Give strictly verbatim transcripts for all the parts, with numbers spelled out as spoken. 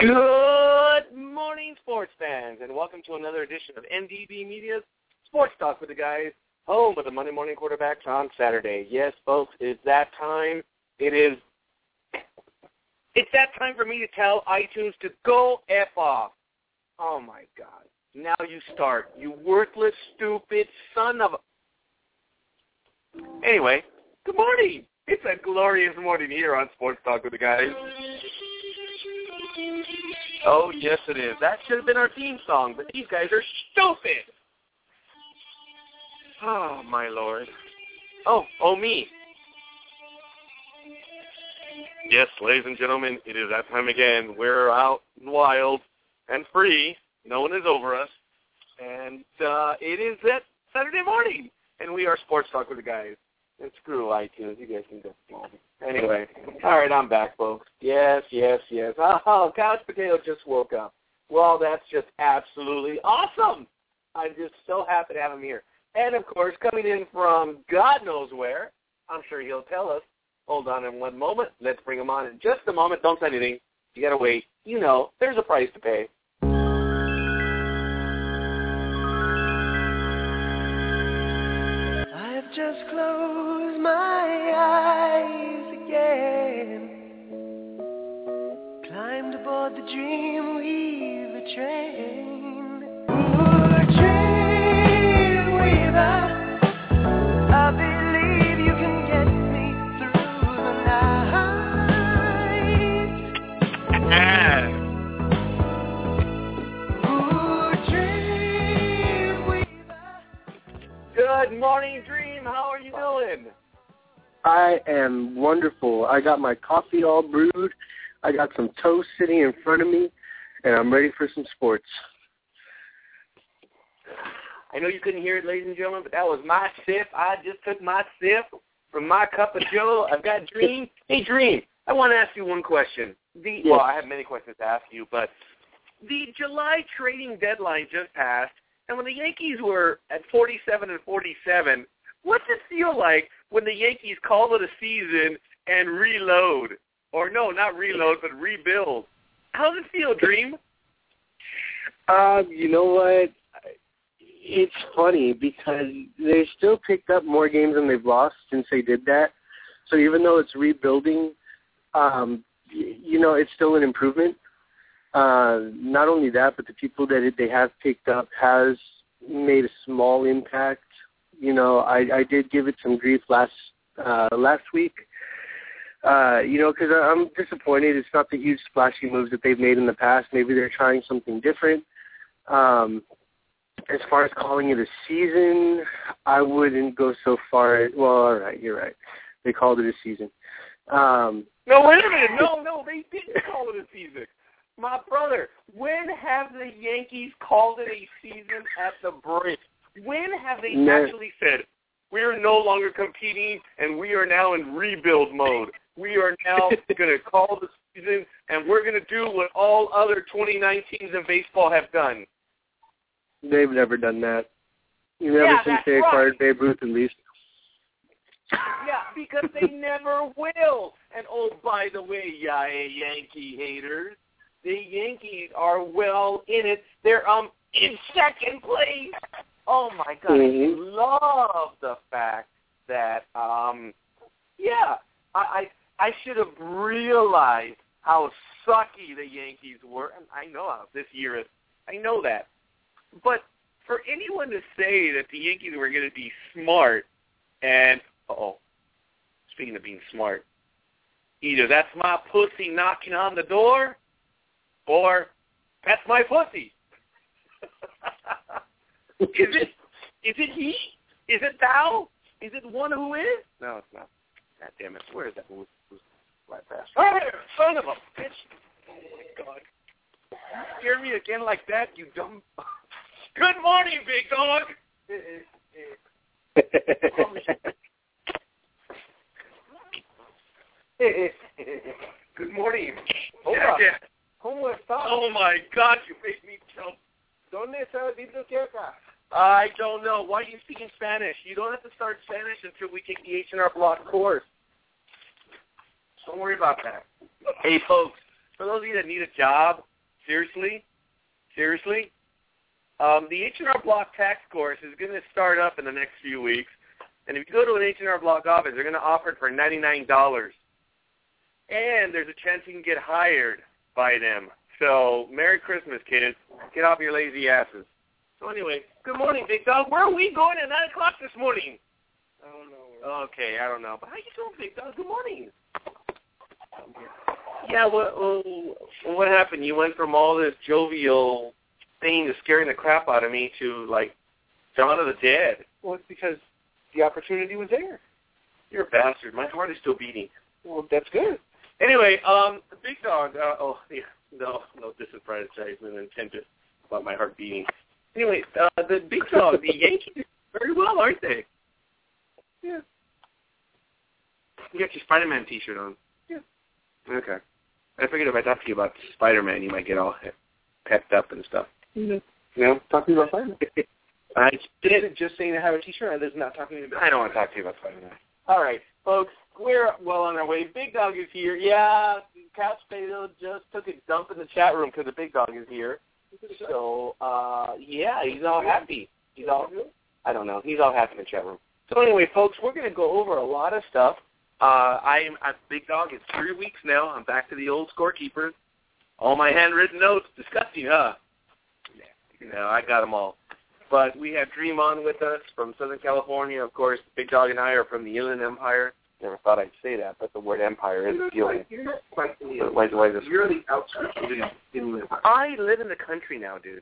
Good morning, sports fans, and welcome to another edition of M D B Media's Sports Talk with the Guys, home of the Monday Morning Quarterbacks on Saturday. Yes, folks, it's that time. It is. It's that time for me to tell iTunes to go F off. Oh, my God. Now you start, you worthless, stupid son of a... Anyway, good morning. It's a glorious morning here on Sports Talk with the Guys. Oh, yes, it is. That should have been our theme song, but these guys are stupid. Oh, my Lord. Oh, oh, me. Yes, ladies and gentlemen, it is that time again. We're out and wild and free. No one is over us. And uh, it is that Saturday morning, and we are Sports Talk with the Guys. And screw iTunes. You guys can go. Anyway, all right, I'm back, folks. Yes, yes, yes. Oh, Couch Potato just woke up. Well, that's just absolutely awesome. I'm just so happy to have him here. And, of course, coming in from God knows where, I'm sure he'll tell us. Hold on in one moment. Let's bring him on in just a moment. Don't say anything. You got to wait. You know, there's a price to pay. I've just closed my eyes again, climbed aboard the Dreamweaver train. Ooh, Dreamweaver, I believe you can get me through the night. Ooh, Dreamweaver. Good morning, Dream. How are you doing? I am wonderful. I got my coffee all brewed. I got some toast sitting in front of me, and I'm ready for some sports. I know you couldn't hear it, ladies and gentlemen, but that was my sip. I just took my sip from my cup of Joe. I've got Dream. Hey, Dream, I want to ask you one question. The Yes. Well, I have many questions to ask you, but the July trading deadline just passed, and when the Yankees were at forty-seven and forty-seven, what's it feel like when the Yankees call it a season and reload? Or no, not reload, but rebuild. How does it feel, Dream? Uh, you know what? It's funny because they still picked up more games than they've lost since they did that. So even though it's rebuilding, um, y- you know, it's still an improvement. Uh, not only that, but the people that they have picked up has made a small impact. You know, I, I did give it some grief last uh, last week, uh, you know, because I'm disappointed. It's not the huge splashy moves that they've made in the past. Maybe they're trying something different. Um, as far as calling it a season, I wouldn't go so far. Well, all right, you're right. They called it a season. Um, No, wait a minute. No, no, they didn't call it a season. My brother, when have the Yankees called it a season at the break? When have they No. actually said, we're no longer competing and we are now in rebuild mode? We are now going to call the season and we're going to do what all other twenty nineteens in baseball have done. They've never done that. You never Yeah, since that's they right. acquired Babe Ruth, at least. Yeah, because they never will. And oh, by the way, yeah, Yankee haters, the Yankees are well in it. They're um in second place. Oh my God, Mm-hmm. I love the fact that um yeah, I, I I should have realized how sucky the Yankees were, and I know how this year is. I know that, but for anyone to say that the Yankees were going to be smart and uh-oh, speaking of being smart, either that's my pussy knocking on the door, or that's my pussy. Is it? Is it he? Is it thou? Is it one who is? No, it's not. God damn it. Where is that? Who's, who's right past? Right here, son of a bitch. Oh, my God. You scare me again like that, you dumb... Good morning, big dog. Good morning. Hola. Yeah, yeah. ¿Cómo estás? Oh, my God, you made me jump. ¿Dónde está la biblioteca? I don't know. Why are you speaking Spanish? You don't have to start Spanish until we take the H and R Block course. Don't worry about that. Hey, folks, for those of you that need a job, seriously? Seriously? Um, the H and R Block tax course is going to start up in the next few weeks. And if you go to an H and R Block office, they're going to offer it for ninety-nine dollars. And there's a chance you can get hired by them. So, Merry Christmas, kids. Get off your lazy asses. So anyway, good morning, Big Dog. Where are we going at nine o'clock this morning? I don't know. Okay, I don't know. But how you doing, Big Dog? Good morning. Yeah, what, what happened? You went from all this jovial thing to scaring the crap out of me to, like, Dawn of the Dead. Well, it's because the opportunity was there. You're a bastard. My heart is still beating. Well, that's good. Anyway, um, the Big Dog, uh, oh, yeah, no, no disenfranchisement intended about my heart beating. Anyway, uh, the Big Dog, the Yankees, very well, aren't they? Yeah. You got your Spider-Man T-shirt on. Yeah. Okay. I figured if I talked to you about Spider-Man, you might get all pepped up and stuff. No. No? Talking about Spider-Man. I did. Just saying I have a T-shirt on. This is not talking about. I don't want to talk to you about Spider-Man. All right, folks, we're well on our way. Big Dog is here. Yeah, Couch Potato just took a dump in the chat room because the Big Dog is here. So, uh, yeah, he's all happy. He's all, I don't know, he's all happy in the chat room. So anyway, folks, we're going to go over a lot of stuff. Uh, I'm at Big Dog. It's three weeks now. I'm back to the old scorekeeper. All my handwritten notes. Disgusting, huh? Yeah. No, I got them all. But we have Dream On with us from Southern California. Of course, Big Dog and I are from the Inland Empire. Never thought I'd say that, but the word empire is appealing. You're not quite the Why, why this? You're the outskirts of the Inland Empire. I live in the country now, dude.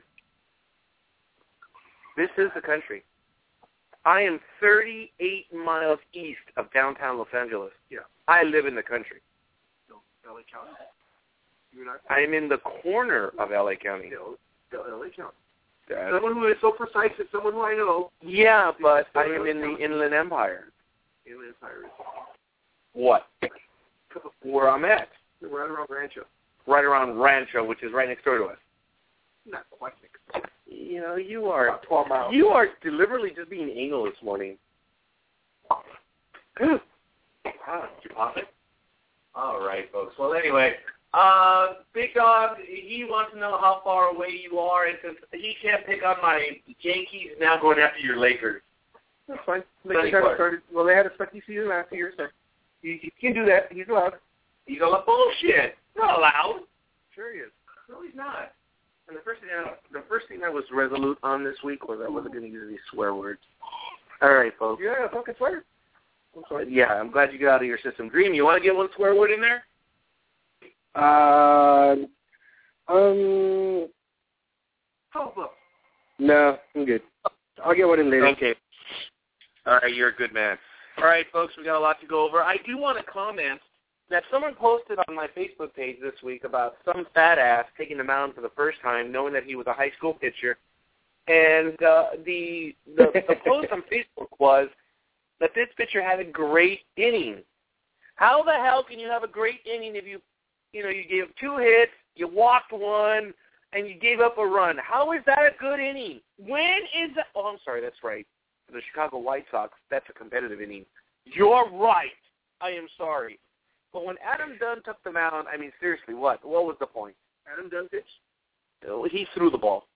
This is the country. I am thirty-eight miles east of downtown Los Angeles. Yeah. I live in the country. No, L A County. You're not. I am in the corner of L A County. No, L A County. That's, Someone who is so precise is someone who I know. yeah, but I am in the Inland Empire. Inland Empire is What? Where I'm at. right around Rancho. Right around Rancho, which is right next door to us. Not quite next. You know, you are About twelve miles. you are deliberately just being anal this morning. Ah, did you pop it? All right, folks. Well, anyway, uh, Big Dog, he wants to know how far away you are, and since he can't pick on my Yankees, now going after your Lakers. That's fine. They Thank got you. started. Well, they had a spectacular season last year, so he, he can do that. He's allowed. He's all bullshit. Not allowed. Sure he is. No, he's not. And the first thing I, the first thing I was resolute on this week was I wasn't going to use these swear words. All right, folks. Yeah, a fucking sweater. I'm sorry. Yeah, I'm glad you got out of your system. Dream, you want to get one swear word in there? Uh, um, How about? no, I'm good. I'll get one in later. Okay. All right, you're a good man. All right, folks, we got a lot to go over. I do want to comment that someone posted on my Facebook page this week about some fat ass taking the mound for the first time, knowing that he was a high school pitcher. And uh, the, the the post on Facebook was that this pitcher had a great inning. How the hell can you have a great inning if you, you know, you gave two hits, you walked one, and you gave up a run? How is that a good inning? When is that? Oh, I'm sorry, that's right. For the Chicago White Sox, that's a competitive inning. You're right. I am sorry. But when Adam Dunn took the mound, I mean, seriously, what? What was the point? Adam Dunn pitched. He threw the ball.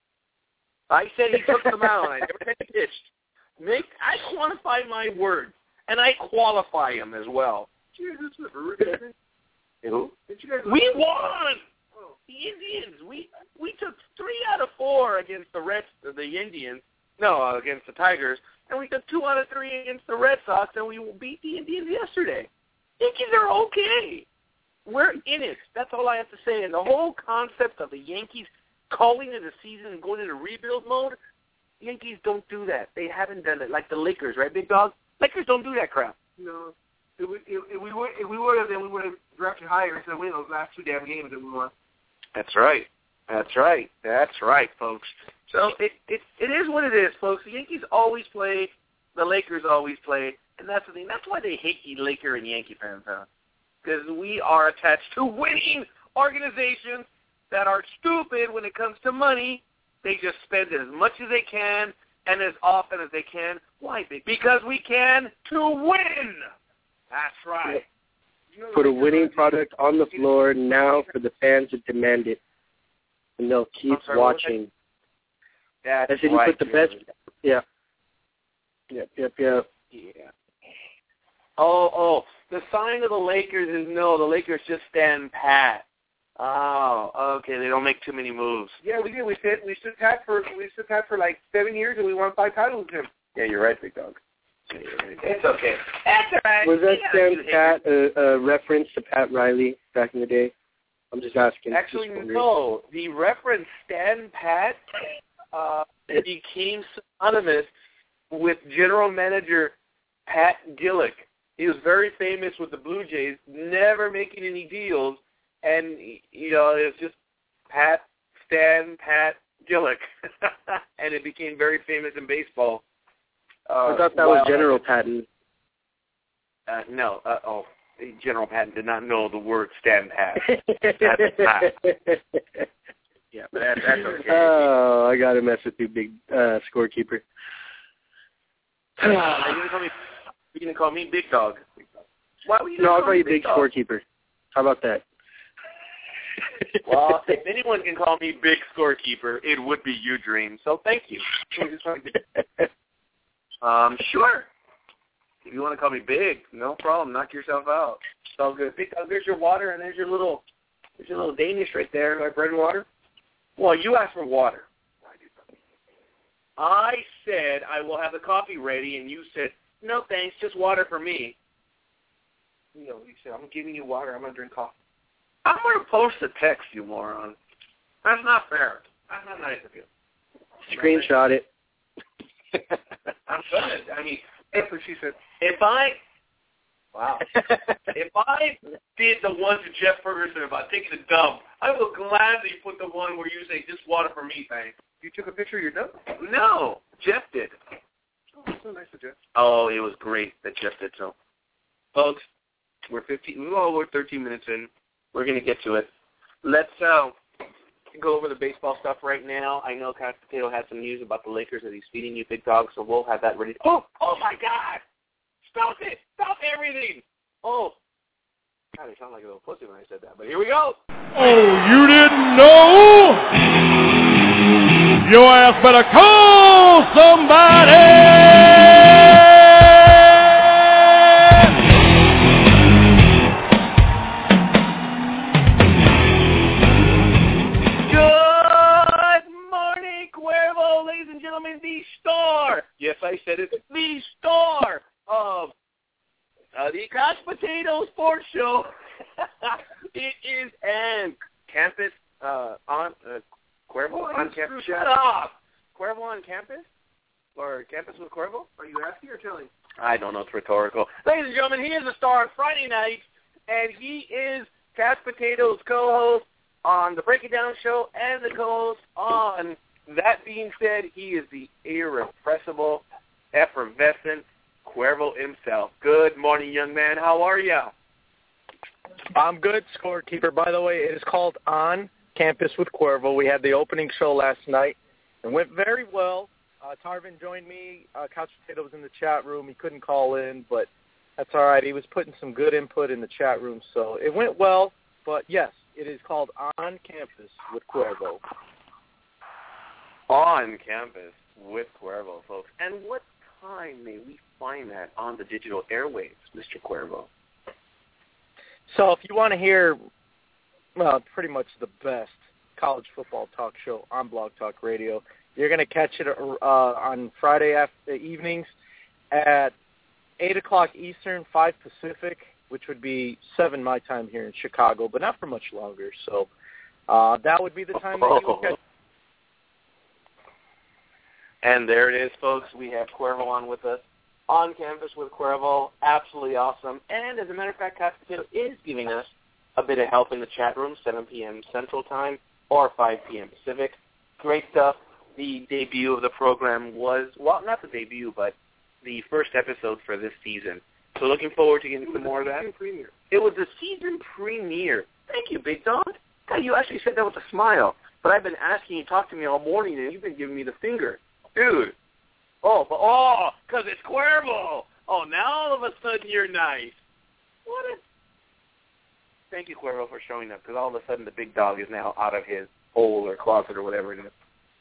I said he took the mound. I never said he pitched. Make, I quantify my words, and I qualify them as well. Did you guys listen to the Brewers yesterday? Who? Did you guys listen? We won! Oh. The Indians. We we took three out of four against the Reds, the Indians. No, uh, against the Tigers. And we took two out of three against the Red Sox, and we beat the Indians yesterday. Yankees are okay. We're in it. That's all I have to say. And the whole concept of the Yankees calling it a season and going into rebuild mode, Yankees don't do that. They haven't done it like the Lakers, right, Big Dog? Lakers don't do that crap. No. If we, if, if we would, if we would have, then we would have drafted higher instead of winning those last two damn games that we won. That's right. That's right. That's right, folks. So it, it it is what it is, folks. The Yankees always play. The Lakers always play. And that's the thing. That's why they hate the Laker and Yankee fans, huh? Because we are attached to winning organizations that are stupid when it comes to money. They just spend as much as they can and as often as they can. Why? Because we can to win. That's right. Put a winning product on the floor now for the fans to demand it. No, keep sorry, watching. That's I said right, you put the best. Yeah. Yep, yep, yep. Yeah. Oh, oh, the sign of the Lakers is no, the Lakers just stand pat. Oh, okay, they don't make too many moves. Yeah, we did. We stood, we stood pat for we stood pat for like seven years, and we won five titles with him. Yeah, you're right, big dog. It's okay. That's all right. Was that Yeah, Stan you Pat a, a reference to Pat Riley back in the day? I'm just asking. Actually, just wondering. no. The reference Stan Pat uh, became synonymous with general manager Pat Gillick. He was very famous with the Blue Jays, never making any deals, and, you know, it was just Pat, Stan, Pat Gillick, and it became very famous in baseball. Uh, I thought that was General Patton. Uh, no, uh, oh, General Patton did not know the word Stan Pat. That's Pat. Yeah, but that, that's okay. Oh, I got to mess with you, big uh, scorekeeper. you, can call me, you can call me Big Dog. Why would you No, I'll call call me you Big Dog? Scorekeeper. How about that? Well, if anyone can call me Big Scorekeeper, it would be you, Dream. So thank you. um, sure. If you want to call me Big, no problem. Knock yourself out. It's all good. Big Dog, there's your water, and there's your little, there's your little Danish right there. My bread and water. Well, you asked for water. I said I will have the coffee ready, and you said, no thanks, just water for me. You know, you said, I'm giving you water, I'm going to drink coffee. I'm going to post a text, you moron. That's not fair. That's not nice of you. Screenshot it. I'm good. I mean, That's what she said. if I, wow, if I did the one to Jeff Ferguson about taking a dump, I will gladly put the one where you say, just water for me, thanks. You took a picture of your dump? No, Jeff did. Oh, so nice of Jeff. Oh, it was great that Jeff did so. Folks, we're fifteen. Well, we're thirteen minutes in. We're gonna get to it. Let's uh, go over the baseball stuff right now. I know Couch Potato has some news about the Lakers that he's feeding you, Big Dog. So we'll have that ready. Oh, oh my God! Stop it! Stop everything! Oh, God, I sound like a little pussy when I said that. But here we go. Oh, you didn't know? Your ass better call somebody! The star, yes, I said it, the star of uh, the Couch Potato Sports Show. It is an campus uh, on uh, Cuervo on campus. Shut up, Cuervo on campus or campus with Cuervo? Are you asking or telling? I don't know. It's rhetorical. Ladies and gentlemen, he is the star on Friday night, and he is Couch Potato's co-host on the Break It Down Show and the co-host on. That being said, he is the irrepressible, effervescent Cuervo himself. Good morning, young man. How are you? I'm good, Scorekeeper. By the way, it is called On Campus with Cuervo. We had the opening show last night. It went very well. Uh, Tarvin joined me. Uh, Couch Potato was in the chat room. He couldn't call in, but that's all right. He was putting some good input in the chat room, so it went well. But, yes, it is called On Campus with Cuervo. On campus with Cuervo, folks. And what time may we find that on the digital airwaves, Mister Cuervo? So if you want to hear, well, pretty much the best college football talk show on Blog Talk Radio, you're going to catch it uh, on Friday after evenings at eight o'clock Eastern, five Pacific, which would be seven my time here in Chicago, but not for much longer. So uh, that would be the time that you would catch. And there it is, folks. We have Cuervo on with us. On campus with Cuervo. Absolutely awesome. And as a matter of fact, Couch Potato is giving us a bit of help in the chat room, seven p.m. Central Time or five p.m. Pacific. Great stuff. The debut of the program was, well, not the debut, but the first episode for this season. So looking forward to getting some more of that. Premiere. It was the season premiere. Thank you, Big Dog. God, you actually said that with a smile. But I've been asking you to talk to me all morning, and you've been giving me the finger. Dude. Oh, but, oh, because it's Cuervo. Oh, now all of a sudden you're nice. What a... Thank you, Cuervo, for showing up, because all of a sudden the Big Dog is now out of his hole or closet or whatever it is.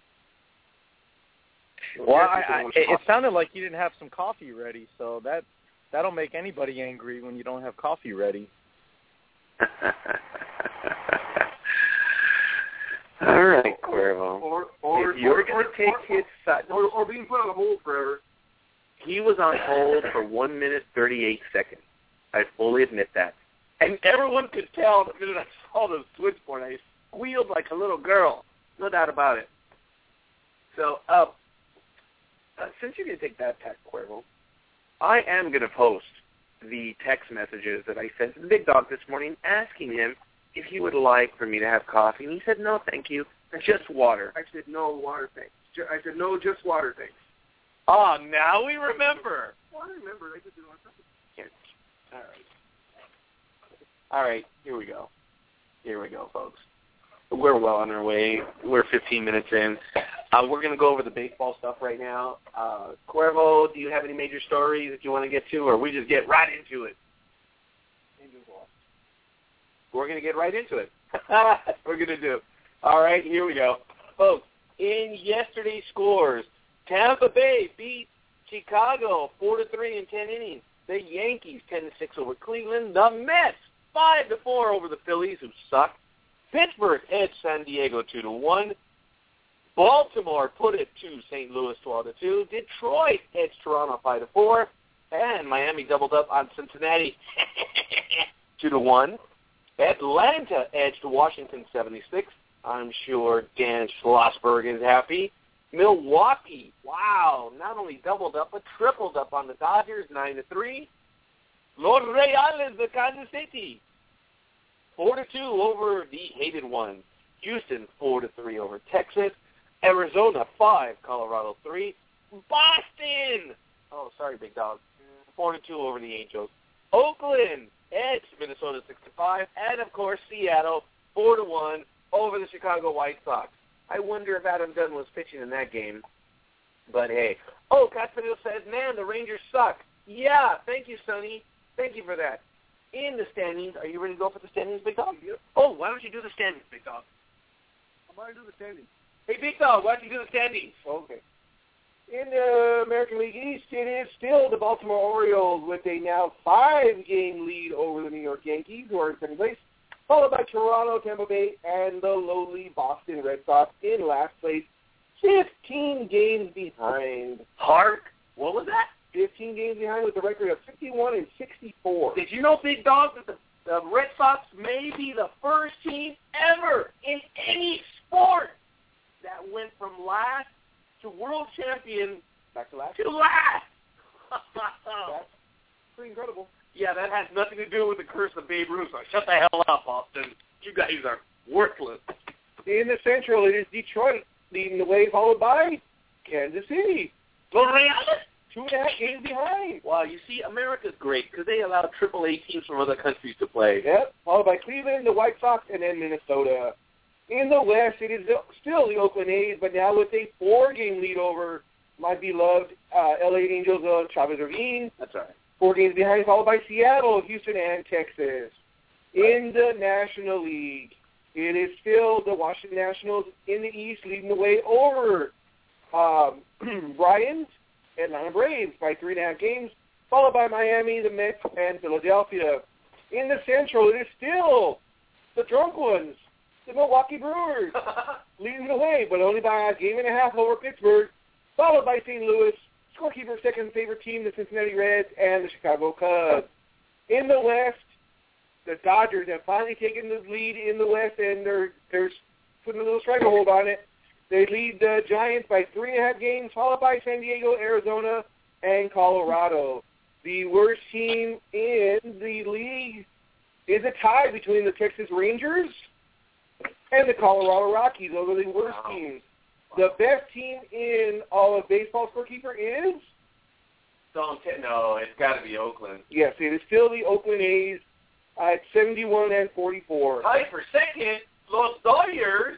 Well, I, I, it, it sounded like you didn't have some coffee ready, so that that'll make anybody angry when you don't have coffee ready. All right, Cuervo. Or or if you're or, going to or, take or, his side, or, or being put on hold forever. He was on hold for one minute thirty-eight seconds. I fully admit that. And everyone could tell the minute I saw the switchboard, I squealed like a little girl. No doubt about it. So, uh, uh, since you're going to take that tack, Cuervo, I am going to post the text messages that I sent to the Big Dog this morning asking him if he would like for me to have coffee. And he said, no, thank you, just water. I said, no water, thanks. I said, no, just water, thanks. Ah, oh, now we remember. Well, I remember. I just didn't want to. Here. All right. All right, here we go. Here we go, folks. We're well on our way. We're fifteen minutes in. Uh, we're going to go over the baseball stuff right now. Uh, Cuervo, do you have any major stories that you want to get to, or we just get right into it? We're going to get right into it. That's what we're going to do. All right, here we go. Folks, in yesterday's scores, Tampa Bay beat Chicago four to three in ten innings. The Yankees ten to six over Cleveland. The Mets five to four over the Phillies, who suck. Pittsburgh edged San Diego two to one. Baltimore put it to Saint Louis twelve to two. Detroit edged Toronto five to four. And Miami doubled up on Cincinnati two to one. Atlanta edged Washington seven to six. I'm sure Dan Schlossberg is happy. Milwaukee, wow, not only doubled up, but tripled up on the Dodgers, nine to three. Los Reales de Kansas City, four to two over the hated ones. Houston, four to three over Texas. Arizona, five. Colorado, three. Boston, oh, sorry, big dog, four to two over the Angels. Oakland edged Minnesota, six to five. And, of course, Seattle, four to one over the Chicago White Sox. I wonder if Adam Dunn was pitching in that game. But, hey. Oh, Castaneda says, man, the Rangers suck. Yeah, thank you, Sonny. Thank you for that. In the standings, are you ready to go for the standings, Big Dog? Oh, why don't you do the standings, Big Dog? I'm going to do the standings. Hey, Big Dog, why don't you do the standings? Okay. In the American League East, it is still the Baltimore Orioles with a now five-game lead over the New York Yankees, who are in second place, followed by Toronto, Tampa Bay, and the lowly Boston Red Sox in last place, fifteen games behind. Hark, what was that? fifteen games behind with a record of fifty-one and sixty-four. Did you know, Big Dog, that the, the Red Sox may be the first team ever in any sport that went from last to world champion back to last? To last. That's pretty incredible. Yeah, that has nothing to do with the curse of Babe Ruth. So shut the hell up, Austin. You guys are worthless. In the Central, it is Detroit leading the way, followed by Kansas City. Los Reales? Two and a half games behind. Wow, you see, America's great because they allow triple A teams from other countries to play. Yep, followed by Cleveland, the White Sox, and then Minnesota. In the West, it is still the Oakland A's, but now with a four-game lead over my beloved uh, L A Angels of Chavez Ravine. That's right. Four games behind, followed by Seattle, Houston, and Texas. In the National League, it is still the Washington Nationals in the East leading the way over um, Bryans, Atlanta Braves by three and a half games, followed by Miami, the Mets, and Philadelphia. In the Central, it is still the drunk ones, the Milwaukee Brewers, leading the way, but only by a game and a half over Pittsburgh, followed by Saint Louis, scorekeeper's second favorite team, the Cincinnati Reds, and the Chicago Cubs. In the West, the Dodgers have finally taken the lead in the West, and they're they're putting a little stranglehold on it. They lead the Giants by three and a half games, followed by San Diego, Arizona, and Colorado. The worst team in the league is a tie between the Texas Rangers and the Colorado Rockies. Those are the worst wow. teams. The best team in all of baseball, scorekeeper, is? Don't t- no, it's got to be Oakland. Yes, it is still the Oakland A's at seventy-one and forty-four. Tied for second, Los Dodgers,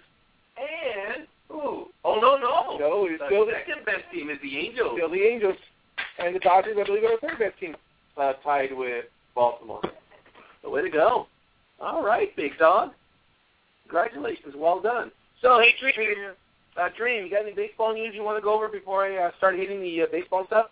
and ooh, oh no no, no, it's the still second the, best team is the Angels. Still the Angels, and the Dodgers, I believe, are the third best team. Uh, tied with Baltimore. So way to go! All right, big dog. Congratulations, well done. So, hey, Dream, uh, Dream, you got any baseball news you want to go over before I uh, start hitting the uh, baseball stuff?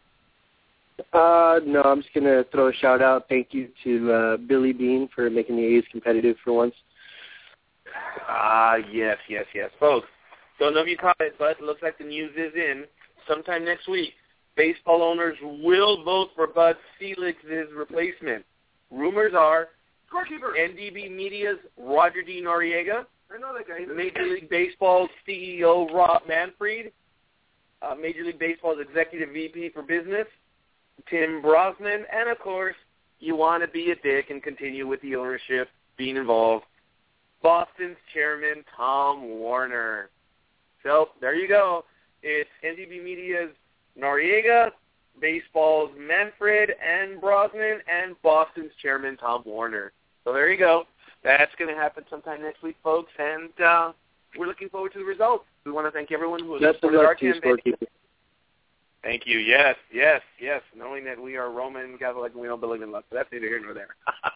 Uh, no, I'm just going to throw a shout-out. Thank you to uh, Billy Bean for making the A's competitive for once. Ah, uh, yes, yes, yes. Folks, don't know if you caught it, but it looks like the news is in. Sometime next week, baseball owners will vote for Bud Felix's replacement. Rumors are Scorekeeper. N D B Media's Roger D. Noriega, I know that guy. Major League Baseball's C E O Rob Manfred, uh, Major League Baseball's Executive V P for Business, Tim Brosnan, and, of course, you want to be a dick and continue with the ownership being involved, Boston's chairman, Tom Warner. So, there you go. It's N D B Media's Noriega, baseball's Manfred and Brosnan, and Boston's chairman, Tom Warner. So there you go. That's going to happen sometime next week, folks, and uh, we're looking forward to the results. We want to thank everyone who has supported our campaign. Thank you. Yes, yes, yes. Knowing that we are Roman Catholic and we don't believe in luck, but that's neither here nor there.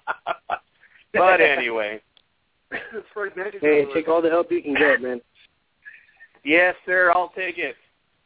But anyway. Hey, take all the help you can get, man. Yes, sir. I'll take it.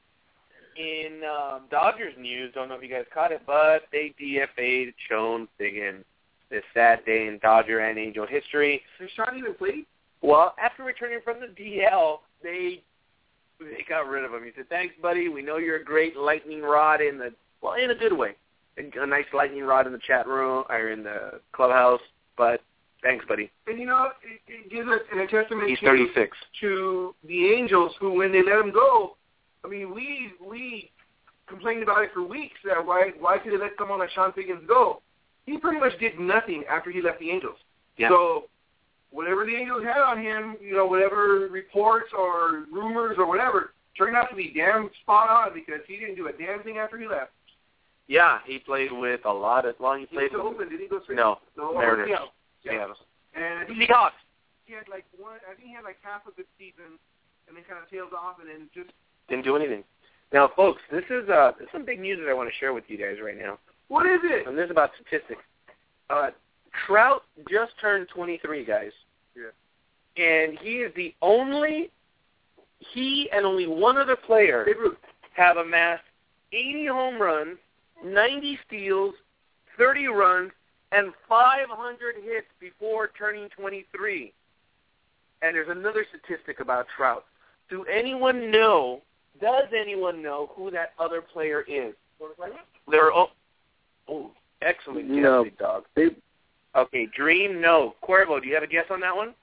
In um, Dodgers news, don't know if you guys caught it, but they D F A'd Sean Figgin. This sad day in Dodger and Angel history. Has Sean even played? Well, after returning from the D L, they they got rid of him. He said, "Thanks, buddy. We know you're a great lightning rod in the well, in a good way, a, a nice lightning rod in the chat room or in the clubhouse. But thanks, buddy." And you know, it, it gives us a testament He's to, thirty-six. to the Angels, who when they let him go, I mean, we we complained about it for weeks. That why why could they let someone like Sean Figgins go? He pretty much did nothing after he left the Angels. Yeah. So whatever the Angels had on him, you know, whatever reports or rumors or whatever, turned out to be damn spot on because he didn't do a damn thing after he left. Yeah, he played with a lot of. Well, he He played went to with. Oakland. Did he go straight? No, no Mariners. Yeah. yeah. Seattle. And I think Seahawks. he had like one. I think he had like half a good season, and then kind of tailed off, and then just Didn't do anything. Now, folks, this is uh, this is some big news that I want to share with you guys right now. what is it? And this is about statistics. Uh, Trout just turned twenty-three, guys. Yeah. And he is the only, he and only one other player Babe Ruth. have amassed eighty home runs, ninety steals, thirty runs, and five hundred hits before turning twenty-three. And there's another statistic about Trout. Do anyone know, does anyone know who that other player is? There are, oh, oh, excellent guess, No. big dog. They, Okay, Dream, no. Cuervo, do you have a guess on that one?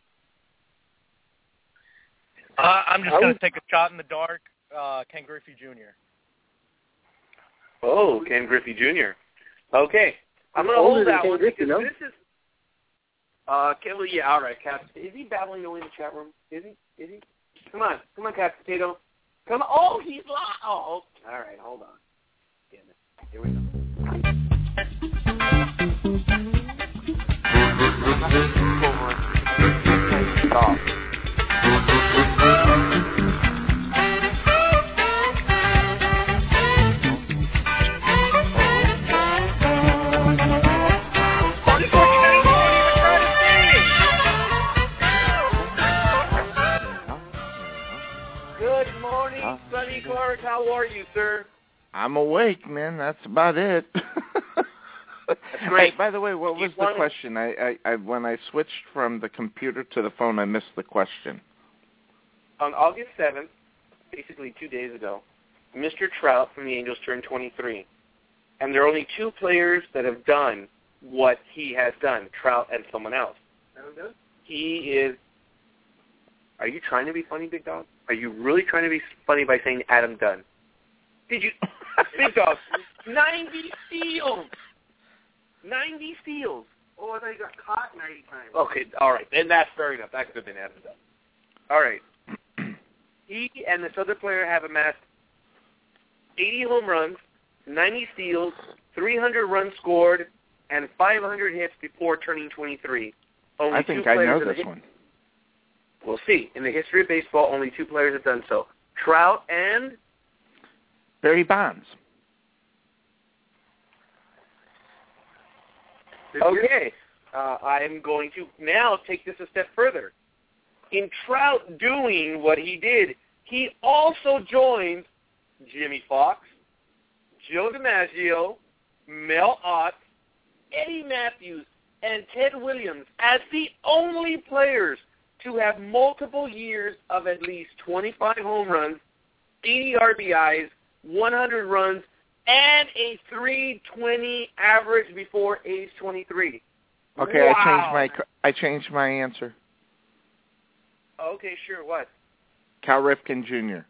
Uh, I'm just I going would- to take a shot in the dark. Uh, Ken Griffey Junior Oh, Ken Griffey Junior Okay. I'm going to Older hold than that Ken one Griffey, because no? this is... Uh, Ken, well, yeah, all right, Cap. Is he babbling away in the chat room? Is he? Is he? Come on. Come on, Cap Potato. Come on. Oh, he's live. Oh, all right, hold on. Damn it. Here we go. Stop. Good morning, Sonny Clark. How are you, sir? I'm awake, man. That's about it. That's great. Hey, by the way, what was Keep the running. question? I, I, I when I switched from the computer to the phone, I missed the question. On August seventh, basically two days ago, Mister Trout from the Angels turned twenty-three. And there are only two players that have done what he has done, Trout and someone else. He is... Are you trying to be funny, Big Dog? Are you really trying to be funny by saying Adam Dunn? Did you... Big Dog, ninety steals! ninety steals! Oh, I thought he got caught ninety times. Okay, all right. Then that's fair enough. That could have been Adam Dunn. All right. He and this other player have amassed eighty home runs, ninety steals, three hundred runs scored, and five hundred hits before turning twenty-three. Only I think two I players know in the this his- one. We'll see. In the history of baseball, only two players have done so. Trout and... Barry Bonds. Okay. Uh, I'm going to now take this a step further. in Trout doing what he did, he also joined Jimmy Fox, Joe DiMaggio, Mel Ott, Eddie Matthews, and Ted Williams as the only players to have multiple years of at least twenty-five home runs, eighty R B Is, one hundred runs, and a three twenty average before age twenty-three. Okay, wow. I changed my I changed my answer. Okay, sure. What? Cal Ripken Junior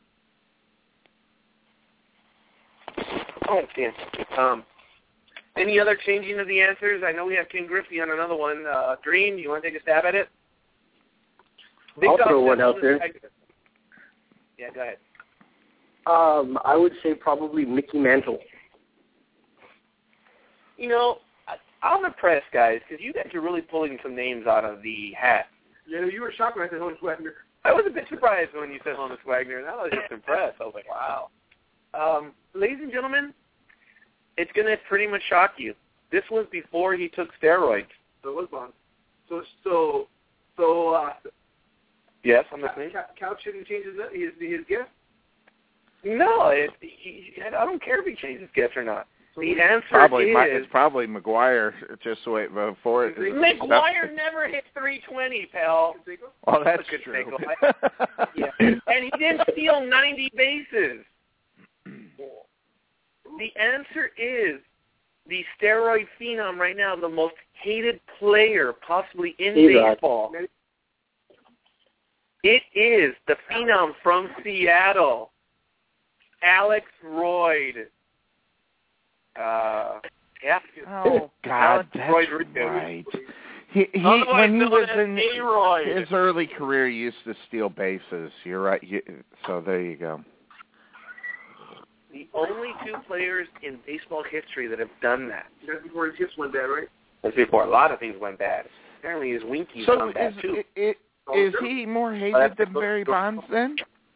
Oh, damn. Um, any other changing of the answers? I know we have King Griffey on another one. Uh, Green, you want to take a stab at it? Big I'll Dog throw said one out there. Yeah, go ahead. Um, I would say probably Mickey Mantle. You know, I, I'm impressed, guys, because you guys are really pulling some names out of the hat. Yeah, you were shocked when I said Honus Wagner. I was a bit surprised when you said Honus Wagner, and I was just impressed. I was like, wow. Um, ladies and gentlemen, it's going to pretty much shock you. This was before he took steroids. So it was Bond. So, so, so, uh, Yes, I'm listening. Couch shouldn't change his, his, his gift? No, it, he, I don't care if he changes gifts or not. The answer probably is... my, it's probably McGuire, just wait before it. McGuire never hit three twenty, pal. Oh, that's Good true. yeah. And he didn't steal ninety bases. The answer is the steroid phenom right now, the most hated player possibly in Hey, baseball. It is the phenom from Seattle, Alex Royd. Uh, yeah. Oh God, that's right. He, he when he was in A-Royd. his early career, he used to steal bases. You're right. You, so there you go. The only two players in baseball history that have done that. That's before his hips went bad, right? That's before a lot of things went bad. Apparently his Winkies So went bad is, too. It, it, is he more hated than Barry Bonds then?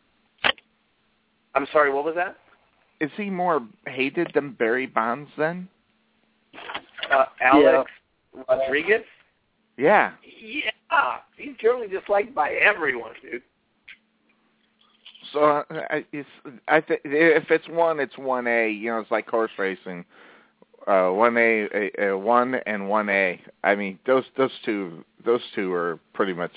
I'm sorry, what was that? Is he more hated than Barry Bonds then? Uh, Alex yeah. Rodriguez? Yeah. Yeah. He's generally disliked by everyone, dude. So uh, it's, I th- if it's one, it's one A. You know, it's like horse racing. Uh, one A, a, a one and one A. I mean, those those two those two are pretty much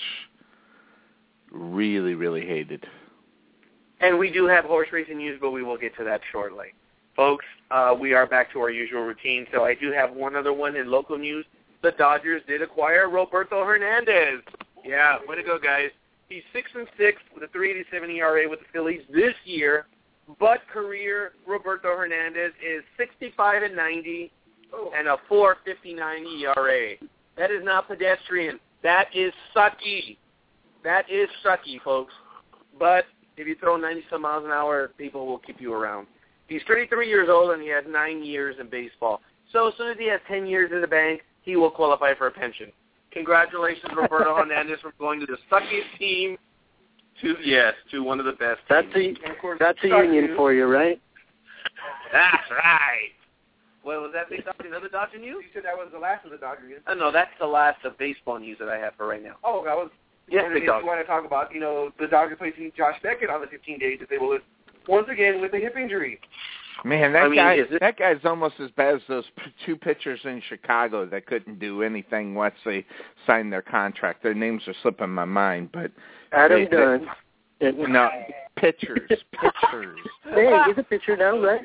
really really hated. And we do have horse racing news, but we will get to that shortly. Folks, uh, we are back to our usual routine, so I do have one other one in local news. The Dodgers did acquire Roberto Hernandez. Yeah, way to go, guys. He's six and six with a three eighty-seven E R A with the Phillies this year, but career Roberto Hernandez is sixty-five and ninety and a four fifty-nine E R A. That is not pedestrian. That is sucky. That is sucky, folks. But if you throw ninety-some miles an hour, people will keep you around. He's thirty-three years old, and he has nine years in baseball. So as soon as he has ten years in the bank, he will qualify for a pension. Congratulations, Roberto Hernandez, for going to the suckiest team to, yes, to one of the best That's teams. a, that's a union for you, right? That's right. Well, was that based off another Dodger news? You said that was the last of the Dodger news. Oh, no, that's the last of baseball news that I have for right now. Oh, that was... Yes, and big if dog. you want to talk about, you know, the Dodgers placing Josh Beckett on the fifteen-day disabled list, once again with a hip injury. Man, that I mean, guy is it- that guy's almost as bad as those p- two pitchers in Chicago that couldn't do anything once they signed their contract. Their names are slipping my mind, but Adam they, Dunn. They, no, pitchers, pitchers. Hey, he's a pitcher now, right?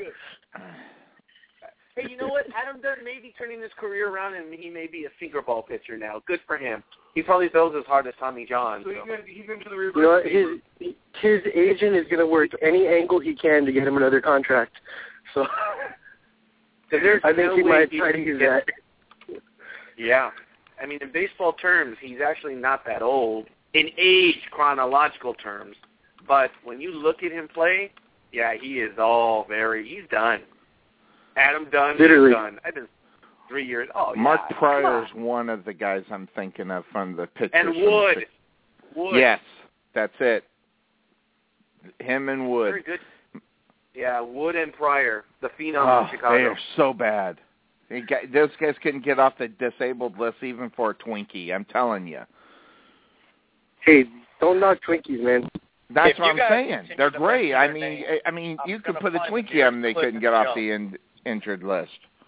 Hey, you know what? Adam Dunn may be turning his career around, and he may be a sinker ball pitcher now. Good for him. He probably throws as hard as Tommy John. So, So. he's going he's going to the reverse. You know what? His his agent is going to work any angle he can to get him another contract. So There's I think no he way might he try to can use get- that. Yeah. I mean, in baseball terms, he's actually not that old. In age, chronological terms. But when you look at him play, yeah, he is all very, he's done. Adam Dunn Literally. is done. I've been three years. Oh, Mark yeah. Pryor's one of the guys I'm thinking of from the pitchers. And from the Wood. Chi- Wood. Yes, that's it. Him and Wood. Very good. Yeah, Wood and Pryor, the phenom Oh, of Chicago. they are so bad. They got, those guys couldn't get off the disabled list even for a Twinkie. I'm telling you. Hey, Don't knock Twinkies, man. That's If what you I'm guys saying. continue They're to great. mention I their mean, name, I mean, I'm you could gonna put a find the Twinkie nearest on them, they clip couldn't and get off show. the in, injured list.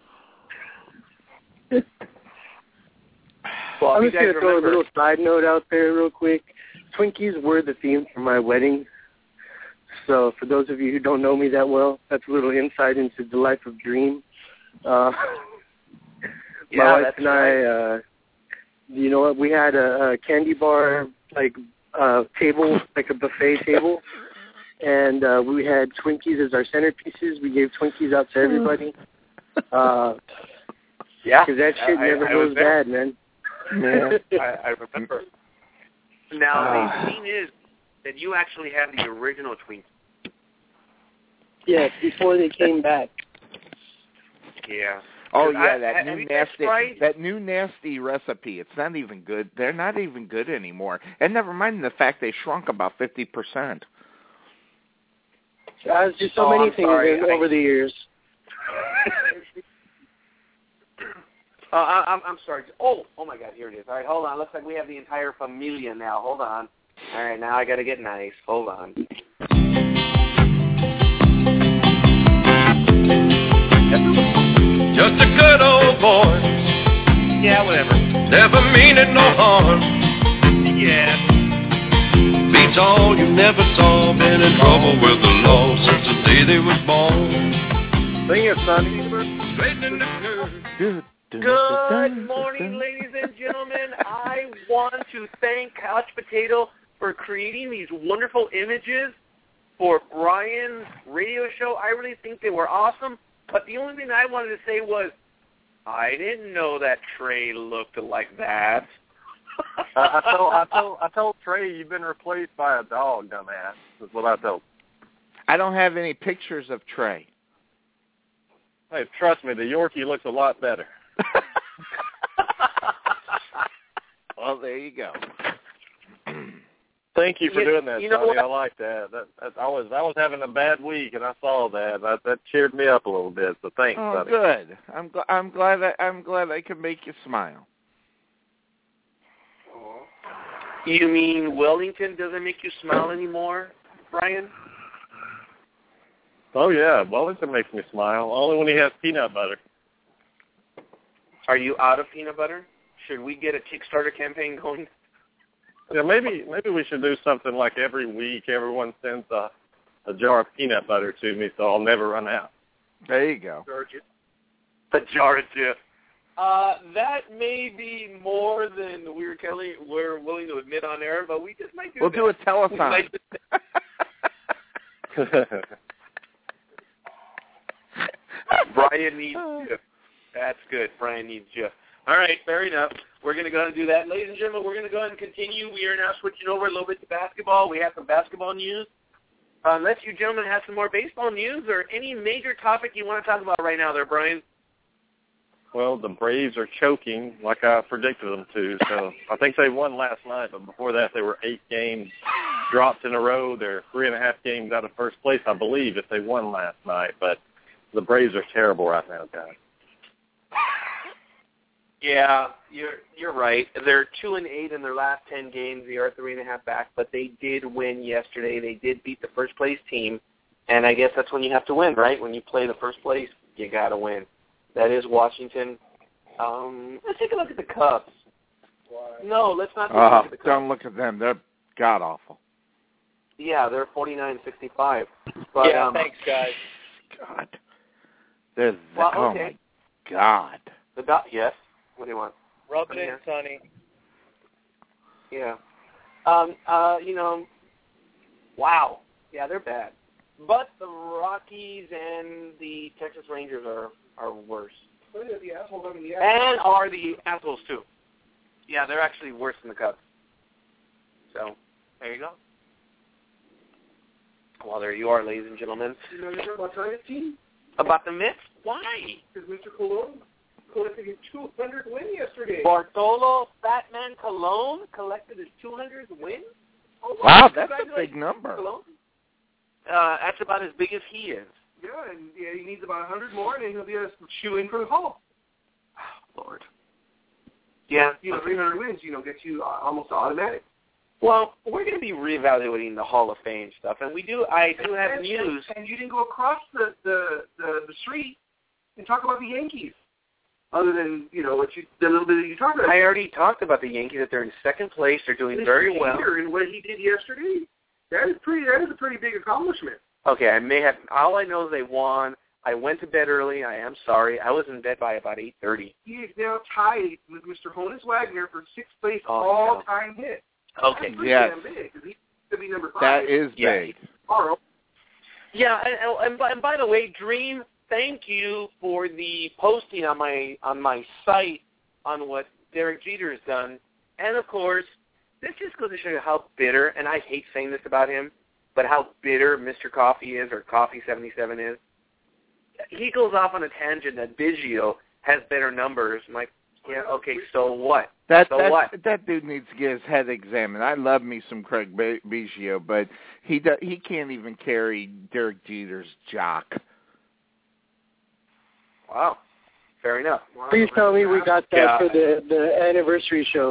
Well, I'm if just you going guys to throw a remember, little side note out there real quick. Twinkies were the theme for my wedding. So for those of you who don't know me that well, that's a little insight into the life of Dream. Uh, Yeah, my wife that's and I, uh, you know what, we had a, a candy bar, like, uh, table, like a buffet table, and uh, we had Twinkies as our centerpieces. We gave Twinkies out to everybody. Uh, yeah, because that shit I, never I goes was there. bad, man. Yeah. I, I remember. Now, Ah. the thing is that you actually have the original Twinkies. Yes, before they came back. Yeah. Oh 'Cause yeah, I- that have new you guys nasty, tried- that new nasty recipe. It's not even good. They're not even good anymore. And never mind the fact they shrunk about fifty percent. There's just so Oh, many I'm things sorry. in, I- over the years. Uh, I, I'm, I'm sorry. Oh, oh my God, here it is. All right, hold on. Looks like we have the entire familia now. Hold on. All right, now I got to get nice. Hold on. Just a good old boy, Yeah, whatever. never meaning no harm. Yeah. Beats all you never saw, been in trouble with the law since the day they was born. Sing it, Sonny. Straight in the curve. Dude. Good morning, ladies and gentlemen. I want to thank Couch Potato for creating these wonderful images for Brian's radio show. I really think they were awesome. But the only thing I wanted to say was, I didn't know that Trey looked like that. I, I told I told I told Trey you've been replaced by a dog, dumbass. That's what I told. I don't have any pictures of Trey. Hey, trust me, the Yorkie looks a lot better. Well, there you go. Thank you for You- doing that, you know Sonny. what? I like that. That, that. I was I was having a bad week, and I saw that. That, that cheered me up a little bit. So thanks, Oh, Sonny. good. I'm gl- I'm glad I, I'm glad I could make you smile. You mean Wellington doesn't make you smile anymore, Brian? Oh yeah, Wellington makes me smile. Only when he has peanut butter. Are you out of peanut butter? Should we get a Kickstarter campaign going? Yeah, maybe maybe we should do something like every week. Everyone sends a a jar of peanut butter to me, so I'll never run out. There you go. A jar of chips. Uh, that may be more than we're Kelly we're willing to admit on air, but we just might do We'll that. do a We telethon. might just- Brian needs you. That's good. Brian needs you. All right, fair enough. We're going to go ahead and do that. Ladies and gentlemen, we're going to go ahead and continue. We are now switching over a little bit to basketball. We have some basketball news. Uh, unless you gentlemen have some more baseball news or any major topic you want to talk about right now there, Brian. Well, the Braves are choking like I predicted them to. So I think they won last night, but before that they were eight games dropped in a row. They're three and a half games out of first place, I believe, if they won last night. But the Braves are terrible right now, guys. Yeah, you're you're right. They're two and eight in their last ten games. They are three and a half back, but they did win yesterday. They did beat the first place team, and I guess that's when you have to win, right? When you play the first place, you got to win. That is Washington. Um, let's take a look at the Cubs. No, let's not take a Oh, look at the Cubs. don't look at them. They're god awful. Yeah, they're forty-nine sixty-five. But, yeah, um, thanks, guys. God. They're th- Well, oh okay. my God. The dot. Yes. What do you want? Rub it Yeah. in, Sonny. Yeah. Um. Uh. You know. Wow. Yeah, they're bad. But the Rockies and the Texas Rangers are are worse. The assholes, I mean, the And are the assholes too. Yeah, they're actually worse than the Cubs. So there you go. Well, there you are, ladies and gentlemen. You know, you heard about China's team? About the Mets? Why? Because Mister Colon collected his two hundredth win yesterday. Bartolo Fatman Colon collected his two hundredth win? Oh, Wow, that's a congratulations, big number. Colon. Uh, that's about as big as he is. Yeah, and yeah, he needs about one hundred more, and then he'll be a shoe-in for the Hall. Oh, Lord. Yeah. You know, three hundred wins, you know, gets you uh, almost automatic. Well, we're going to be reevaluating the Hall of Fame stuff, and we do. I do have and, news. And, and you didn't go across the, the, the, the street and talk about the Yankees, other than you know what you the little bit that you talked about. I already talked about the Yankees. That they're in second place. They're doing very well. And what he did yesterday, that is pretty. That is a pretty big accomplishment. Okay, I may have. All I know is they won. I went to bed early. I am sorry. I was in bed by about eight thirty. He is now tied with Mister Honus Wagner for sixth place Oh, all-time hit. Okay. That's pretty Yes. damn big, 'cause he could be number five. That is Yeah. big. Tomorrow. Yeah, and, and, by, and by the way, Dream, thank you for the posting on my on my site on what Derek Jeter has done. And, of course, this just goes to show you how bitter, and I hate saying this about him, but how bitter Mister Coffee is, or Coffee seventy-seven is. He goes off on a tangent that Biggio has better numbers. I'm like, yeah, okay, so what? That So that what? that dude needs to get his head examined. I love me some Craig Bi- Biggio, but he do, he can't even carry Derek Jeter's jock. Wow. Fair enough. Please tell me we got that Yeah. for the, the anniversary show.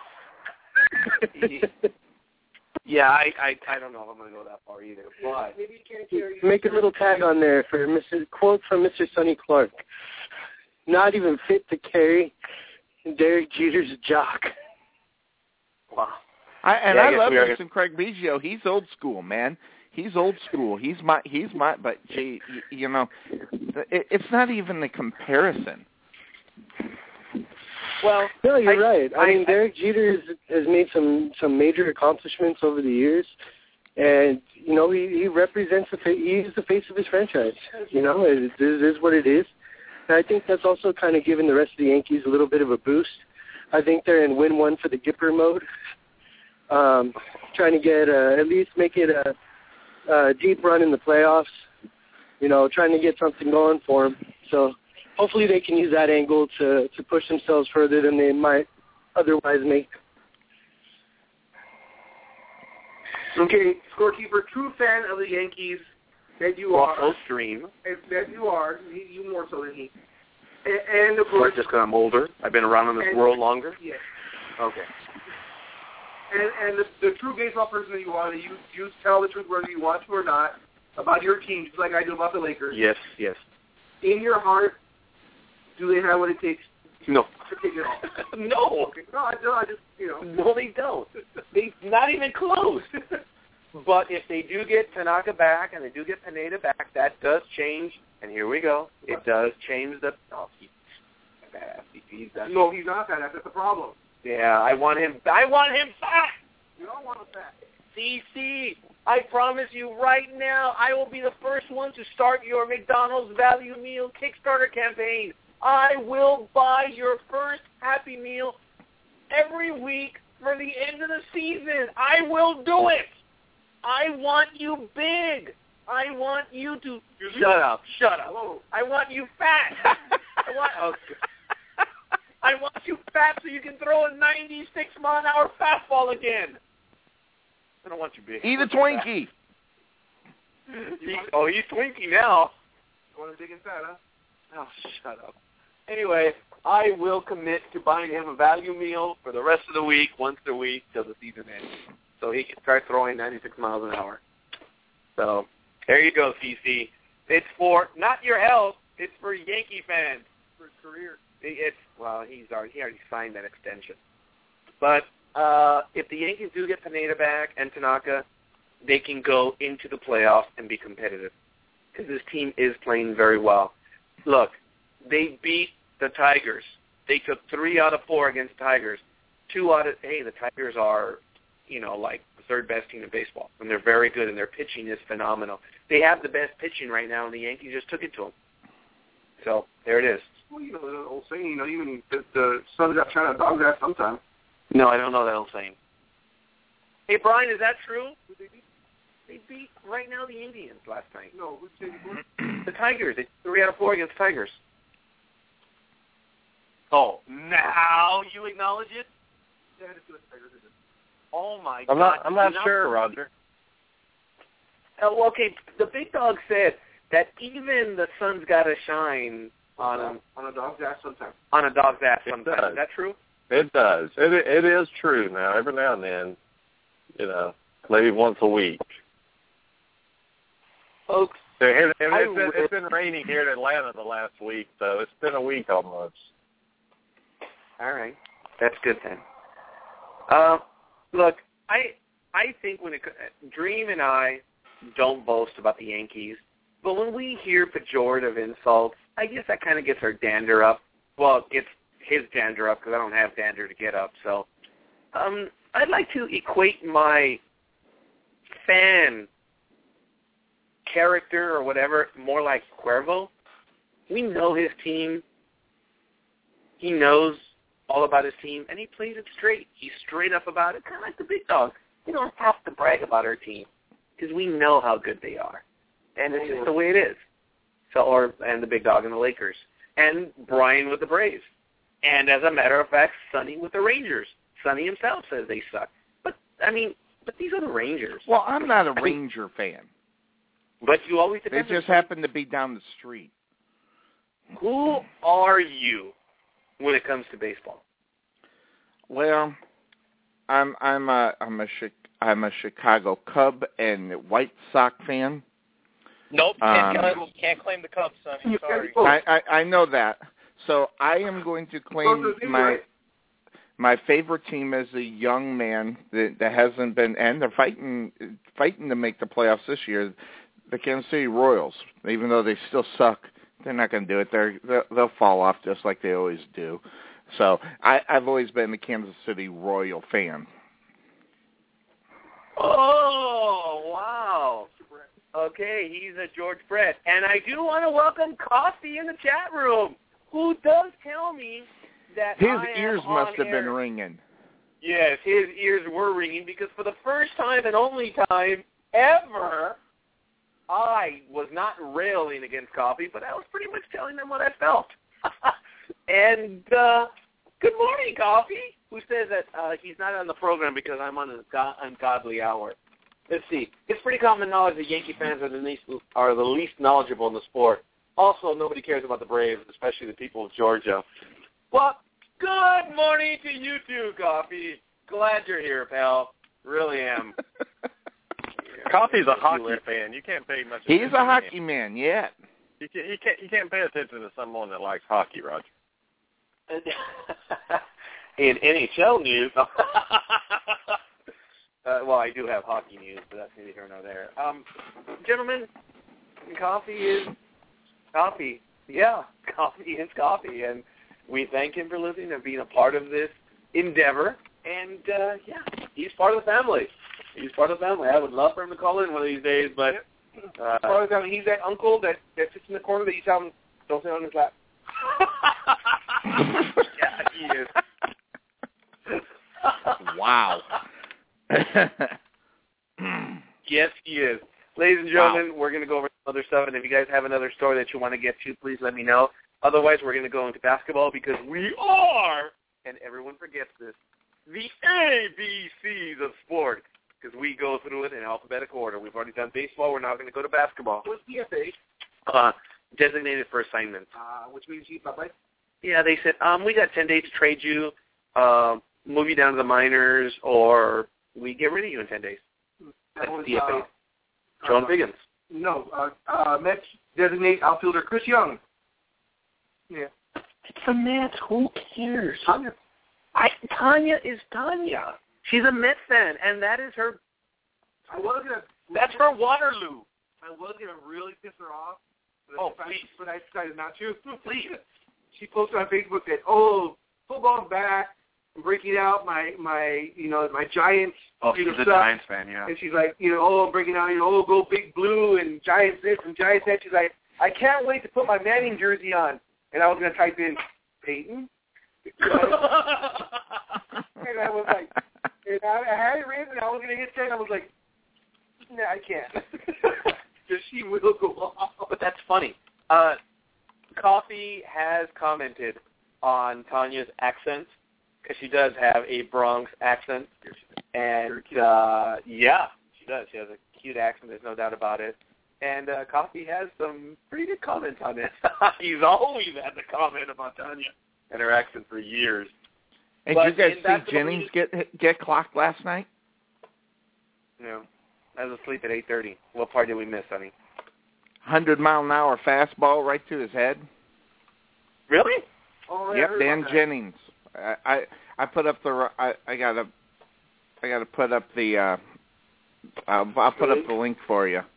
Yeah, I, I I don't know if I'm going to go that far either. But Maybe you can't carry. Make a little tag on there for Mister quote from Mister Sonny Clark. Not even fit to carry Derek Jeter's jock. wow. I, and Yeah, I I, guess love we are- me some Craig Biggio. He's old school, man. He's old school. He's my he's my. But gee, y- you know, it, it's not even the comparison. Well, No, you're I- right. I, I- mean, I- Derek Jeter has, has made some, some major accomplishments over the years, and you know he, he represents the fa- he's the face of his franchise. You know, it, it is what it is. And I think that's also kind of given the rest of the Yankees a little bit of a boost. I think they're in win one for the Gipper mode, um, trying to get uh, at least make it a, a deep run in the playoffs. You know, trying to get something going for them. So. Hopefully they can use that angle to, to push themselves further than they might otherwise make. Okay, scorekeeper, true fan of the Yankees that you well, are. post Dream. as- That you are. You, you more so than he. And, and of Or course, just because I'm older. I've been around in this and- world longer. yes. Okay. And and the, the true baseball person that you are, that you you tell the truth whether you want to or not about your team, just like I do about the Lakers. Yes, yes. In your heart, do they have what it takes No. to take it all? no. Okay. No, I, no, I just you know. No, they don't. They not even close. But if they do get Tanaka back and they do get Pineda back, that does change. And here we go. It does change the. Oh, he's badass. He- He's done. No, he's not that. That's the problem. Yeah, I want him. I want him back. You don't want him back. C C, I promise you right now, I will be the first one to start your McDonald's Value Meal Kickstarter campaign. I will buy your first Happy Meal every week for the end of the season. I will do it. I want you big. I want you to... Shut up. Shut up. I want you fat. I want... Oh, I want you fat so you can throw a ninety-six mile an hour fastball again. I don't want you big. Eat a Twinkie. He, oh, he's Twinkie now. You want him big and fat, huh? Oh, shut up. Anyway, I will commit to buying him a value meal for the rest of the week, once a week, till the season ends, so he can start throwing ninety-six miles an hour. So there you go, C C. It's for not your health. It's for Yankee fans. For his career. It's well, he's already he already signed that extension. But uh, if the Yankees do get Pineda back and Tanaka, they can go into the playoffs and be competitive because this team is playing very well. Look, they beat the Tigers. They took three out of four against Tigers. Two out of hey, the Tigers are, you know, like the third best team in baseball, and they're very good, and their pitching is phenomenal. They have the best pitching right now, and the Yankees just took it to them. So there it is. Well, you know the old saying, you know, even the, the sun's got shine on dog's ass sometime. No, I don't know that old saying. Hey, Brian, is that true? They beat right now the Indians last night. No, who's saying before? The Tigers. They three out of four against Tigers. Oh, now you acknowledge it? Yeah, it's good. Tigers did it. Oh my I'm God! not. I'm not You're sure, Roger. Oh, well, okay, the big dog said that even the sun's got to shine on a on a dog's ass sometime. on a dog's ass It sometimes. does. Is that true? It does. It it is true now. Every now and then, you know, maybe once a week. Folks, It, it, I it's, been, it's been raining here in Atlanta the last week, so it's been a week almost. All right, that's good then. Uh, look, I I think when it Dream and I don't boast about the Yankees, but when we hear pejorative insults, I guess that kind of gets our dander up. Well, it gets his dander up because I don't have dander to get up. So, um, I'd like to equate my fan character or whatever more like Cuervo. We know his team. He knows all about his team, and he plays it straight. He's straight up about it, kind of like the big dog. We don't have to brag about our team because we know how good they are, and it's just the way it is. So, or and the big dog and the Lakers, and Brian with the Braves, and as a matter of fact, Sonny with the Rangers. Sonny himself says they suck, but I mean, but these are the Rangers. Well, I'm not a Ranger fan. But you always They just happen to be down the street. Who are you when it comes to baseball? Well, I'm I'm a I'm a I'm a Chicago Cub and White Sox fan. Nope, can't, Um, claim, can't claim the Cubs, Sonny. Sorry. I, I I know that. So I am going to claim my my favorite team as a young man that, that hasn't been, and they're fighting fighting to make the playoffs this year. The Kansas City Royals, even though they still suck, they're not going to do it. They're, they'll, they'll fall off just like they always do. So I, I've always been a Kansas City Royal fan. Oh, wow. Okay, he's a George Brett. And I do want to welcome Coffee in the chat room, who does tell me that His I am ears on must have air. been ringing. Yes, his ears were ringing because for the first time and only time ever, I was not railing against Coffee, but I was pretty much telling them what I felt. and uh, good morning, Coffee, who says that uh, he's not on the program because I'm on an ungodly hour. Let's see. It's pretty common knowledge that Yankee fans are the least are the least knowledgeable in the sport. Also, nobody cares about the Braves, especially the people of Georgia. Well, good morning to you too, Coffee. Glad you're here, pal. Really am. Coffee's a hockey fan. You can't pay much attention He's a hockey man, yeah. You can't, you can't, you can't pay attention to someone that likes hockey, Roger. In N H L news, uh, well, I do have hockey news, but that's neither here nor there. Um, gentlemen, Coffee is coffee. Yeah, Coffee is coffee, and we thank him for listening and being a part of this endeavor. And uh, yeah, he's part of the family. He's part of the family. I would love for him to call in one of these days, but uh, part of the family. He's that uncle that, that sits in the corner that you tell him don't sit on his lap. Yeah, he is. Wow. Yes, he is. Ladies and gentlemen, wow. We're going to go over some other stuff, and if you guys have another story that you want to get to, please let me know. Otherwise, we're going to go into basketball because we are, and everyone forgets this, the A B Cs of sport, because we go through it in alphabetical order. We've already done baseball. We're now going to go to basketball. What's D F A? Uh, designated for assignments. Uh, which means you, bye-bye? Yeah, they said, um, we got ten days to trade you, uh, move you down to the minors, or we get rid of you in ten days. That's was, D F A. uh, John uh, Biggins. No, uh, uh, Mets designate outfielder Chris Young. Yeah. It's the Mets. Who cares? Tanya. I, Tanya is Tanya. She's a Mets fan, and that is her. I was gonna. That's her Waterloo. I was gonna really piss her off. But Oh, I, please. But I decided not to. Please. She posted on Facebook that, oh, football's back. I'm breaking out my, my you know, my Giants. Oh, you she's know, a stuff. Giants fan, yeah. And she's like, you know, oh, I'm breaking out, you know, oh, go Big Blue and Giants this and Giants that. She's like, I can't wait to put my Manning jersey on. And I was going to type in Peyton. and I was like, and I, I had it written and I was going to hit send. I was like, nah, I can't. Because she will go off. But that's funny. Uh, Coffee has commented on Tanya's accent, because she does have a Bronx accent. And, uh, yeah, she does. She has a cute accent. There's no doubt about it. And uh, Coffee has some pretty good comments on this. He's always had the comment about Tanya and her accent for years. And But did you guys in see basketball Jennings get get clocked last night? No. I was asleep at eight thirty. What part did we miss, honey? Hundred mile an hour fastball right to his head. Really? Oh, yeah, I Yep, heard Dan about that. Jennings. I, I I put up the I I gotta I gotta put up the uh I'll, I'll put up the link for you.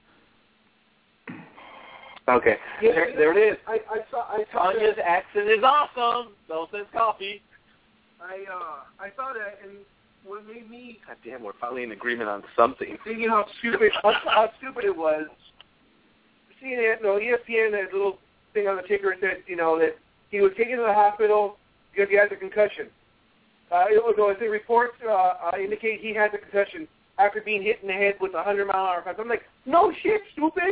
Okay. Yeah, there, there it is. I, I saw. I saw Tanya's that. accent is awesome. No sense coffee. I uh, I saw that, and what made me God damn, we're finally in agreement on something. thinking how stupid how, how stupid it was. C N N, no, E S P N, that little thing on the ticker said, you know, that he was taken to the hospital because he has a concussion. Uh, it was, uh, the reports uh, uh, indicate he has a concussion after being hit in the head with a hundred mile an hour fastball. I'm like, no shit, stupid.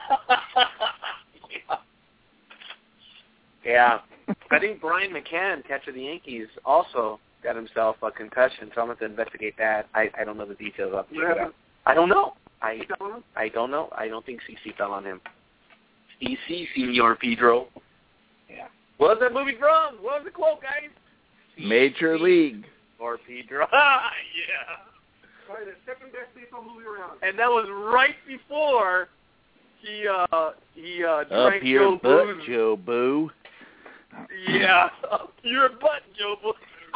Yeah. I think Brian McCann, catcher of the Yankees, also got himself a concussion, so I'm going to investigate that. I, I don't know the details of it. I don't know. I I don't know. I don't think C C fell on him. C C, Senor Pedro. Yeah. What was that movie from? What was the quote, guys? Major League. Or Pedro. Ah, yeah. Probably the second best baseball movie around. And that was right before he uh he uh Up drank your Joe butt, Boo's. Joe Boo. Yeah, up your butt, Joe Boo.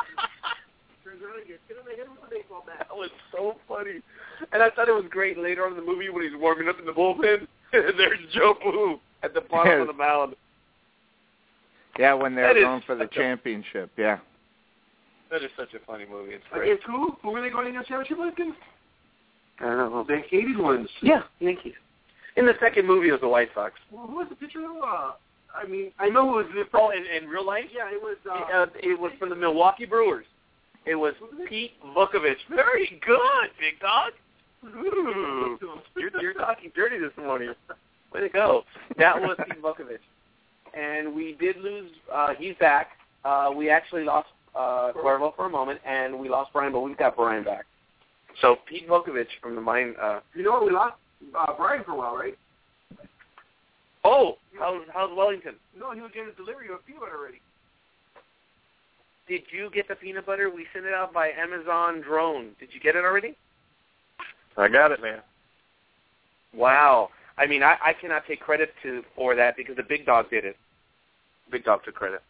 That was so funny. And I thought it was great later on in the movie when he's warming up in the bullpen. There's Joe Boo at the bottom of the mound. Yeah, when they're That is going for the such a- championship, yeah. That is such a funny movie. It's great. Against who? Who were they going against championship against? I don't know. The Yankees ones. Yeah, Yankees. In the second movie, it was the White Sox. Well, who was the pitcher? Uh, I mean, I know it was the. Oh, in, in real life? Yeah, it was. Uh, Uh, it was from the Milwaukee Brewers. It was Pete Vukovich. Very good, big dog. Ooh, you're, you're talking dirty this morning. Way to go. That was Pete Vukovich. And we did lose. Uh, he's back. Uh, we actually lost uh, Cuervo for a moment, and we lost Brian, but we've got Brian back. So Pete Vukovich from the mine. Uh, you know what? We lost uh, Brian for a while, right? oh, how's, how's Wellington? No, he was getting a delivery of peanut butter already. Did you get the peanut butter? We sent it out by Amazon drone. Did you get it already? I got it, man. Wow. I mean, I, I cannot take credit to for that because the big dog did it. Big dog took credit.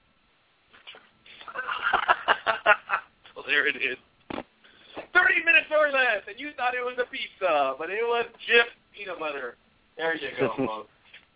So there it is. Thirty minutes or less, and you thought it was a pizza, but it was Jif peanut butter. There you go, folks.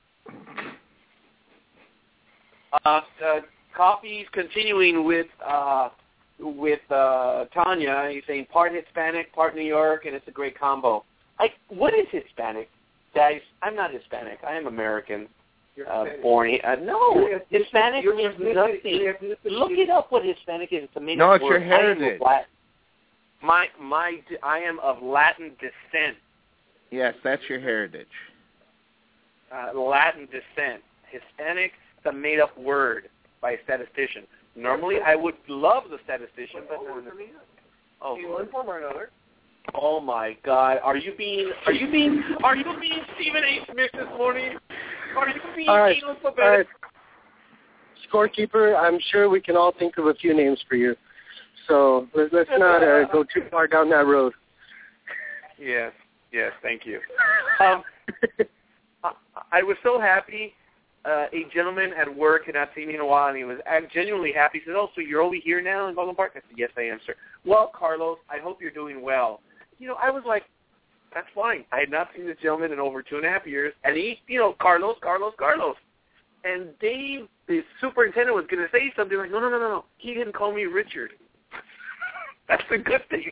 Uh, uh, Coffee's continuing with uh, with uh, Tanya. He's saying part Hispanic, part New York, and it's a great combo. I, what is Hispanic? Guys, I'm not Hispanic. I am American. Uh, born here. Uh, no, Hispanic means nothing. Look it up what Hispanic is. It's a No, it's your word. I am of heritage. Latin. My, my, I am of Latin descent. Yes, that's your heritage. Uh, Latin descent. Hispanic, it's a made-up word by a statistician. Normally, I would love the statistician, but no, no. Oh, in one form or another. oh my God! Are you being? Are you being? Are you being Stephen A. Smith this morning? Are you being All right, analphabetic? all right. Scorekeeper, I'm sure we can all think of a few names for you. So let's, let's not uh, go too far down that road. Yes, yes, thank you. Um, I, I was so happy. Uh, a gentleman at work had not seen me in a while, and he was I'm genuinely happy. He said, oh, so you're over here now in Baldwin Park? I said, yes, I am, sir. Well, Carlos, I hope you're doing well. You know, I was like, that's fine. I had not seen this gentleman in over two and a half years, and he, you know, Carlos, Carlos, Carlos. And Dave, the superintendent, was going to say something like, no, no, no, no, no. He didn't call me Richard. That's a good thing.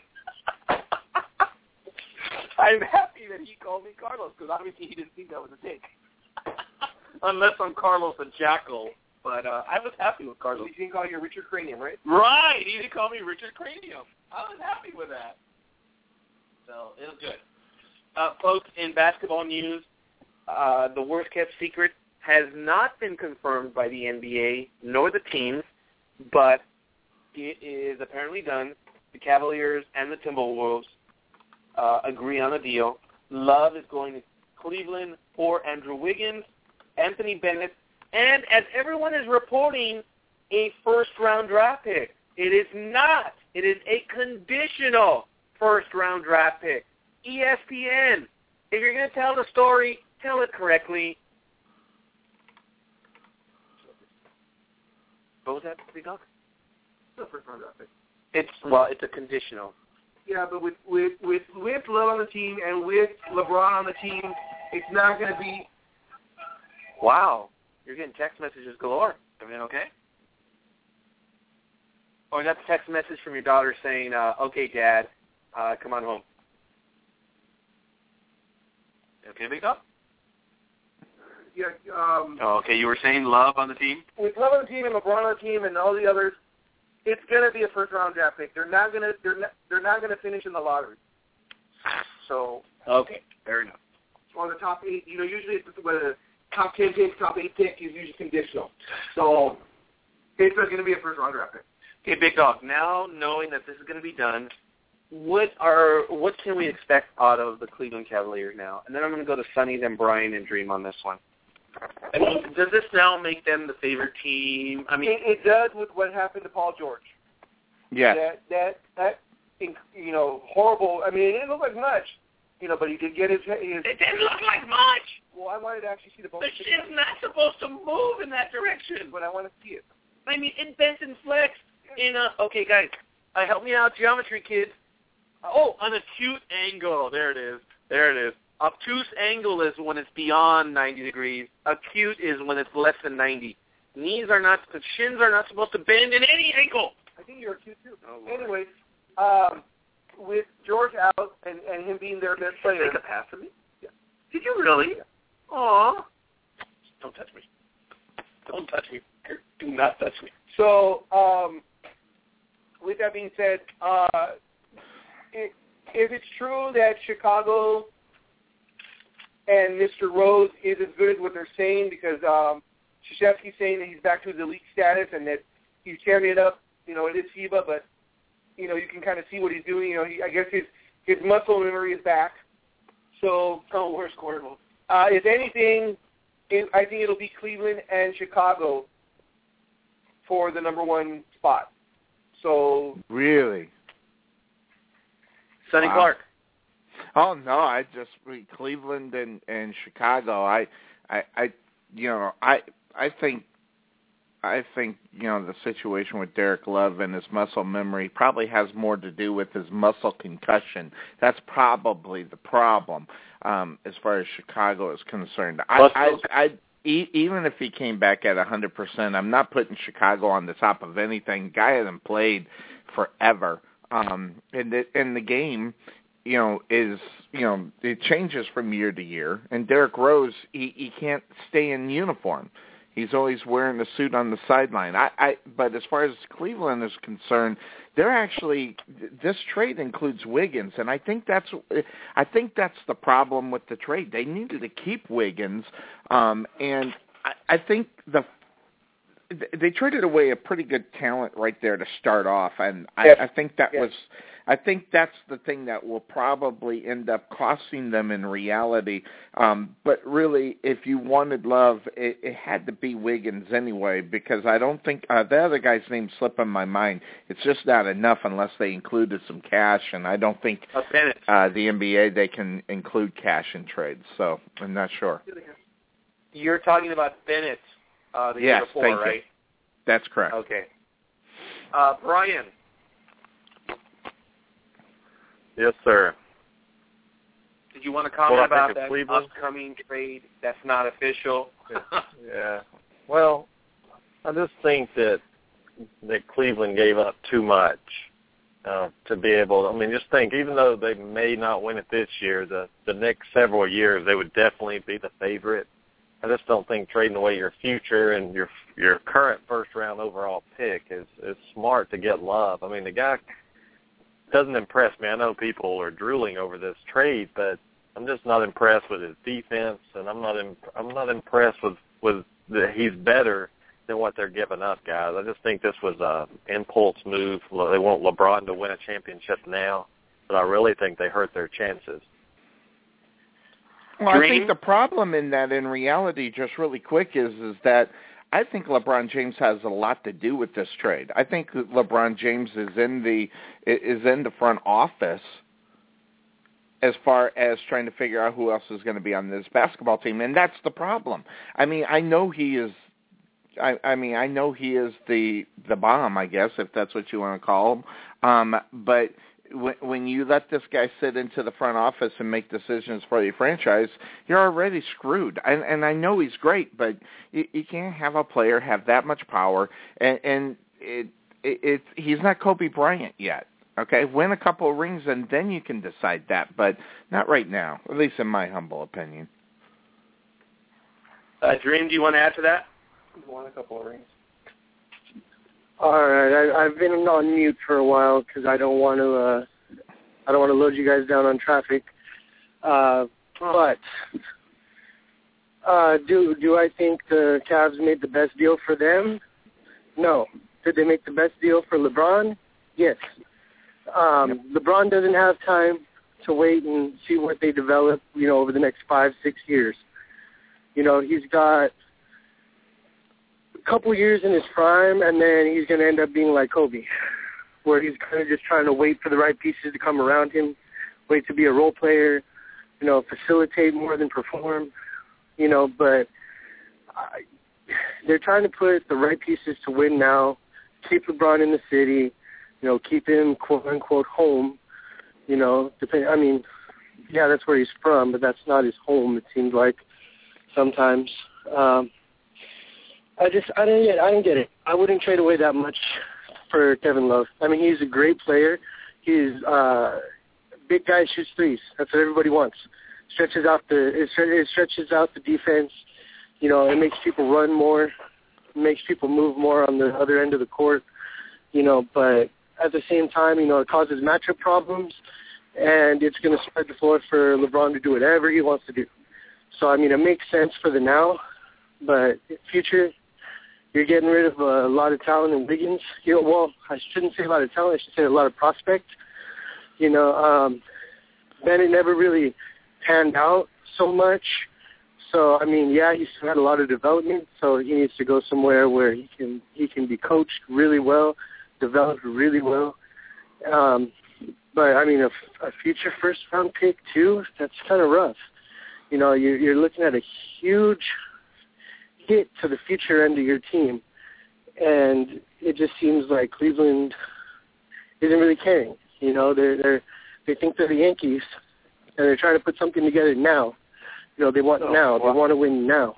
I'm happy that he called me Carlos, because obviously he didn't think that was a dick. Unless I'm Carlos the Jackal. But uh, I was happy with Carlos. He didn't call you Richard Cranium, right? Right. He didn't call me Richard Cranium. I was happy with that. So it was good. Uh, folks, in basketball news, uh, the worst-kept secret has not been confirmed by the N B A nor the teams, but it is apparently done. The Cavaliers and the Timberwolves uh, agree on a deal. Love is going to Cleveland for Andrew Wiggins, Anthony Bennett, and as everyone is reporting, a first-round draft pick. It is not. It is a conditional first-round draft pick. E S P N. If you're going to tell the story, tell it correctly. What was that, Big Dog? It's the first round draft pick. It's, well, it's a conditional. Yeah, but with, with, with, with Love on the team and with LeBron on the team, it's not going to be... Wow. You're getting text messages galore. Everything okay? Or is that the text message from your daughter saying, uh, okay, Dad, uh, come on home? Okay, Big Dog? Yeah, um... Oh, okay, you were saying Love on the team? With Love on the team and LeBron on the team and all the others, it's going to be a first-round draft pick. They're not going to they're not, they're not going to finish in the lottery. So... Okay, fair enough. On the top eight, you know, usually it's whether top ten pick, top eight pick is usually conditional. So it's going to be a first-round draft pick. Okay, Big Dog, now knowing that this is going to be done, what are what can we expect out of the Cleveland Cavaliers now? And then I'm going to go to Sonny, then Brian, and Dream on this one. I mean, does this now make them the favorite team? I mean, It, it does with what happened to Paul George. Yeah. That, that, that, you know, horrible. I mean, it didn't look like much, you know, but he did get his... his it didn't look like much. Well, I wanted to actually see the ball. The shit's not supposed to move in that direction. But I want to see it. I mean, it bends and flexed in a... Okay, guys, uh, help me out, geometry kids. Oh, an acute angle. There it is. There it is. Obtuse angle is when it's beyond ninety degrees. Acute is when it's less than ninety. Knees are not, the shins are not supposed to bend in any angle. I think you're acute too. Oh, anyway, um, with George out and, and him being their best player. Take a pass at me? Yeah. Did you really? Yeah. Aw. Don't touch me. Don't touch me. Do not touch me. So, um, with that being said, uh, it, if it's true that Chicago and Mister Rose is as good as what they're saying, because um, Krzyzewski's saying that he's back to his elite status and that he's carrying it up. You know, it is FIBA, but, you know, you can kind of see what he's doing. You know, he, I guess his, his muscle memory is back. So, oh, where's Cuervo? Uh, if anything, it, I think it'll be Cleveland and Chicago for the number one spot. So Really? Sonny Wow. Clark. Oh no, I just Cleveland and and Chicago. I, I, I, you know, I, I think, I think you know the situation with Derek Love and his muscle memory probably has more to do with his muscle concussion. That's probably the problem um, as far as Chicago is concerned. I, I, I, e- even if he came back at a hundred percent, I'm not putting Chicago on the top of anything. Guy hasn't played forever, um, and the, and the game. You know, is, you know, it changes from year to year. And Derrick Rose, he, he can't stay in uniform. He's always wearing the suit on the sideline. I, I, but as far as Cleveland is concerned, they're actually, this trade includes Wiggins, and I think that's, I think that's the problem with the trade. They needed to keep Wiggins, um, and I, I think the they traded away a pretty good talent right there to start off, and I, yes. I think that yes. was, I think that's the thing that will probably end up costing them in reality. Um, but really, if you wanted Love, it, it had to be Wiggins anyway, because I don't think uh, the other guy's name slipped in my mind. It's just not enough unless they included some cash, and I don't think uh, the N B A they can include cash in trades. So I'm not sure. You're talking about Bennett. Uh, the yes, year before, thank right? you. That's correct. Okay. Uh, Brian. Yes, sir. Did you want to comment Well, I about think that of Cleveland. upcoming trade that's not official? Yeah. Well, I just think that that Cleveland gave up too much uh, to be able. I mean, just think, even though they may not win it this year, the the next several years they would definitely be the favorite. I just don't think trading away your future and your your current first round overall pick is is smart to get Love. I mean, the guy doesn't impress me. I know people are drooling over this trade, but I'm just not impressed with his defense, and I'm not imp- I'm not impressed with with the, he's better than what they're giving up, guys. I just think this was a impulse move. They want LeBron to win a championship now, but I really think they hurt their chances. Well, I think the problem in that, in reality, just really quick, is is that I think LeBron James has a lot to do with this trade. I think that LeBron James is in the is in the front office as far as trying to figure out who else is going to be on this basketball team, and that's the problem. I mean, I know he is. I, I mean, I know he is the the bomb, I guess, if that's what you want to call him. Um, but when, when you let this guy sit into the front office and make decisions for your franchise, you're already screwed. And, and I know he's great, but you, you can't have a player have that much power, and, and it, it, it he's not Kobe Bryant yet. Okay, win a couple of rings, and then you can decide that, but not right now, at least in my humble opinion. Uh, Dream, do you want to add to that? Won a couple of rings. All right, I, I've been on mute for a while because I don't want to. Uh, I don't want to load you guys down on traffic. Uh, but uh, do do I think the Cavs made the best deal for them? No. Did they make the best deal for LeBron? Yes. Um, LeBron doesn't have time to wait and see what they develop, you know, over the next five, six years. You know, he's got a couple years in his prime, and then he's going to end up being like Kobe, where he's kind of just trying to wait for the right pieces to come around him, wait to be a role player, you know, facilitate more than perform, you know, but I, they're trying to put the right pieces to win now, keep LeBron in the city, you know, keep him, quote-unquote, home, you know. Depend, I mean, yeah, that's where he's from, but that's not his home, it seems like, sometimes. Um, I just, I didn't get I didn't get it. I wouldn't trade away that much for Kevin Love. I mean, he's a great player. He's uh, big guy, shoots threes. That's what everybody wants. Stretches out the, it, it stretches out the defense. You know, it makes people run more, makes people move more on the other end of the court, you know, but at the same time, you know, it causes matchup problems, and it's going to spread the floor for LeBron to do whatever he wants to do. So, I mean, it makes sense for the now, but future, you're getting rid of a lot of talent in Wiggins. You know, well, I shouldn't say a lot of talent. I should say a lot of prospect. You know, um, Bennett never really panned out so much. So, I mean, yeah, he's had a lot of development, so he needs to go somewhere where he can he can be coached really well, developed really well. Um, but, I mean, a, a future first-round pick, too, that's kind of rough. You know, you're, you're looking at a huge hit to the future end of your team, and it just seems like Cleveland isn't really caring. You know, they're, they're, they think they're the Yankees, and they're trying to put something together now. You know, they want oh, now. Wow. They want to win now.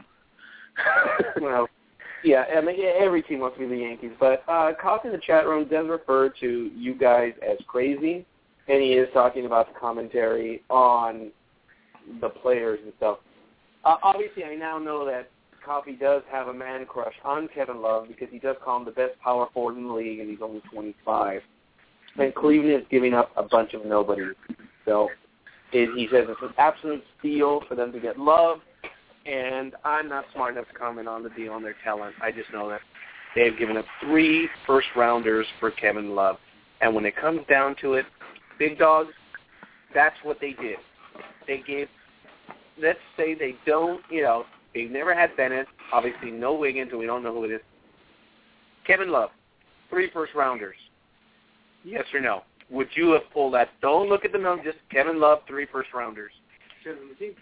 Well, yeah, I mean, every team wants to be the Yankees, but uh, Coffee in the chat room does refer to you guys as crazy, and he is talking about the commentary on the players and stuff. Uh, obviously, I now know that Coffee does have a man crush on Kevin Love because he does call him the best power forward in the league, and he's only twenty-five. And Cleveland is giving up a bunch of nobodies. So it, he says it's an absolute steal for them to get Love, and I'm not smart enough to comment on the deal on their talent. I just know that they've given up three first-rounders for Kevin Love. And when it comes down to it, big dogs, that's what they did. They gave, let's say they don't, you know, they've never had Bennett, obviously no Wiggins, and we don't know who it is. Kevin Love, three first-rounders. Yes or no? Would you have pulled that? Don't look at the numbers, just Kevin Love, three first-rounders. Because of the team.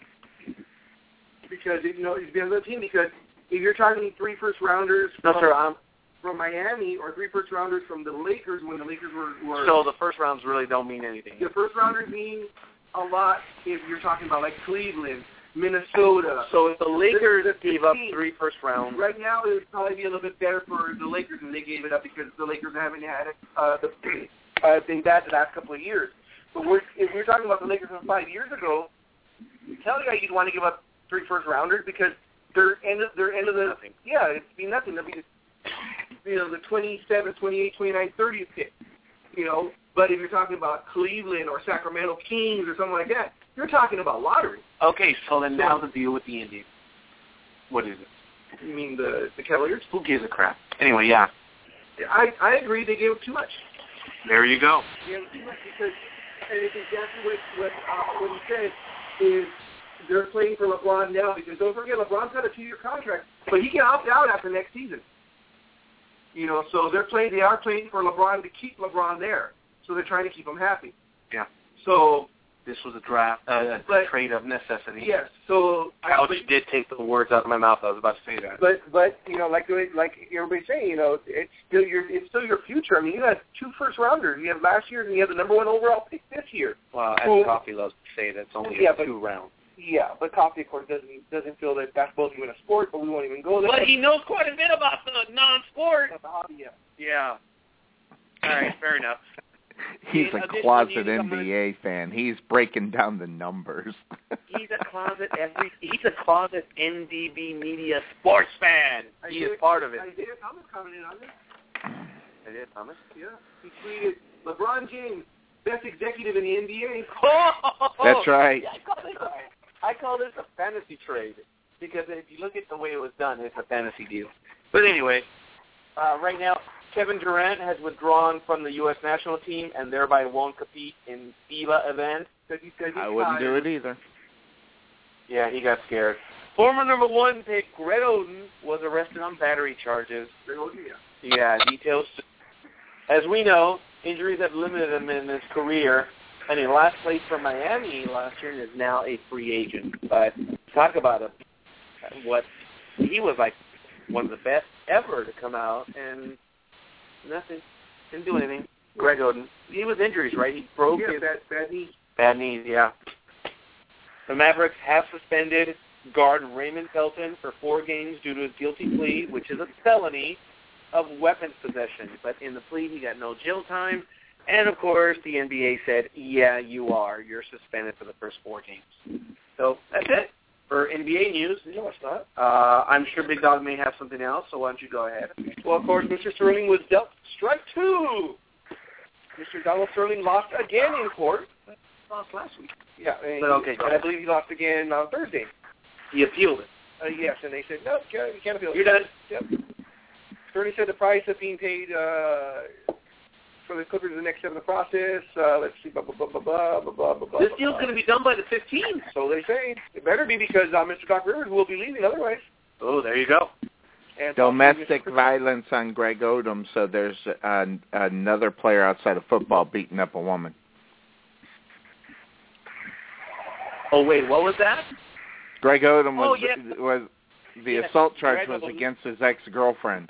Because, you know, it's because of the team. Because if you're talking three first-rounders no, from, sir, I'm, from Miami or three first-rounders from the Lakers when the Lakers were, were... So the first rounds really don't mean anything. The first-rounders mean a lot if you're talking about, like, Cleveland, Minnesota. So if the Lakers the, the, gave the up team, three first rounds... Right now, it would probably be a little bit better for the Lakers than they gave it up because the Lakers haven't had uh, the, uh, been bad the last couple of years. But we're, if we're talking about the Lakers from five years ago, tell you you'd want to give up three first-rounders because they're end of, they're end of the... Nothing. Yeah, it'd be nothing. It'd be, you know, the twenty-seven, twenty-eight, twenty-nine, thirtieth pick, you know. But if you're talking about Cleveland or Sacramento Kings or something like that, you're talking about lottery. Okay, so then now the deal with the Indians. What is it? You mean the the Cavaliers? Who gives a crap? Anyway, yeah. I I agree. They gave up too much. There you go. They gave up too much because, and it's exactly what what uh, what he said is they're playing for LeBron now because don't forget LeBron's got a two-year contract, but he can opt out after next season. You know, so they're playing. They are playing for LeBron to keep LeBron there. So they're trying to keep him happy. Yeah. So this was a draft, uh, a But- trade of necessity. Yes. So Ouch, but- did take the words out of my mouth. I was about to say that. But but you know, like like everybody's saying, you know, it's still your it's still your future. I mean, you got two first rounders. You have last year, and you have the number one overall pick this year. Well, as Well, Coffee loves to say, that's only yeah, a but- two round. Yeah, but Coffee, of course, doesn't doesn't feel that basketball is even a sport. But we won't even go there. But he knows quite a bit about the non-sport. That's a hobby, yeah. Yeah. All right, fair enough. He's In a addition, closet you N come B A fan. He's breaking down the numbers. He's a closet every. He's a closet N D B media sports fan. I He did- is part of it. I did. Thomas commented on this. I did, Thomas. Yeah, he tweeted LeBron James, best executive in the N B A. That's right. Yeah, I call this a, I call this a fantasy trade because if you look at the way it was done, it's a fantasy deal. But anyway, uh, right now Kevin Durant has withdrawn from the U S national team and thereby won't compete in FIBA events. He said he's I wouldn't do tired. it either. Yeah, he got scared. Former number one pick Greg Oden was arrested on battery charges. Yeah, details. As we know, injuries have limited him in his career, and he last played for Miami last year and is now a free agent. But talk about a, what he was like one of the best ever to come out, and nothing, didn't do anything. Greg Oden, he was injuries, right? He broke Yeah, his bad, bad knee. bad knees. Yeah. The Mavericks have suspended guard Raymond Felton for four games due to his guilty plea, which is a felony of weapons possession. But in the plea, he got no jail time. And, of course, the N B A said, yeah, you are. You're suspended for the first four games. So that's it for N B A news. No, it's not. Uh, I'm sure Big Dog may have something else, so why don't you go ahead? Well, of course, Mister Sterling was dealt strike two. Mister Donald Sterling lost again in court. Lost last week. Yeah, and, But okay, go and I ahead. believe he lost again on Thursday. He appealed it. Uh, yes, and they said, no, you can't, you can't appeal. You're done. Yep. Sterling said the price of being paid uh, for the Clippers is the next step in the process. Uh, let's see, blah, blah, blah, blah, blah, blah, blah, blah. This deal's going to be done by the fifteenth. So they say. It better be because uh, Mister Doc Rivers will be leaving otherwise. Oh, there you go. And Domestic violence on Greg Odom, so there's uh, another player outside of football beating up a woman. Oh, wait, what was that? Greg Odom was, Oh, yeah. was the Yes, assault charge Greg was Odom. against his ex-girlfriend.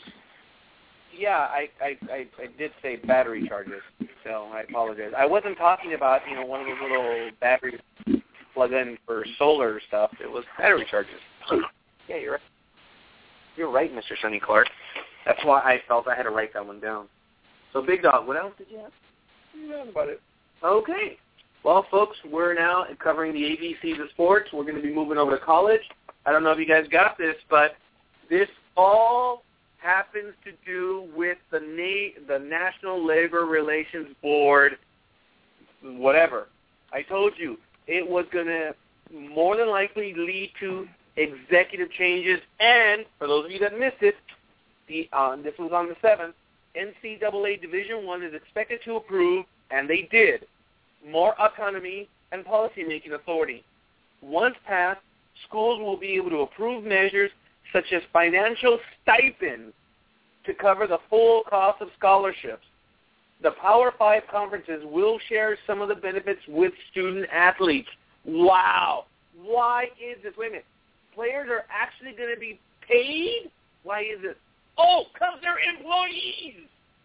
Yeah, I, I, I, I did say battery charges, so I apologize. I wasn't talking about, you know, one of those little batteries plug in for solar stuff. It was battery charges. Yeah, you're right. You're right, Mister Sonny Clark. That's why I felt I had to write that one down. So, Big Dog, what else did you have? Yeah, that's about it. Okay. Well, folks, we're now covering the A B Cs of sports. We're going to be moving over to college. I don't know if you guys got this, but this all happens to do with the Na- the National Labor Relations Board, whatever. I told you it was going to more than likely lead to executive changes, and for those of you that missed it, the uh, this was on the seventh, N C double A Division One is expected to approve, and they did, more autonomy and policymaking authority. Once passed, schools will be able to approve measures such as financial stipends to cover the full cost of scholarships. The Power Five conferences will share some of the benefits with student athletes. Wow. Why is this? Wait a minute. Players are actually going to be paid? Why is this? Oh, because they're employees.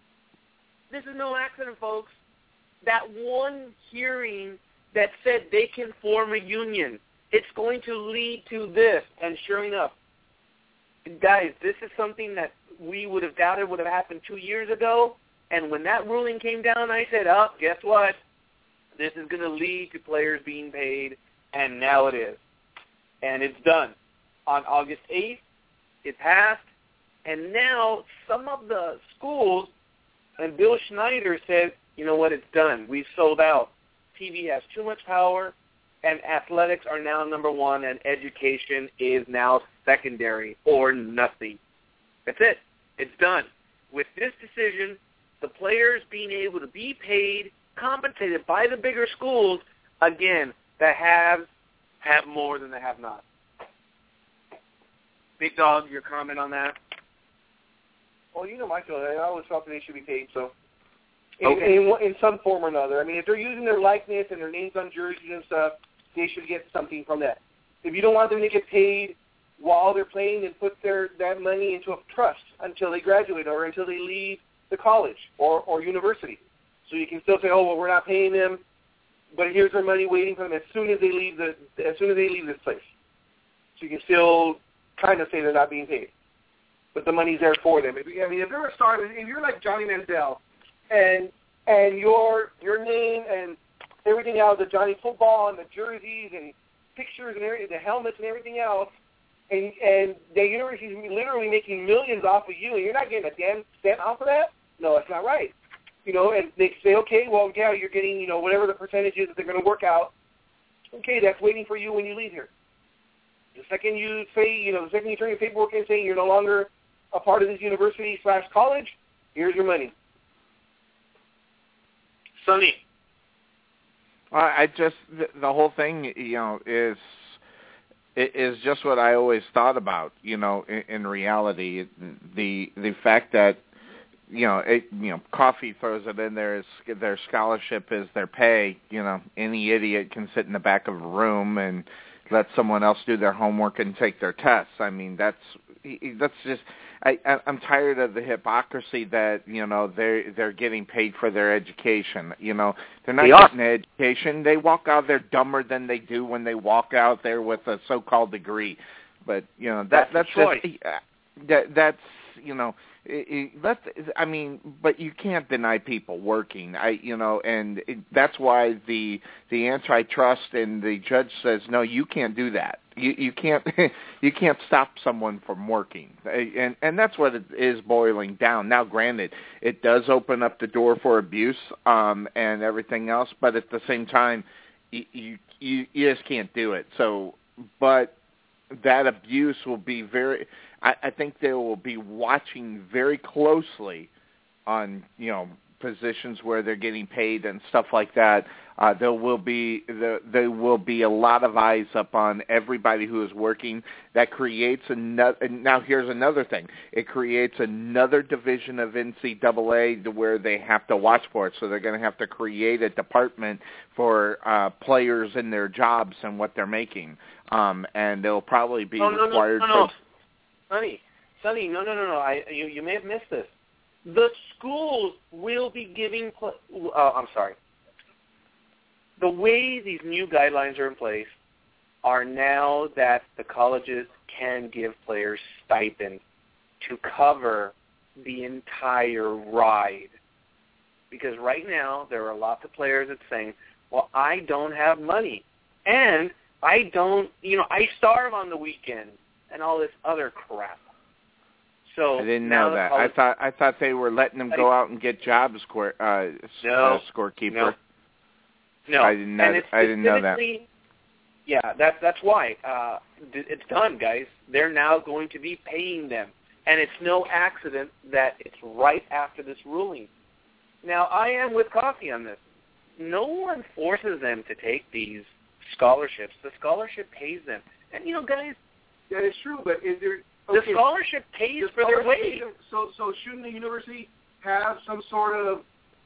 This is no accident, folks. That one hearing that said they can form a union, it's going to lead to this. And sure enough, guys, this is something that we would have doubted would have happened two years ago. And when that ruling came down, I said, oh, guess what? This is going to lead to players being paid, and now it is. And it's done. On August eighth, it passed, and now some of the schools, and Bill Schneider said, you know what, it's done. We've sold out. T V has too much power, and athletics are now number one, and education is now secondary or nothing. That's it. It's done. With this decision, the players being able to be paid, compensated by the bigger schools, again, the haves have more than the have-nots. Big Dog, your comment on that? Well, you know my feeling. I always thought that they should be paid, so. in, Okay. in, in some form or another. I mean, if they're using their likeness and their names on jerseys and stuff, they should get something from that. If you don't want them to get paid while they're playing, then put their that money into a trust until they graduate or until they leave the college or, or university. So you can still say, oh, well, we're not paying them, but here's their money waiting for them as soon as they leave the as soon as they leave this place. So you can still kind of say they're not being paid, but the money's there for them. If, I mean, if you're a star, if you're like Johnny Manziel, and and your your name and everything else, the Johnny football and the jerseys and pictures and everything, the helmets and everything else, and and the university's literally making millions off of you, and you're not getting a damn cent off of that? No, that's not right. You know, and they say, okay, well, yeah, you're getting, you know, whatever the percentage is that they're going to work out. Okay, that's waiting for you when you leave here. The second you say, you know, the second you turn your paperwork in saying you're no longer a part of this university slash college, here's your money. Sonny. I just the, the whole thing, you know, is is just what I always thought about. You know, in, in reality, the the fact that you know, it, you know, Coffee throws it in there as their scholarship is their pay. You know, any idiot can sit in the back of a room and let someone else do their homework and take their tests. I mean, that's that's just. I, I'm tired of the hypocrisy that you know they're they're getting paid for their education. You know, they're not they getting are. an education. They walk out there dumber than they do when they walk out there with a so-called degree. But you know that that's, that's just that that's you know. It, it, that's, I mean, but you can't deny people working. I, you know, and it, that's why the the antitrust and the judge says no, you can't do that. You you can't you can't stop someone from working, and and that's what it is boiling down. Now, granted, it does open up the door for abuse um, and everything else, but at the same time, you you you, you just can't do it. So, but that abuse will be very. I, I think they will be watching very closely on, you know, positions where they're getting paid and stuff like that. Uh, there will be there, there will be a lot of eyes up on everybody who is working. That creates another. Now, here's another thing: it creates another division of N C double A to where they have to watch for it. So they're going to have to create a department for uh, players in their jobs and what they're making, um, and they'll probably be oh, no, required. No, no, no, for, Sonny, Sonny, no, no, no, no. I you you may have missed this. The schools will be giving. Pl- uh, I'm sorry. The way these new guidelines are in place are now that the colleges can give players stipend to cover the entire ride. Because right now there are lots of players that saying, well, I don't have money. And I don't, you know, I starve on the weekend and all this other crap. So I didn't now know that. college, I thought I thought they were letting them go out and get jobs, score, uh, no, uh, scorekeeper. No. No, I didn't know. And it's I didn't know that. Yeah, that that's why uh, it's done, guys. They're now going to be paying them, and it's no accident that it's right after this ruling. Now, I am with Coffee on this. No one forces them to take these scholarships. The scholarship pays them, and you know, guys, that is true. But is there the okay, scholarship pays the for their scholarship way? pays- So, so shouldn't the university have some sort of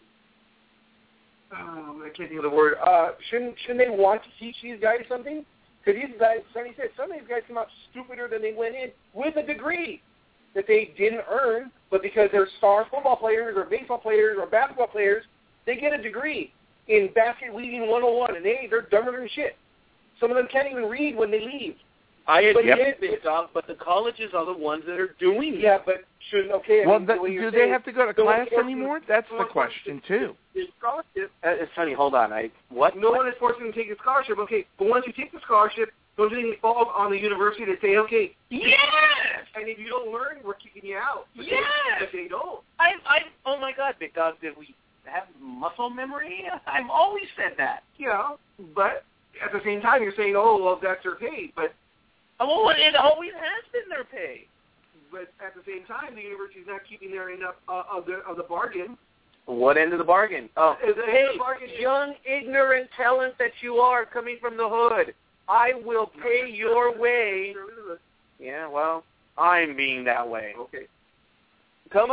Oh, I can't think of the word. Uh, shouldn't shouldn't they want to teach these guys something? Because these guys, Sonny said, some of these guys come out stupider than they went in with a degree that they didn't earn, but because they're star football players or baseball players or basketball players, they get a degree in basket weaving one oh one, and they they're dumber than shit. Some of them can't even read when they leave. I admit Yep. it, Big Dog, but the colleges are the ones that are doing it. Yeah, but shouldn't okay? I Well, mean, the, the way do you're they saying, have to go to no one class forces- anymore? That's no the one forces question too. the scholarship. Uh, Sonny, hold on. I what? No one is forcing them to take a scholarship. Okay, but once you take the scholarship, don't you think it falls on the university to say, okay, Yes. and if you don't learn, we're kicking you out. But Yes. They, but they don't. I, I, oh my God, Big Dog, did we have muscle memory? I've always said that. Yeah, but at the same time, you're saying, oh, well, that's their pay. But Oh, it always has been their pay. but at the same time, the university's not keeping their end up uh, of the of the bargain. What end of the bargain? Oh, Is the end hey, of the bargain is- young, ignorant talent that you are coming from the hood, I will pay your way. Yeah, well, I'm being that way. Okay. Come on,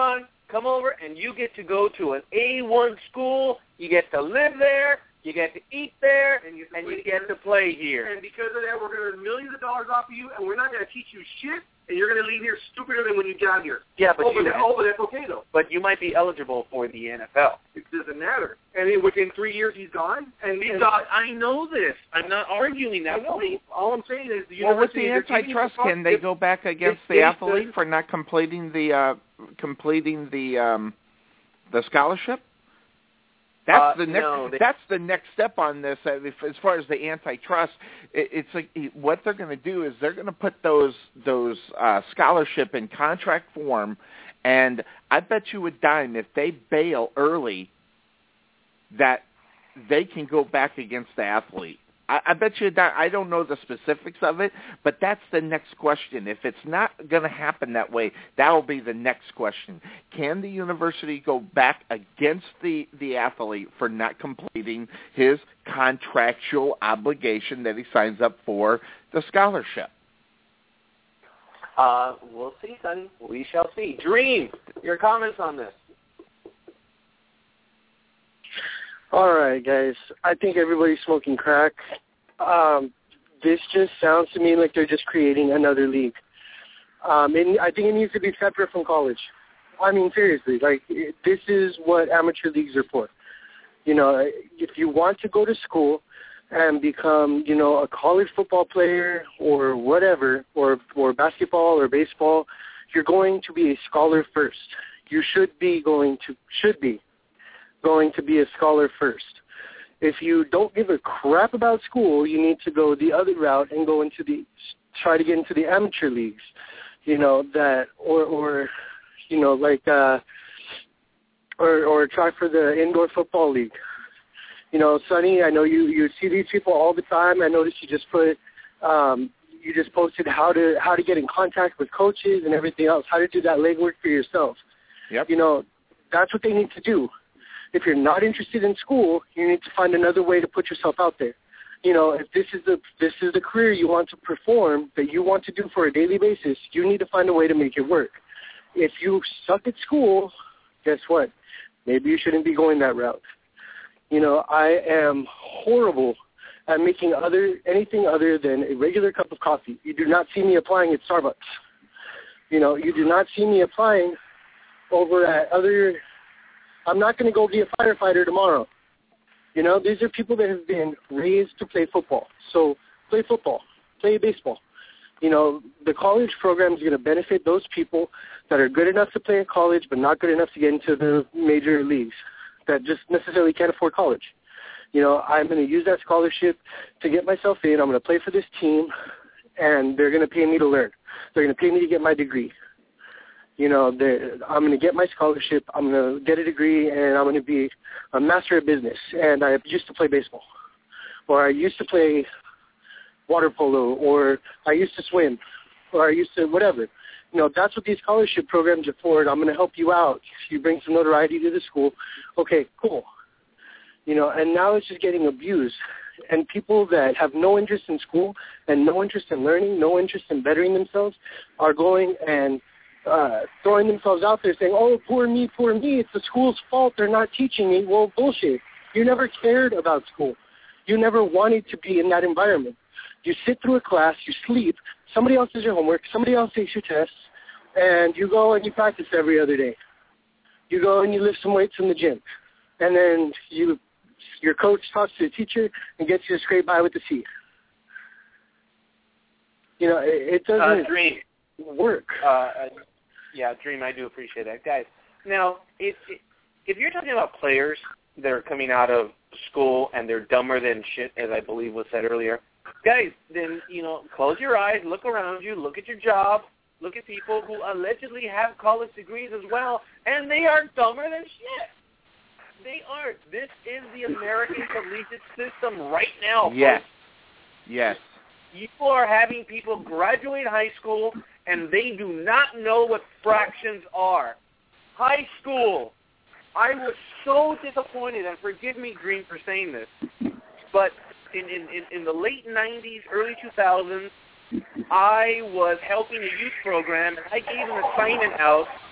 come over and you get to go to an A one school. You get to live there. You get to eat there, and you, and you get to play here. And because of that, we're going to earn millions of dollars off of you, and we're not going to teach you shit, and you're going to leave here stupider than when you got here. Yeah, but oh, you, but, that, oh, but that's okay, though. But you might be eligible for the N F L. It doesn't matter. And then within three years, he's gone. And He's and, gone. I know this. I'm not arguing that I know. point. All I'm saying is the Well, with university... the antitrust, can they go back against the athlete for not completing the uh, completing the um, the scholarship? That's Uh, the next. no, they- that's the next step on this. uh, if- As far as the antitrust, it, it's like what they're going to do is they're going to put those those uh, scholarship in contract form, and I bet you a dime if they bail early, that they can go back against the athlete. I, I bet you that I don't know the specifics of it, but that's the next question. If it's not going to happen that way, that will be the next question. Can the university go back against the, the athlete for not completing his contractual obligation that he signs up for the scholarship? Uh, we'll see, son. We shall see. Dream, your comments on this? All right, guys. I think everybody's smoking crack. Um, this just sounds to me like they're just creating another league. Um, and I think it needs to be separate from college. I mean, seriously, like, it, this is what amateur leagues are for. You know, if you want to go to school and become, you know, a college football player or whatever, or, or basketball or baseball, you're going to be a scholar first. You should be going to, should be. going to be a scholar first. If you don't give a crap about school, you need to go the other route and go into the, try to get into the amateur leagues, you know, that, or, or you know, like, uh, or, or try for the indoor football league. You know, Sonny, I know you, you see these people all the time. I noticed you just put, um, you just posted how to, how to get in contact with coaches and everything else, how to do that legwork for yourself. Yep. You know, that's what they need to do. If you're not interested in school, you need to find another way to put yourself out there. You know, if this is the this is the career you want to perform, that you want to do for a daily basis, you need to find a way to make it work. If you suck at school, guess what? Maybe you shouldn't be going that route. You know, I am horrible at making other anything other than a regular cup of coffee. You do not see me applying at Starbucks. You know, you do not see me applying over at other. I'm not going to go be a firefighter tomorrow. You know, these are people that have been raised to play football. So play football, play baseball. You know, the college program is going to benefit those people that are good enough to play at college but not good enough to get into the major leagues, that just necessarily can't afford college. You know, I'm going to use that scholarship to get myself in. I'm going to play for this team, and they're going to pay me to learn. They're going to pay me to get my degree. You know, I'm going to get my scholarship, I'm going to get a degree, and I'm going to be a master of business. And I used to play baseball, or I used to play water polo, or I used to swim, or I used to whatever. You know, that's what these scholarship programs are for. I'm going to help you out. You bring some notoriety to the school. Okay, cool. You know, and now it's just getting abused. And people that have no interest in school and no interest in learning, no interest in bettering themselves are going and Uh, throwing themselves out there saying, oh, poor me, poor me, it's the school's fault, they're not teaching me. Well, bullshit. You never cared about school. You never wanted to be in that environment. You sit through a class, you sleep, somebody else does your homework, somebody else takes your tests, and you go and you practice every other day. You go and you lift some weights in the gym. And then you, your coach talks to the teacher and gets you to scrape by with a C. You know, it, it doesn't uh, dream. work. Uh, Yeah, Dream, I do appreciate that. Guys, now, if if you're talking about players that are coming out of school and they're dumber than shit, as I believe was said earlier, guys, then, you know, close your eyes, look around you, look at your job, look at people who allegedly have college degrees as well, and they are dumber than shit. They aren't. This is the American collegiate system right now. Yes. Folks. Yes. You are having people graduate high school and they do not know what fractions are. High school. I was so disappointed, and forgive me, Green, for saying this, but in, in, in the late nineties, early two thousands, I was helping a youth program, and I gave an assignment out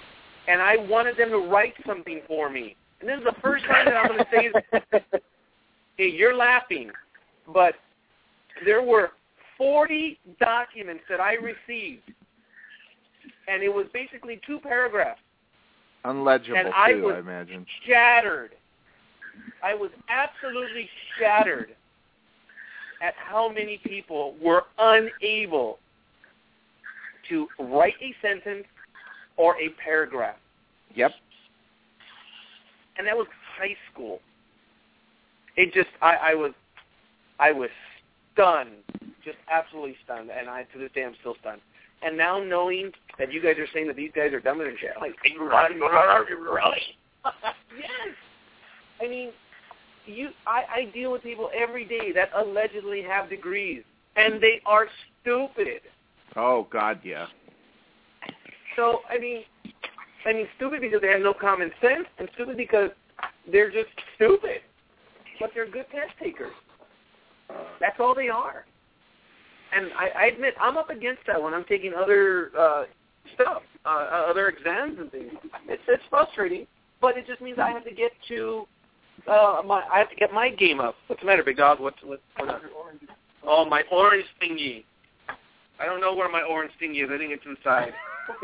and I wanted them to write something for me. And this is the first time that I'm going to say this. Hey, you're laughing, but there were forty documents that I received, and it was basically two paragraphs. Unlegible, and too, I was I imagine. Shattered. I was absolutely shattered at how many people were unable to write a sentence or a paragraph. Yep. And that was high school. It just, I, I was, I was stunned, just absolutely stunned, and I to this day I'm still stunned. And now knowing that you guys are saying that these guys are dumber than shit, I'm like, really? Yes. I mean, you, I, I deal with people every day that allegedly have degrees, and they are stupid. Oh God, yeah. So I mean, I mean, stupid because they have no common sense, and stupid because they're just stupid. But they're good test takers. That's all they are. And I, I admit, I'm up against that when I'm taking other uh, stuff, uh, other exams and things. It's it's frustrating, but it just means I have to get to uh, my I have to get my game up. What's the matter, big dog? What's what's what's Oh, my orange thingy. I don't know where my orange thingy is. I think it's inside.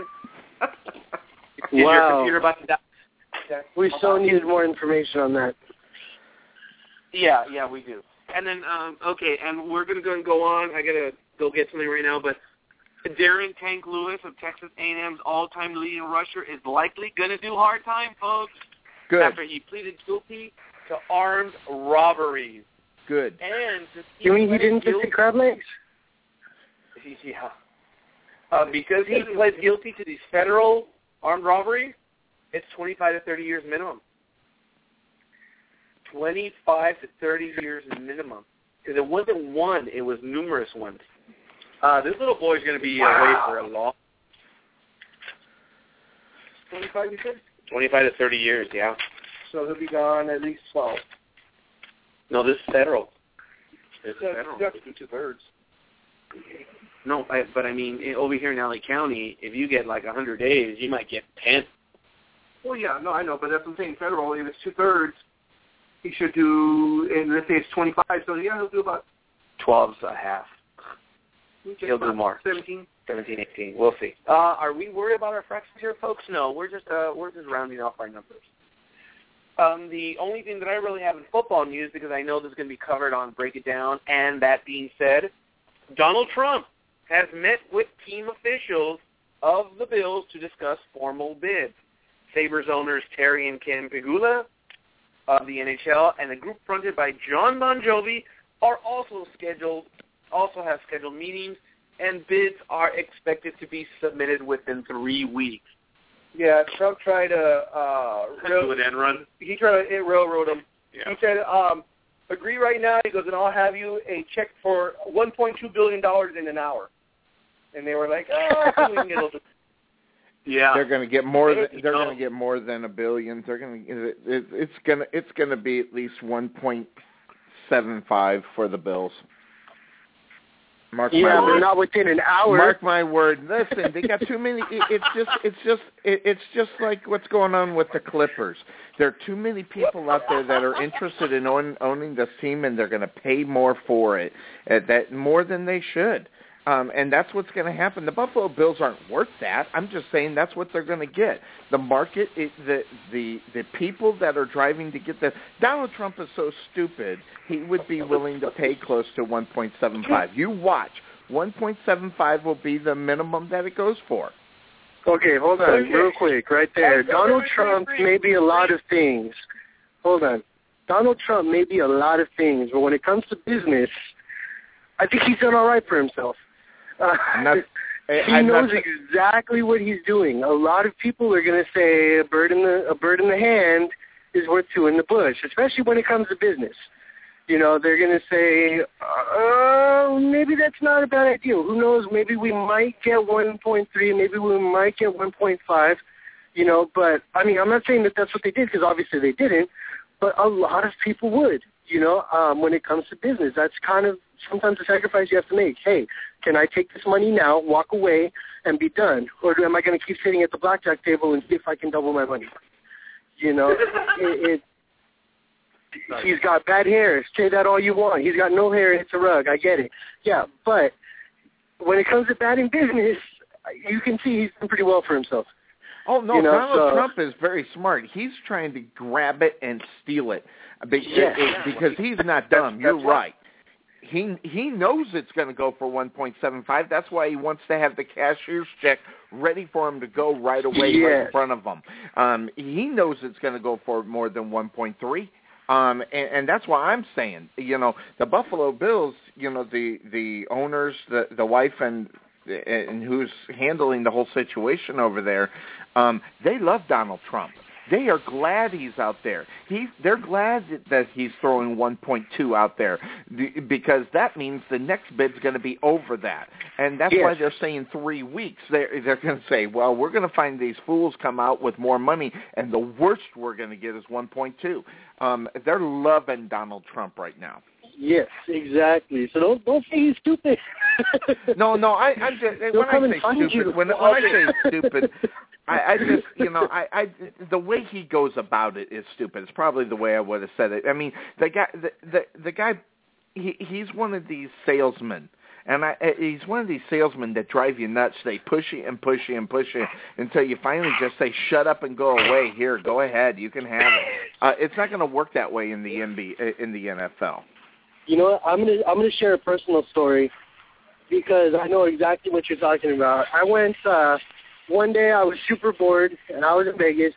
Is wow. your computer about to die? We so needed more information on that. Yeah, yeah, we do. And then, um, okay, and we're going to go and go on. I got to go get something right now, but Darren Tank Lewis of Texas A and M's all-time leading rusher is likely going to do hard time, folks. Good. After he pleaded guilty to armed robberies. Good. And you mean he didn't get the crab legs? Yeah. Uh, because he pled guilty to these federal armed robberies, it's twenty-five to thirty years minimum. twenty-five to thirty years minimum. Because it wasn't one, it was numerous ones. Uh, this little boy's going to be wow. away for a long... twenty-five, you said? twenty-five to thirty years, yeah. So he'll be gone at least twelve. No, this is federal. This is so federal. You have to do two-thirds. No, I, but I mean, over here in L A County, if you get like one hundred days, you might get ten. Well, yeah, no, I know, but that's what I'm saying. Federal, if it's two-thirds, he should do, and let's say it's twenty-five, so yeah, he'll do about... twelve's a half. He'll do more. seventeen? seventeen, eighteen. We'll see. Uh, are we worried about our fractions here, folks? No, we're just uh, we're just rounding off our numbers. Um, the only thing that I really have in football news, because I know this is going to be covered on Break It Down, and that being said, Donald Trump has met with team officials of the Bills to discuss formal bids. Sabres owners Terry and Ken Pegula of the N H L and a group fronted by John Bon Jovi are also scheduled, also have scheduled meetings, and bids are expected to be submitted within three weeks. Yeah, Trump tried to uh, rail- do an end run. He tried to railroad him. Yeah. He said, um, "Agree right now." He goes, "And I'll have you a check for one point two billion dollars in an hour." And they were like, "Oh, we can get a little." Yeah, they're going to get more. Than, they're going to get more than a billion. They're going to. It, it's going to. It's going to be at least one point seven five for the Bills. Mark yeah, my but word. not within an hour. Mark my word. Listen, they got too many. It, it's just. It's just. It, it's just like what's going on with the Clippers. There are too many people out there that are interested in own, owning this team, and they're going to pay more for it. Uh, that more than they should. Um, and that's what's going to happen. The Buffalo Bills aren't worth that. I'm just saying that's what they're going to get. The market, it, the the the people that are driving to get that. Donald Trump is so stupid. He would be willing to pay close to one point seven five. You watch. one point seven five will be the minimum that it goes for. Okay, hold on, okay. real quick, right there. Donald Trump may be a lot of things. Hold on. Donald Trump may be a lot of things, but when it comes to business, I think he's done all right for himself. Uh, not, he I'm knows not, exactly what he's doing. A lot of people are going to say a bird in the a bird in the hand is worth two in the bush, especially when it comes to business. You know, they're going to say, uh, maybe that's not a bad idea. Who knows? Maybe we might get one point three. Maybe we might get one point five. You know, but, I mean, I'm not saying that that's what they did because obviously they didn't, but a lot of people would, you know, um, when it comes to business. That's kind of sometimes the sacrifice you have to make. Hey, can I take this money now, walk away, and be done? Or am I going to keep sitting at the blackjack table and see if I can double my money? You know, it, it he's got bad hair. Say that all you want. He's got no hair. It's a rug. I get it. Yeah, but when it comes to batting business, you can see he's done pretty well for himself. Oh, no, you know, Donald so, Trump is very smart. He's trying to grab it and steal it because, yes. because he's not dumb. You're right. He he knows it's going to go for one point seven five. That's why he wants to have the cashier's check ready for him to go right away yes. right in front of him. Um, he knows it's going to go for more than one point three. Um, and, and that's why I'm saying, you know, the Buffalo Bills, you know, the, the owners, the, the wife and and who's handling the whole situation over there, um, they love Donald Trump. They are glad he's out there. He, they're glad that he's throwing one point two out there because that means the next bid's going to be over that. And that's yes. why they're saying three weeks. They're, they're going to say, well, we're going to find these fools come out with more money, and the worst we're going to get is one point two. Um, they're loving Donald Trump right now. Yes, exactly. So don't don't say he's stupid. no, no, I, I'm just They'll when I say stupid. You. When, when I say stupid, I, I just you know I, I the way he goes about it is stupid. It's probably the way I would have said it. I mean, the guy, the the, the guy, he he's one of these salesmen. And I, he's one of these salesmen that drive you nuts. They push you and push you and push you until you finally just say, shut up and go away. Here, go ahead. You can have it. Uh, it's not going to work that way in the N B A, in the N F L. You know what? I'm gonna I'm gonna share a personal story because I know exactly what you're talking about. I went uh, one day. I was super bored, and I was in Vegas,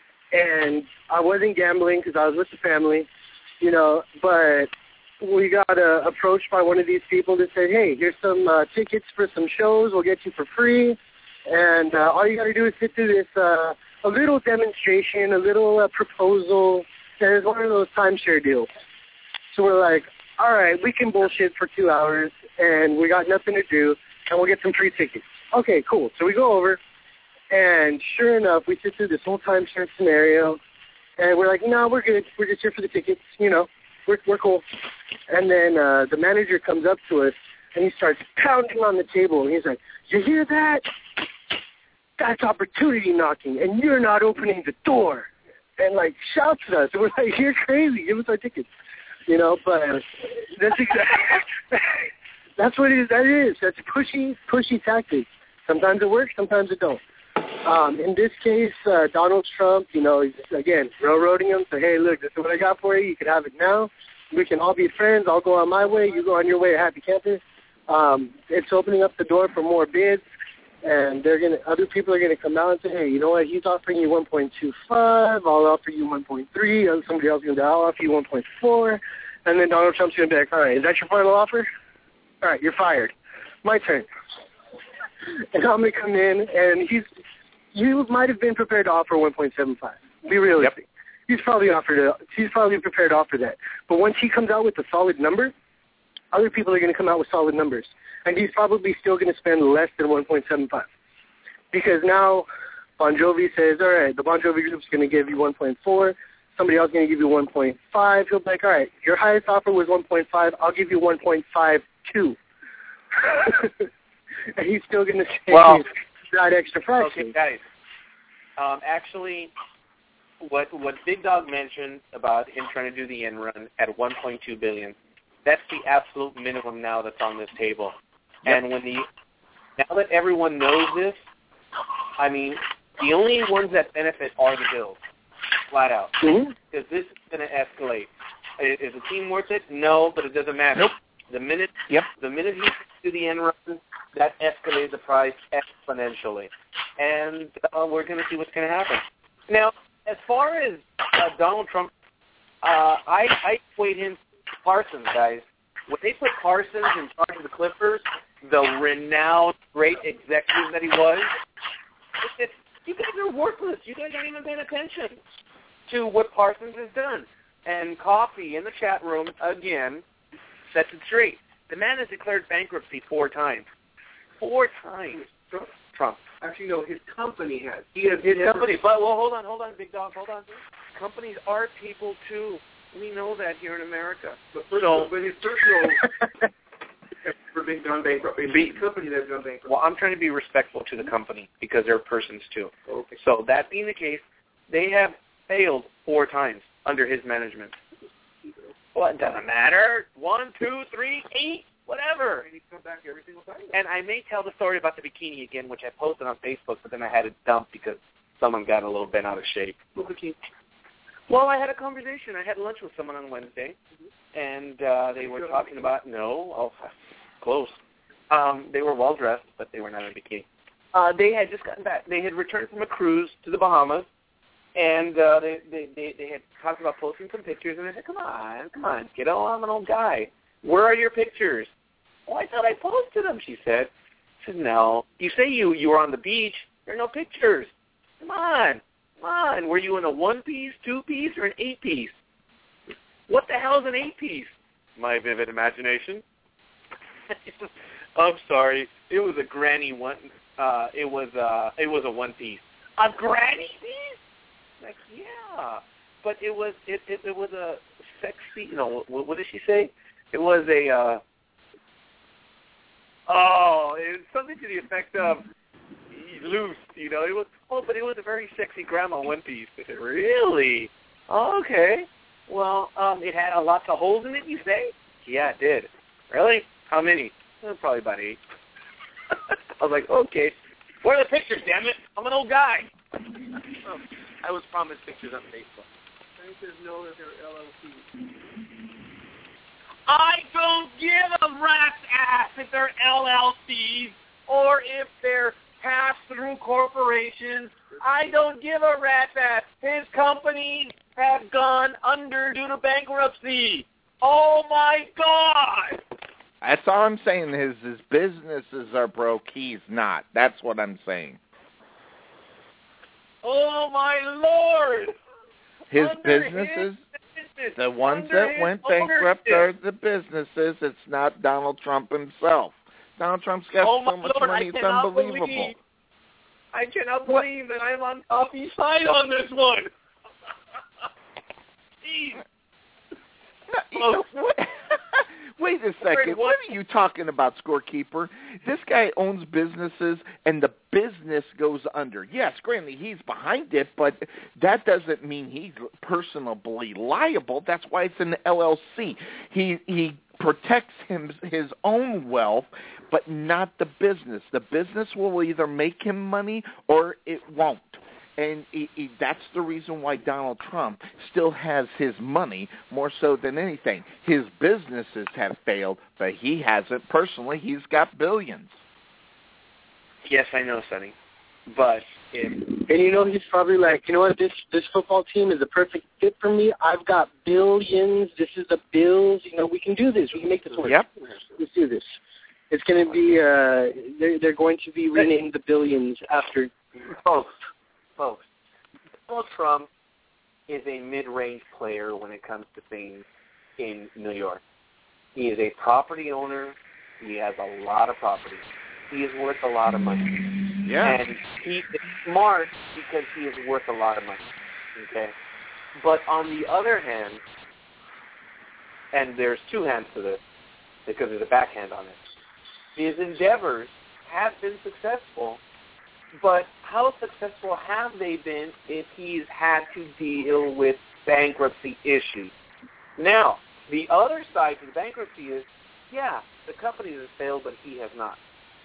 and I wasn't gambling because I was with the family, you know. But we got uh, approached by one of these people that said, "Hey, here's some uh, tickets for some shows. We'll get you for free, and uh, all you got to do is sit through this uh, a little demonstration, a little uh, proposal, and it's one of those timeshare deals." So we're like, all right, we can bullshit for two hours, and we got nothing to do, and we'll get some free tickets. Okay, cool. So we go over, and sure enough, we sit through this whole timeshare scenario, and we're like, no, we're good. We're just here for the tickets. You know, we're we're cool. And then uh, the manager comes up to us, and he starts pounding on the table, and he's like, you hear that? That's opportunity knocking, and you're not opening the door. And, like, shouts at us. And we're like, you're crazy. Give us our tickets. You know, but that's exactly that's what it is. That is that's a pushy, pushy tactic. Sometimes it works, sometimes it don't. Um, in this case, uh, Donald Trump, you know, he's again railroading him. So hey, look, this is what I got for you. You can have it now. We can all be friends. I'll go on my way. You go on your way. Happy camper. Um, it's opening up the door for more bids, and they're gonna other people are gonna come out and say, hey, you know what? He's offering you one point two five. I'll offer you one point three. Somebody else is gonna say, I'll offer you one point four. And then Donald Trump's going to be like, all right, is that your final offer? All right, you're fired. My turn. And I'm going to come in, and he's you might have been prepared to offer one point seven five. Be realistic. Yep. He's probably offered a, he's probably prepared to offer that. But once he comes out with a solid number, other people are going to come out with solid numbers. And he's probably still going to spend less than one point seven five. Because now Bon Jovi says, all right, the Bon Jovi group's going to give you one point four. Somebody else is going to give you one point five. He'll be like, all right, your highest offer was one point five. I'll give you one point five two. And he's still going to say well, that extra fraction. Okay, guys. Um, actually, what what Big Dog mentioned about him trying to do the end run at one point two billion dollars, that's the absolute minimum now that's on this table. Yep. And when the now that everyone knows this, I mean, the only ones that benefit are the Bills. Flat out. Mm-hmm. Because this is going to escalate. Is the team worth it? No, but it doesn't matter. Nope. The minute, yep. the minute he do the end run, that escalates the price exponentially, and uh, we're going to see what's going to happen. Now, as far as uh, Donald Trump, uh, I, I equate him to Parsons, guys. When they put Parsons in charge of the Clippers, the renowned, great executive that he was, it's, you guys are worthless. You guys aren't even paying attention to what Parsons has done. And Coffee in the chat room, again, sets it straight. The man has declared bankruptcy four times. Four times. Trump. Actually, no, his company has. He has his company. But, well, hold on, hold on, Big Dog, hold on. Companies are people, too. We know that here in America. But, first, so, but his personal for being gone bankrupt. It's Be- the company that's gone bankrupt. Well, I'm trying to be respectful to the company because they're persons too. Okay. So that being the case, they have failed four times under his management. Well, it doesn't matter. One, two, three, eight, whatever. And he's come back every single time. And I may tell the story about the bikini again, which I posted on Facebook, but then I had it dumped because someone got a little bent out of shape. What bikini? Well, I had a conversation. I had lunch with someone on Wednesday, Mm-hmm. and uh, they were talking about, no, oh, close. Um, they were well-dressed, but they were not in a bikini. Uh, they had just gotten back. They had returned from a cruise to the Bahamas, and uh, they, they, they, they had talked about posting some pictures, and I said, come on, come on, kiddo, I'm an old guy. Where are your pictures? Oh, I thought I posted them, she said. I said, no. You say you, you were on the beach. There are no pictures. Come on. Come on. Were you in a one-piece, two-piece, or an eight-piece? What the hell is an eight-piece? My vivid imagination. I'm sorry. It was a granny one. Uh, it was uh, it was a one-piece. A granny piece? Like, yeah. But it was it, it, it was a sexy. No, what, what did she say? It was a. Uh, oh, it was something to the effect of loose. You know, it was. Oh, but it was a very sexy grandma one-piece. I said, really? Oh, okay. Well, um, it had a lots of holes in it, you say? Yeah, it did. Really? How many? Oh, probably about eight. I was like, okay. Where are the pictures, damn it? I'm an old guy. Oh, I was promised pictures on Facebook. And he says no that they're L L Cs. I don't give a rat's ass if they're L L Cs or if they're pass-through corporations. I don't give a rat's ass. His companies have gone under due to bankruptcy. Oh, my God. That's all I'm saying. His his businesses are broke. He's not. That's what I'm saying. Oh, my Lord. His Under businesses, his business, the ones under that his went bankrupt ownership. are the businesses. It's not Donald Trump himself. Donald Trump's got Oh, so my much Lord, money, I it's cannot unbelievable. Believe, I cannot believe that I'm on Coffee's side on this one. Jeez. No, what? Wait a second. What are you talking about, scorekeeper? This guy owns businesses, and the business goes under. Yes, granted, he's behind it, but that doesn't mean he's personally liable. That's why it's an L L C. He he protects him his own wealth, but not the business. The business will either make him money or it won't. And he, he, that's the reason why Donald Trump still has his money more so than anything. His businesses have failed, but he hasn't. Personally, he's got billions. Yes, I know, Sonny. But it, And you know, he's probably like, you know what, this this football team is the perfect fit for me. I've got billions. This is the Bills. You know, we can do this. We can make this work. Yep. Let's do this. It's going to be, uh, they're, they're going to be renamed the Billions after. folks, folks, Donald Trump is a mid-range player when it comes to things in New York. He is a property owner. He has a lot of property. He is worth a lot of money. Yeah. And he is smart because he is worth a lot of money. Okay? But on the other hand, and there's two hands to this because there's a backhand on it, his endeavors have been successful, but how successful have they been if he's had to deal with bankruptcy issues? Now, the other side to the bankruptcy is, yeah, the company has failed, but he has not.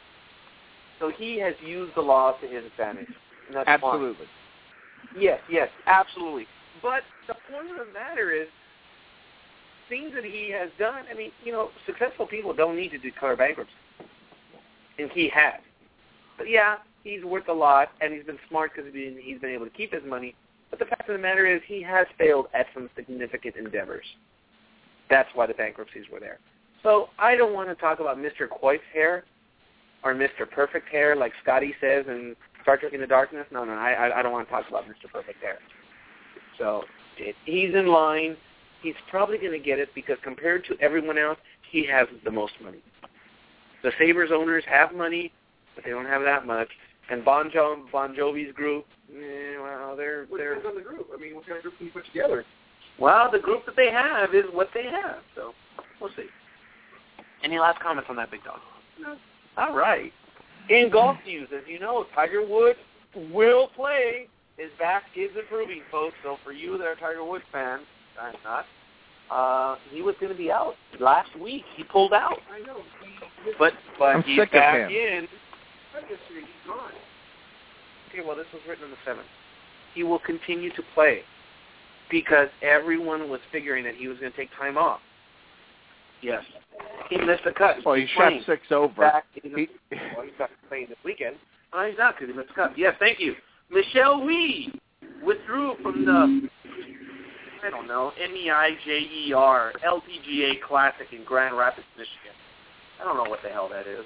So he has used the law to his advantage. And that's Absolutely. fine. Yes, yes, absolutely. But the point of the matter is, things that he has done, I mean, you know, successful people don't need to declare bankruptcy. And he has. But yeah, he's worth a lot, and he's been smart because he's been able to keep his money. But the fact of the matter is he has failed at some significant endeavors. That's why the bankruptcies were there. So I don't want to talk about Mister Coit's hair or Mister Perfect Hair like Scotty says in Star Trek Into Darkness. No, no, I, I don't want to talk about Mister Perfect Hair. So it, he's in line. He's probably going to get it because compared to everyone else, he has the most money. The Sabres owners have money, but they don't have that much. And Bon, jo- bon Jovi's group, eh, well, they're... What they're depends on the group. I mean, what kind of group can you put together? Well, the group that they have is what they have, so we'll see. Any last comments on that, Big Dog? No. All right. In golf news, as you know, Tiger Woods will play. His back is improving, folks. So for you that are Tiger Woods fans, I'm not. Uh, he was going to be out last week. He pulled out. I know. But but I'm he's sick back of him. in. He's gone. Okay, well, this was written on the seventh. He will continue to play because everyone was figuring that he was going to take time off. Yes. He missed the cut. Well, he He's shot playing. six over. Back in the, He, well, he's not playing this weekend. Oh, he's not because he missed the cut. Yes, thank you. Michelle Wee withdrew from the, I don't know, M E I J E R L P G A Classic in Grand Rapids, Michigan. I don't know what the hell that is.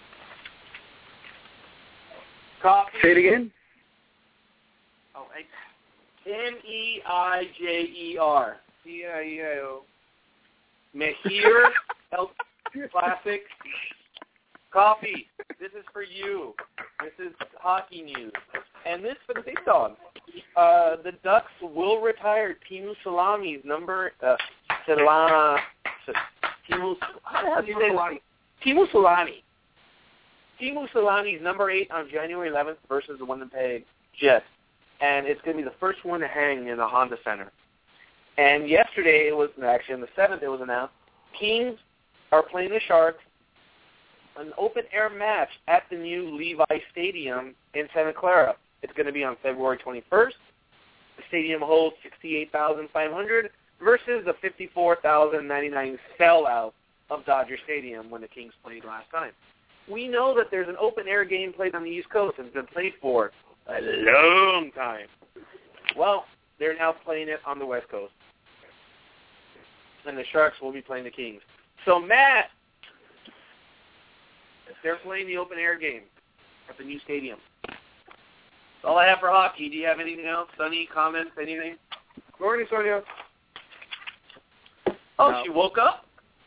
Coffee. Say it again. Oh, M E I J E R. E I E I O. Mehir El Classic. Coffee. This is for you. This is hockey news. And this for the Big Dog. Uh, the Ducks will retire Teemu Salami's number. Uh, Salam. Teemu. How do you say Salami? Teemu Salami. Teemu Salami's number eight on January eleventh versus the Winnipeg Jets. And it's going to be the first one to hang in the Honda Center. And yesterday, it was actually on the seventh, it was announced, Kings are playing the Sharks, an open-air match at the new Levi Stadium in Santa Clara. It's going to be on February twenty-first. The stadium holds sixty-eight thousand five hundred versus the fifty-four thousand ninety-nine sellout of Dodger Stadium when the Kings played last time. We know that there's an open-air game played on the East Coast and it's been played for a long time. Well, they're now playing it on the West Coast. And the Sharks will be playing the Kings. So, Matt, they're playing the open-air game at the new stadium. That's all I have for hockey. Do you have anything else? Sonny, comments, anything? Morning, Sonia. Oh, No. she woke up?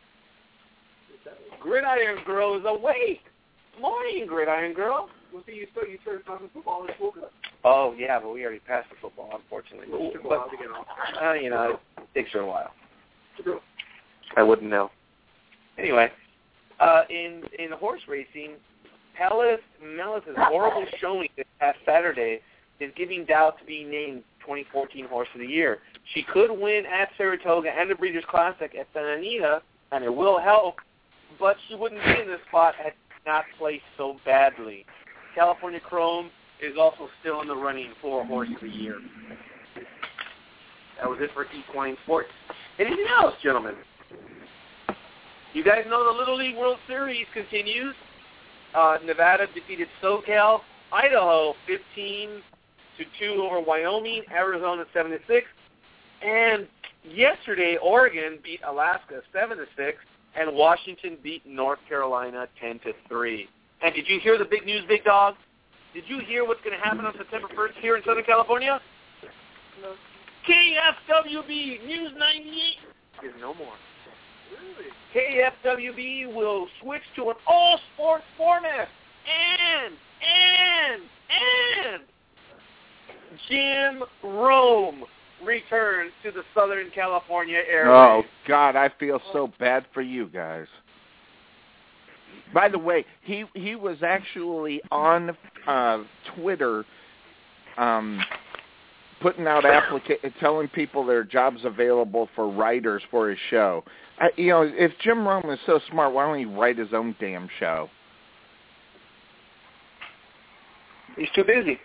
Gridiron Girl is awake. Morning, Gridiron Girl. Well, see, you still you started talking football and woke up. Oh, yeah, but we already passed the football, unfortunately. It took a But, while to get off. uh, you know, it takes her a while. I wouldn't know. Anyway, uh, in in horse racing, Palace Melis's horrible showing this past Saturday is giving doubt to being named twenty fourteen Horse of the Year. She could win at Saratoga and the Breeders' Classic at Santa Anita, and it will help, but she wouldn't be in this spot had she not placed so badly. California Chrome is also still in the running for Horse of the Year. That was it for Equine Sports. Anything else, gentlemen? You guys know the Little League World Series continues. Uh, Nevada defeated SoCal, Idaho fifteen to two over Wyoming, Arizona seven to six, and yesterday Oregon beat Alaska seven to six, and Washington beat North Carolina ten to three. And did you hear the big news, Big Dog? Did you hear what's going to happen on September first here in Southern California? No. K F W B News ninety-eight is no more. Really? K F W B will switch to an all-sports format. And, and, and Jim Rome returns to the Southern California area. Oh, God, I feel so bad for you guys. By the way, he he was actually on uh, Twitter um, putting out applica- telling people there are jobs available for writers for his show. I, you know, if Jim Rome is so smart, why don't he write his own damn show? He's too busy.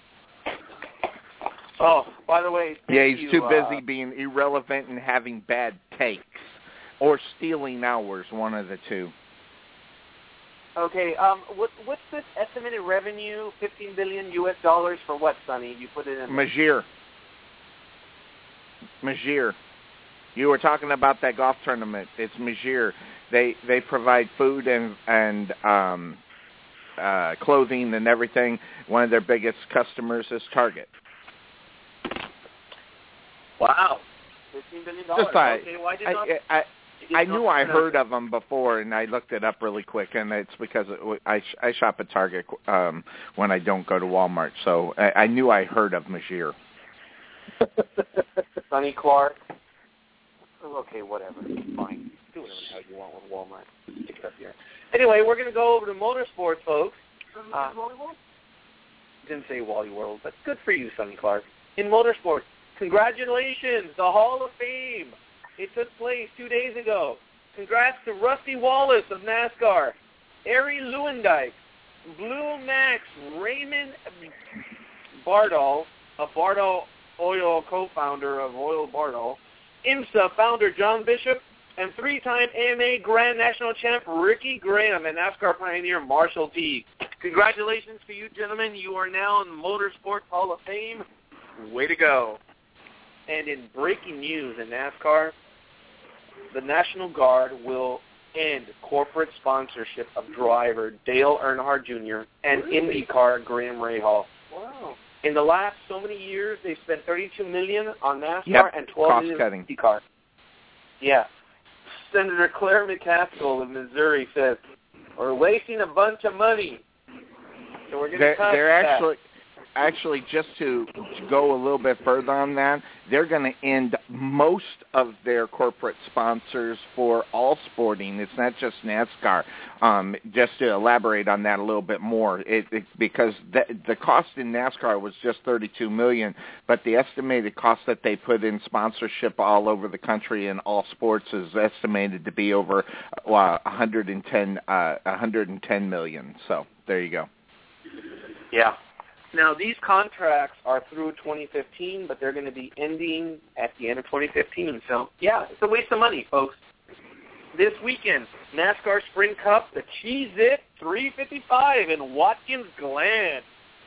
Oh, by the way, Yeah, he's you, too uh, busy being irrelevant and having bad takes. Or stealing hours, one of the two. Okay, um, what, what's this estimated revenue, fifteen billion U S dollars for what, Sonny? You put it in. Majir. Majir. You were talking about that golf tournament. It's Majir. They they provide food and and um, uh, clothing and everything. One of their biggest customers is Target. Wow, fifteen billion dollars. Just thought, okay, why did I, not? I, I, I knew not I heard of them before, and I looked it up really quick, and it's because it, I, I shop at Target um, when I don't go to Walmart, so I, I knew I heard of Majir. Sonny Clark. Okay, whatever. Fine. do whatever the hell you want with Walmart. Stick it up here. Anyway, we're going to go over to motorsports, folks. Uh, didn't say Wally World, but good for you, Sonny Clark. In motorsports, congratulations, the Hall of Fame. It took place two days ago. Congrats to Rusty Wallace of NASCAR, Arie Luyendyk, Blue Max, Raymond Bardal, a Bardal Oil co-founder of Oil Bardal, IMSA founder John Bishop, and three-time A M A Grand National Champ Ricky Graham and NASCAR pioneer Marshall Teague. Congratulations to you, gentlemen. You are now in the Motorsports Hall of Fame. Way to go. And in breaking news in NASCAR, the National Guard will end corporate sponsorship of driver Dale Earnhardt Junior and really? IndyCar Graham Rahal. Wow. In the last so many years, they've spent thirty-two million dollars on NASCAR yep. and twelve million dollars on IndyCar. Yeah. Senator Claire McCaskill of Missouri says, we're wasting a bunch of money. So we're going to cut they're that. actually actually just to, to go a little bit further on that, they're going to end most of their corporate sponsors for all sporting. It's not just NASCAR. Um, just to elaborate on that a little bit more, it, it, because the, the cost in NASCAR was just thirty-two million dollars, but the estimated cost that they put in sponsorship all over the country in all sports is estimated to be over uh, one hundred ten, uh, one hundred ten million dollars. So there you go. Yeah. Now, these contracts are through twenty fifteen, but they're going to be ending at the end of twenty fifteen. So, yeah, it's a waste of money, folks. This weekend, NASCAR Sprint Cup, the Cheez-It three fifty-five in Watkins Glen.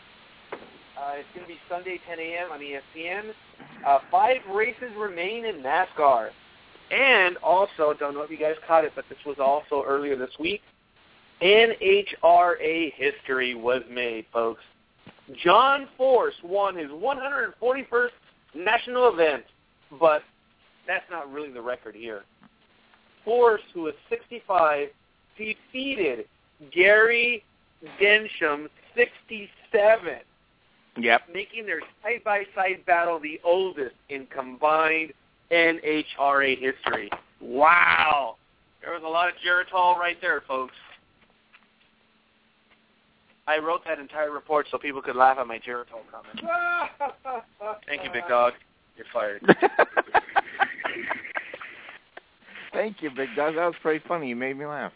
Uh, it's going to be Sunday, ten a.m. on E S P N. Uh, five races remain in NASCAR. And also, don't know if you guys caught it, but this was also earlier this week, N H R A history was made, folks. John Force won his one hundred forty-first national event, but that's not really the record here. Force, who is sixty-five, defeated Gary Densham, sixty-seven, yep, making their side-by-side battle the oldest in combined N H R A history. Wow. There was a lot of Geritol right there, folks. I wrote that entire report so people could laugh at my Geritol comment. Thank you, big dog. You're fired. Thank you, big dog. That was pretty funny. You made me laugh.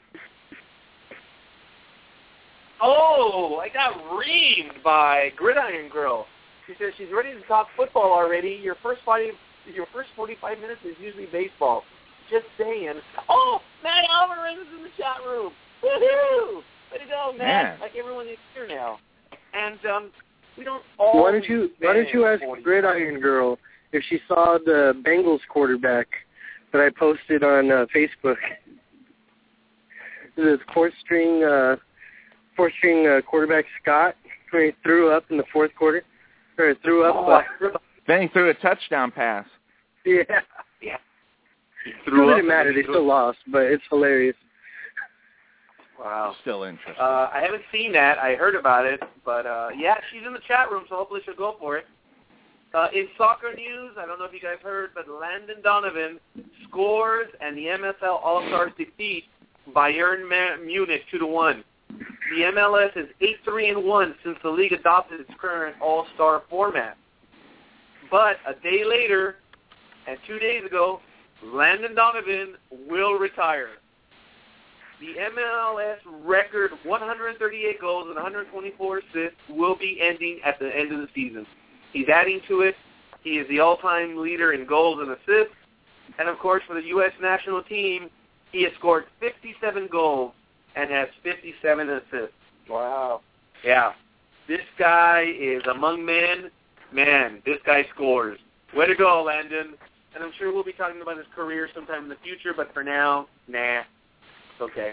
Oh, I got reamed by Gridiron Girl. She says she's ready to talk football already. Your first five, your first forty-five minutes is usually baseball. Just saying. Oh, Matt Alvarez is in the chat room. Woohoo! Way to go, Matt. Man. Like everyone is here now. And um, we don't all. Why don't you Why don't you ask Gridiron Girl if she saw the Bengals quarterback that I posted on uh, Facebook? The fourth string, uh, fourth string uh, quarterback Scott, where he threw up in the fourth quarter, or threw up. Oh. Uh, then he threw a touchdown pass. Yeah. Yeah. It didn't matter. They still lost, but it's hilarious. Wow. Still interesting. Uh, I haven't seen that. I heard about it. But, uh, yeah, she's in the chat room, so hopefully she'll go for it. Uh, in soccer news, I don't know if you guys heard, but Landon Donovan scores and the M S L All-Stars defeat Bayern Munich two to one. The M L S is eight three and one since the league adopted its current All-Star format. But a day later, and two days ago, Landon Donovan will retire. The M L S record one hundred thirty-eight goals and one hundred twenty-four assists will be ending at the end of the season. He's adding to it. He is the all-time leader in goals and assists. And, of course, for the U S national team, he has scored fifty-seven goals and has fifty-seven assists. Wow. Yeah. This guy is among men. Man, this guy scores. Way to go, Landon. And I'm sure we'll be talking about his career sometime in the future, but for now, nah. It's okay.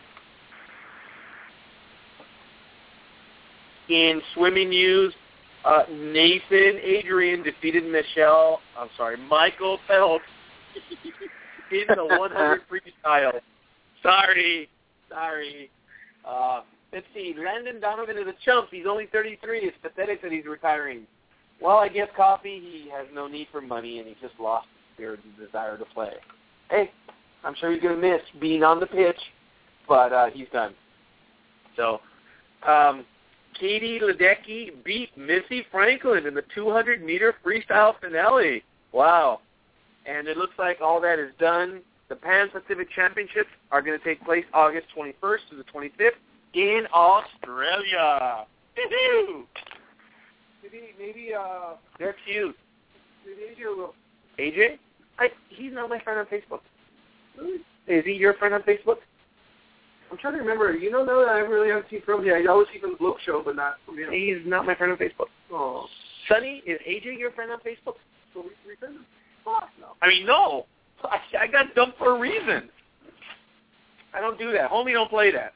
In swimming news, uh, Nathan Adrian defeated Michelle, I'm sorry, Michael Phelps in the one hundred freestyle. Sorry, sorry. Uh, let's see, Landon Donovan is a chump. He's only thirty-three. It's pathetic that he's retiring. Well, I guess Coffee, he has no need for money, and he just lost their desire to play. Hey, I'm sure he's going to miss being on the pitch, but uh, he's done. So, um, Katie Ledecky beat Missy Franklin in the two hundred meter freestyle finale. Wow. And it looks like all that is done. The Pan-Pacific Championships are going to take place August twenty-first to the twenty-fifth in Australia. Woo-hoo! Maybe, maybe, uh... They're cute. Maybe A J will. A J? I, he's not my friend on Facebook. Really? Is he your friend on Facebook? I'm trying to remember. You know, now that I really haven't seen from him. I always see from the Bloke Show, but not from him. He's not my friend on Facebook. Oh. Sonny, is A J your friend on Facebook? So we, we friends? Fuck no. I mean, no. I, I got dumped for a reason. I don't do that. Homie, don't play that.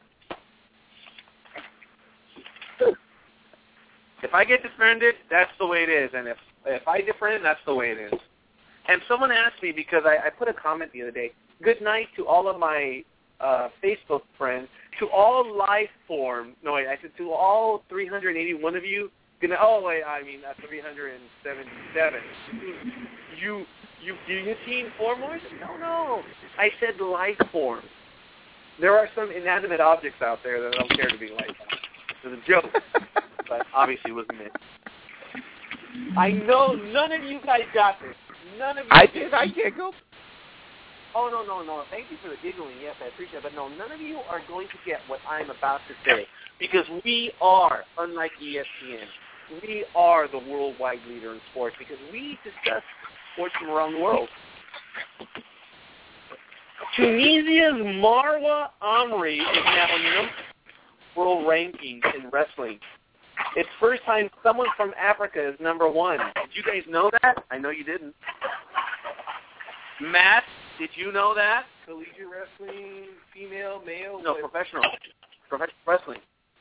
If I get defriended, that's the way it is. And if if I defriend, that's the way it is. And someone asked me, because I, I put a comment the other day, good night to all of my uh, Facebook friends, to all life form. No, wait, I said to all three hundred eighty-one of you. Good night. Oh, wait, I mean, that's three hundred seventy-seven. You, you guillotine formers? No, no. I said life form. There are some inanimate objects out there that I don't care to be life. It was a joke. But obviously it wasn't it. I know none of you guys got this. None of you I did. I giggled. Oh, no, no, no. Thank you for the giggling. Yes, I appreciate it. But no, none of you are going to get what I'm about to say. Because we are, unlike E S P N, we are the worldwide leader in sports because we discuss sports from around the world. Tunisia's Marwa Amri is now number world rankings in wrestling. It's first time someone from Africa is number one. Did you guys know that? I know you didn't. Matt, did you know that? Collegiate wrestling, female, male? No, professional. Professional wrestling.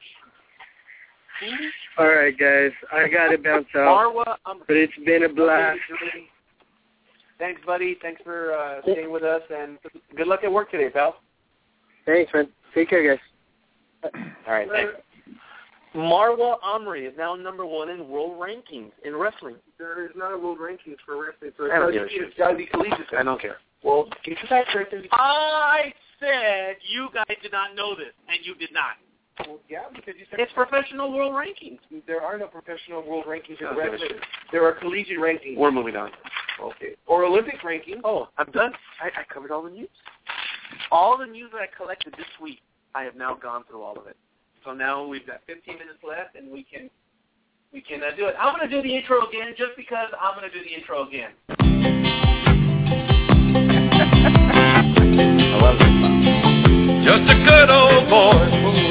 All right, guys. I got to bounce out. Marwa Amri. But it's been a blast. Thanks, buddy. Thanks for uh, staying with us, and good luck at work today, pal. Thanks, man. Take care, guys. All right, thanks. Marwa Amri is now number one in world rankings in wrestling. There is not a world rankings for wrestling, so I don't it's got to be collegiate. I don't care. Well, get your facts right there. I said you guys did not know this, and you did not. Well, yeah, because you said it's professional world rankings. There are no professional world rankings in No, wrestling. There are collegiate rankings. We're moving on. Okay. Or Olympic rankings. Oh, I'm done. I, I covered all the news. All the news that I collected this week, I have now gone through all of it. So now we've got fifteen minutes left, and we can we can uh, do it. I'm going to do the intro again just because I'm going to do the intro again. I love that song. Just a good old boy,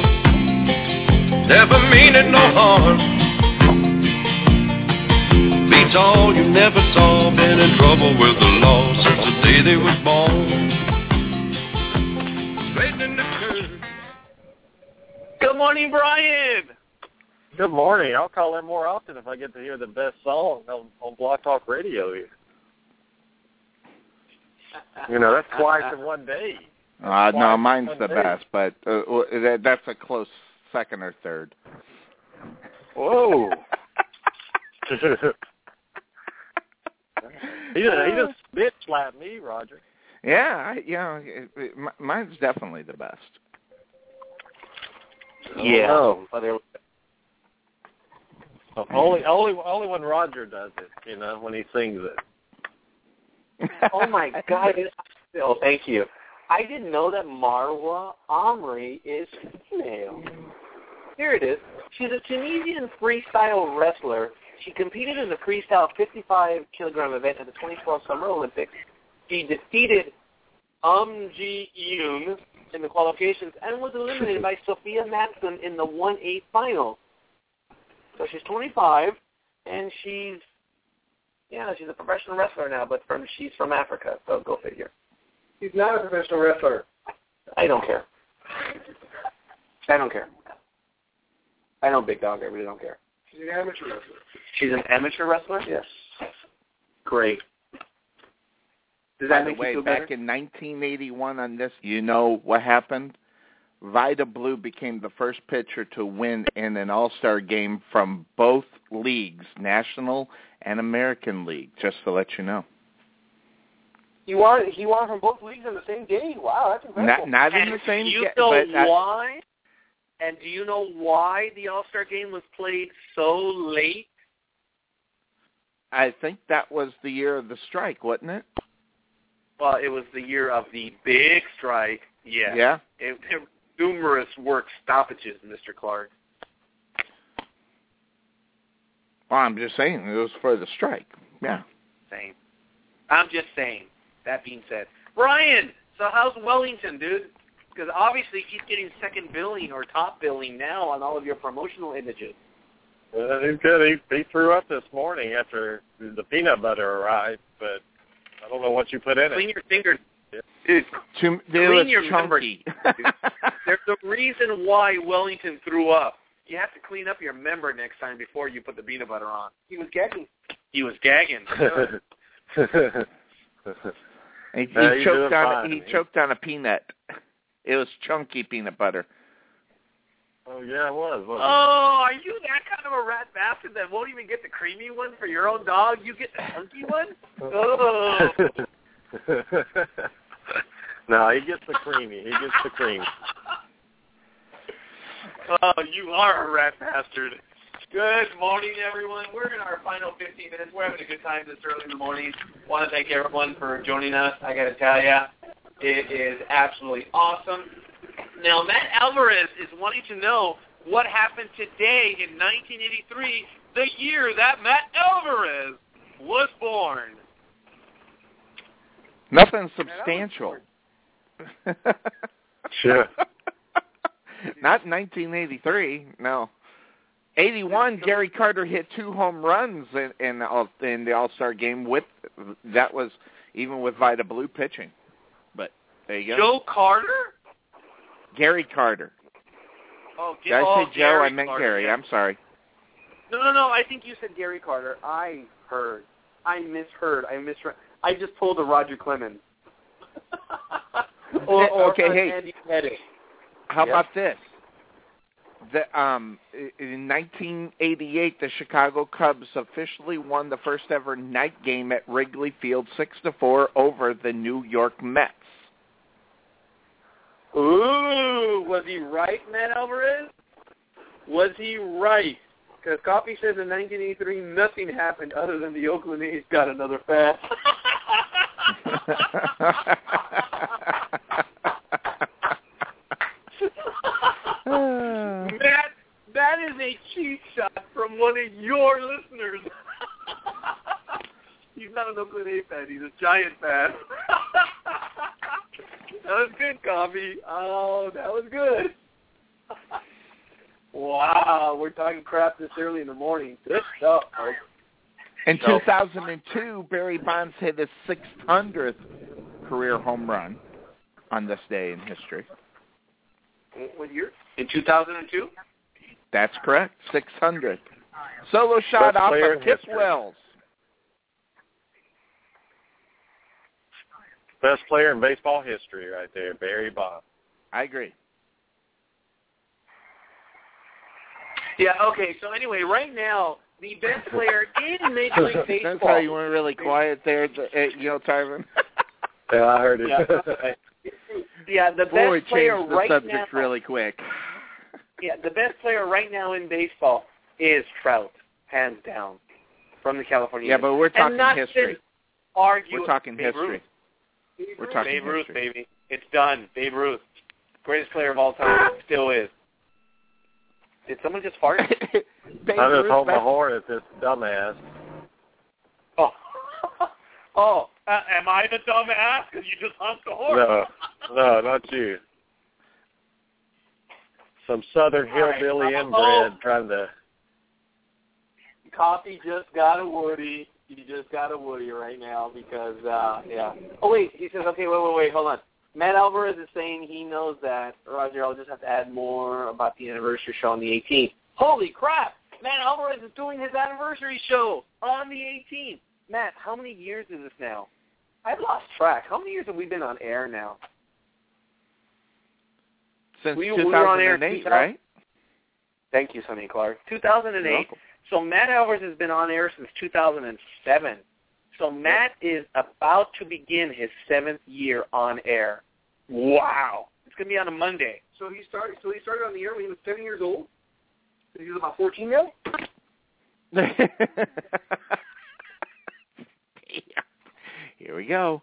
never meaning no harm. Beats all you never saw, been in trouble with the law since the day they was born. Straight in the curve. Good morning, Brian. Good morning. I'll call in more often if I get to hear the best song on, on Blog Talk Radio here. You know, that's twice in one day. Uh, no, mine's one the day. best, but uh, that, that's a close second or third. Whoa. he just, he just spit slapped me, Roger. Yeah, I, you know, it, it, m- mine's definitely the best. Yeah. Oh. Oh, there. So only, only, only when Roger does it, you know, when he sings it. Oh my God! Oh, thank you. I didn't know that Marwa Amri is female. Here it is. She's a Tunisian freestyle wrestler. She competed in the freestyle fifty-five kilogram event at the twenty twelve Summer Olympics. She defeated Um Ji Yoon in the qualifications and was eliminated by Sophia Matson in the one eight final. So she's twenty-five, and she's, yeah, she's a professional wrestler now, but from she's from Africa, so go figure. He's not a professional wrestler. I don't care. I don't care. I know, Big Dog, I really don't care. She's an amateur wrestler. She's an amateur wrestler? Yes. Great. Does By that the make way, you feel back better? in nineteen eighty-one on this, you know what happened? Vida Blue became the first pitcher to win in an all-star game from both leagues, National and American League, just to let you know. He won. He won from both leagues in the same day. Wow, that's incredible. Not not in And the same. do you ga- know but, uh, why? And do you know why the All-Star game was played so late? I think that was the year of the strike, wasn't it? Well, it was the year of the big strike. Yeah. Yeah. It, it, numerous work stoppages, Mister Clark. Well, I'm just saying it was for the strike. Yeah. Same. I'm just saying. That being said, Brian. So how's Wellington, dude? Because obviously he's getting second billing or top billing now on all of your promotional images. Uh, he's good. He, he threw up this morning after the peanut butter arrived, but I don't know what you put in Clean it. your fingers. Yeah. Dude, Too, it clean was your chunky. There's a reason why Wellington threw up. You have to clean up your member next time before you put the peanut butter on. He was gagging. He was gagging. he he Uh, he's choked doing on fine. he choked on a peanut. It was chunky peanut butter. Oh, yeah, it was. Wasn't Oh, are you that kind of a rat bastard that won't even get the creamy one for your own dog? You get the chunky one? Oh. it? No, he gets the creamy. He gets the cream. Oh, you are a rat bastard. Good morning, everyone. We're in our final fifteen minutes. We're having a good time this early in the morning. Want to thank everyone for joining us. I got to tell you, it is absolutely awesome. Now, Matt Alvarez is wanting to know what happened today in nineteen eighty-three, the year that Matt Alvarez was born. Nothing substantial. Sure. Not nineteen eighty-three, no. eighty-one, Gary Carter hit two home runs in in, the- in the All-Star game. With that was even with Vida Blue pitching. But there you go. Joe Carter? Gary Carter. Oh, Did I oh, say Joe? Gary I meant Carter, Gary. yeah. I'm sorry. No, no, no. I think you said Gary Carter. I heard. I misheard. I misread. I just pulled a Roger Clemens. or, or Okay, an hey. Andy Pettit. How Yep. about this? The, um, in nineteen eighty-eight, the Chicago Cubs officially won the first ever night game at Wrigley Field, six to four, over the New York Mets. Ooh, was he right, Matt Alvarez? Was he right? Because Coffee says in nineteen eighty-three nothing happened other than the Oakland A's got another fat. Matt, that is a cheap shot from one of your listeners. He's not an Oakland A's fan. He's a Giant fan. That was good, Coffee. Oh, that was good. Wow, we're talking crap this early in the morning. Good stuff, folks. In two thousand two, Barry Bonds hit his six hundredth career home run on this day in history. What year? In two thousand two? That's correct, six hundred. Solo shot Best off player of in Kip history. Wells. Best player in baseball history right there, Barry Bonds. I agree. Yeah, okay, so anyway, right now, the best player in Major League Baseball. That's how you went really quiet there, uh, you know, Tyron. Yeah, I heard it. Yeah, yeah the best Boy, player changed the right subject now. really quick. Yeah, the best player right now in baseball is Trout, hands down, from the California. Yeah, but we're And talking not history. to Argue We're talking Babe history. Ruth. We're talking Babe Ruth, history. baby. It's done. Babe Ruth. Greatest player of all time. Still is. Did someone just fart? Babe I just Ruth, hold my best- horn at this dumbass. Oh. oh. Uh, am I the dumb ass? Because you just honked the horn. No, no, not you. Some southern All right. hillbilly Oh. inbred trying to... Coffee just got a Woody. He just got a Woody right now because, uh, yeah. Oh, wait. He says, okay, wait, wait, wait. Hold on. Matt Alvarez is saying he knows that. Roger, I'll just have to add more about the anniversary show on the eighteenth. Holy crap! Matt Alvarez is doing his anniversary show on the eighteenth. Matt, how many years is this now? I've lost track. How many years have we been on air now? Since We- we two were on air thousand eight, two thousand right? Thank you, Sonny Clark. two thousand You're eight. welcome. So Matt Alvarez has been on air since two thousand seven. So Matt is about to begin his seventh year on air. Wow. It's going to be on a Monday. So he started So he started on the air when he was seven years old? He's about fourteen now? Here we go.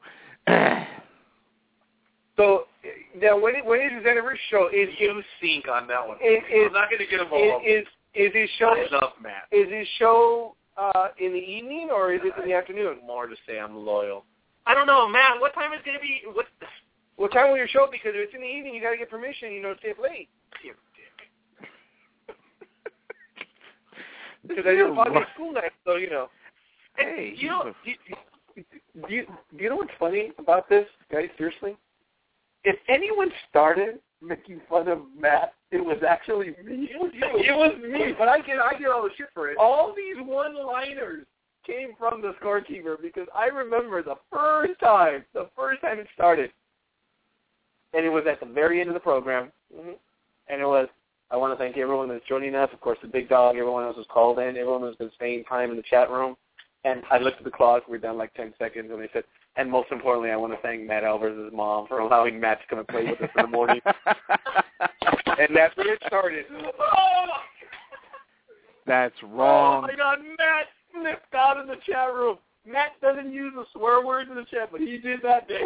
So now, when, when is his anniversary show? Is You sink on that one. Is, is, I'm not going to get involved. Is, is his show? I love Matt. Is his show uh, in the evening or is it in the afternoon? More to say I'm loyal. I don't know, Matt. What time is going to be? What? What time will your show? Because if it's in the evening, you got to get permission. You know, to stay up late. You dick. Because I do probably school night, so you know. Hey, You know, Do you, do you, do you know what's funny about this, guys? Seriously? If anyone started making fun of Matt, it was actually me. It was you. It was me. But I get I get all the shit for it. All these one-liners came from the scorekeeper because I remember the first time, the first time it started, and it was at the very end of the program, Mm-hmm. and it was, I want to thank everyone that's joining us. Of course, the big dog, everyone else was called in, everyone has been spending time in the chat room, and I looked at the clock, we were down like ten seconds, and they said, and most importantly, I want to thank Matt Alvarez's mom for allowing Matt to come and play with us in the morning. And that's when it started. Oh, That's oh wrong. my God, Matt flipped out in the chat room. Matt doesn't use the swear words in the chat, but he did that day.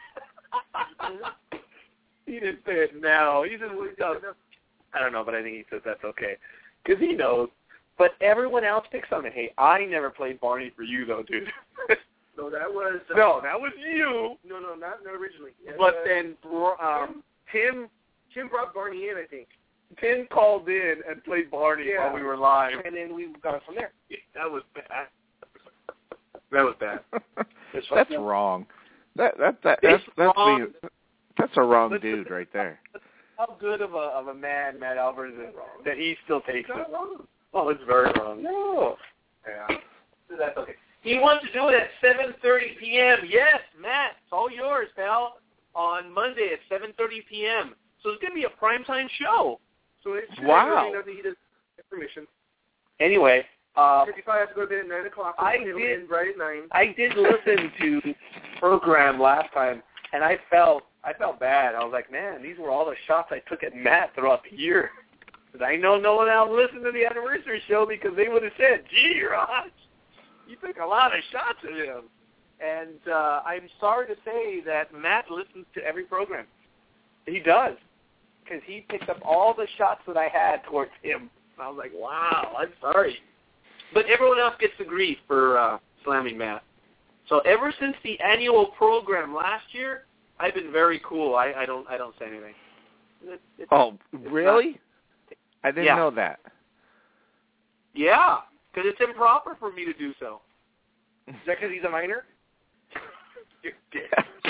He didn't say it now. He just, I don't know, but I think he says that's okay because he knows. But everyone else picks on it. Hey, I never played Barney for you, though, dude. No, that was uh, No, that was you. No, no, not, not originally. Yeah, But uh, then um, Tim Tim brought Barney in, I think, Tim called in and played Barney Yeah. while we were live. and then we got it from there. Yeah, that was bad. That was bad. That's wrong. That that that that's It's that's wrong. the that's a wrong But- dude right there. How good of a of a man Matt Alvarez is that he still takes It's it. not wrong. Oh, it's very wrong. No. Yeah. That's okay. He wants to do it at seven thirty p.m. Yes, Matt, it's all yours, pal. On Monday at seven thirty p.m. So it's going to be a primetime show. So it's Wow. He doesn't get permission. Anyway, uh, fifty-five has to go to bed at nine o'clock. I He'll did- end right at nine. I did listen to the program last time, and I felt I felt bad. I was like, man, these were all the shots I took at Matt throughout the year. Because I know no one else listened to the anniversary show because they would have said, gee, Raj, you took a lot of shots at him. And uh, I'm sorry to say that Matt listens to every program. He does. Because he picked up all the shots that I had towards him. I was like, wow, I'm sorry. But everyone else gets the grief for uh, slamming Matt. So ever since the annual program last year, I've been very cool. I, I don't I don't say anything. It, it, Oh, it's really? not- I didn't Yeah. know that. Yeah, because it's improper for me to do so. Is that because he's a minor? You're dead.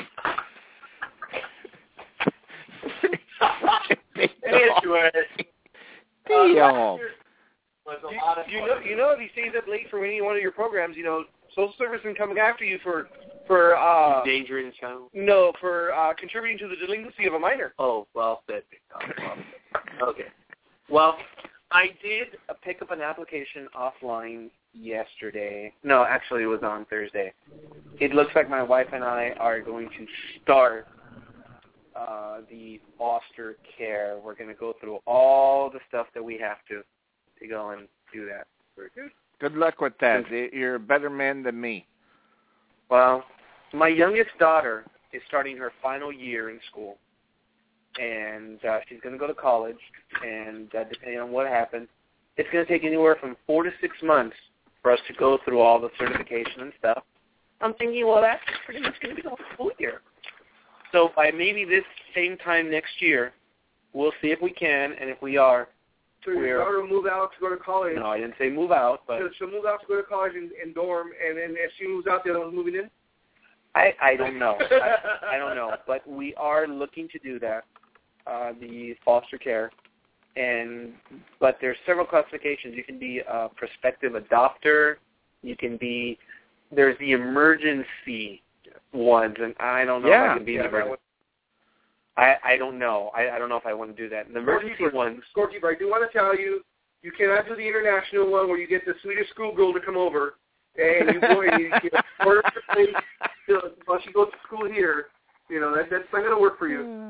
Anyway, Theo. was a You, lot of you fun. know, you know, if he stays up late for any one of your programs, you know, Social Service can come after you for for uh Endangering the child. no for uh contributing to the delinquency of a minor. Oh, well said. Big dog. Well said. Okay. Well, I did uh, pick up an application offline yesterday. No, actually it was on Thursday. It looks like my wife and I are going to start uh, the foster care. We're going to go through all the stuff that we have to to go and do that. Very good. Good luck with that. You're a better man than me. Well, my youngest daughter is starting her final year in school, and uh, she's going to go to college, and uh, depending on what happens, it's going to take anywhere from four to six months for us to go through all the certification and stuff. I'm thinking, well, that's pretty much going to be the whole school year. So by maybe this same time next year, we'll see if we can, and if we are, So your We're- daughter will move out to go to college. no, I didn't say move out, but So she'll move out to go to college and, and dorm, and then if she moves out, the other one's moving in. I, I don't know. I, I don't know, but we are looking to do that, uh, the foster care. And but there's several classifications. You can be a prospective adopter. You can be there's the emergency ones, and I don't know if Yeah. I can be Yeah, an that emergency. I I don't know. I, I don't know if I want to do that. The emergency Scorekeeper. ones. Scorekeeper, I do want to tell you, you cannot do the international one where you get the Swedish schoolgirl to come over Hey, you go, you, you know, work, you know, while she goes to school here, you know, that, that's not going to work for you.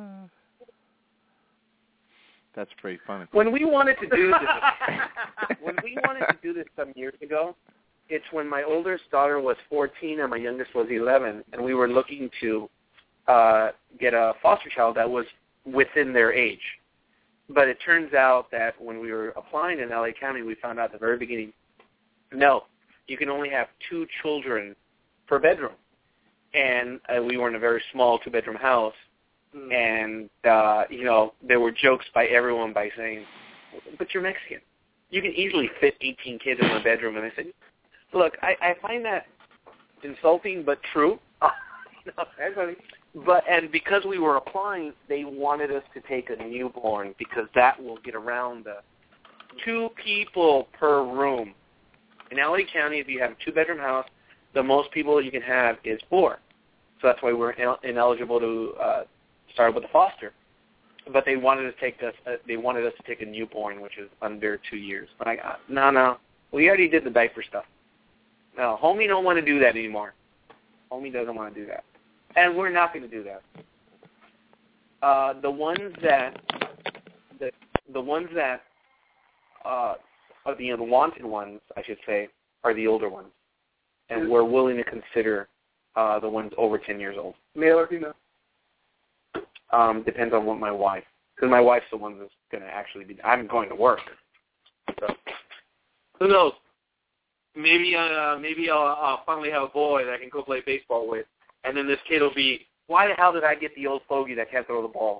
That's pretty funny. When we wanted to do this, when we wanted to do this some years ago, it's when my oldest daughter was fourteen and my youngest was eleven, and we were looking to uh, get a foster child that was within their age. But it turns out that when we were applying in L A County, we found out at the very beginning, no, you can only have two children per bedroom. And uh, we were in a very small two-bedroom house. Mm. And, uh, you know, there were jokes by everyone by saying, but you're Mexican. You can easily fit eighteen kids in one bedroom. And I said, look, I, I find that insulting but true. No, that's funny. But and because we were applying, they wanted us to take a newborn because that will get around the two people per room. In L A County, if you have a two-bedroom house, the most people you can have is four. So that's why we're ineligible to uh, start with a foster. But they wanted us to take us. Uh, they wanted us to take a newborn, which is under two years. But I got no, no. We already did the diaper stuff. No, homie don't want to do that anymore. Homie doesn't want to do that. And we're not going to do that. Uh, the ones that, the, the ones that uh, are the unwanted ones, I should say, are the older ones. And we're willing to consider uh, the ones over ten years old. Male or female? Um, depends on what my wife, because my wife's the one that's going to actually be, I'm going to work. So, who knows? Maybe, uh, maybe I'll, I'll finally have a boy that I can go play baseball with. And then this kid will be, why the hell did I get the old fogey that can't throw the ball?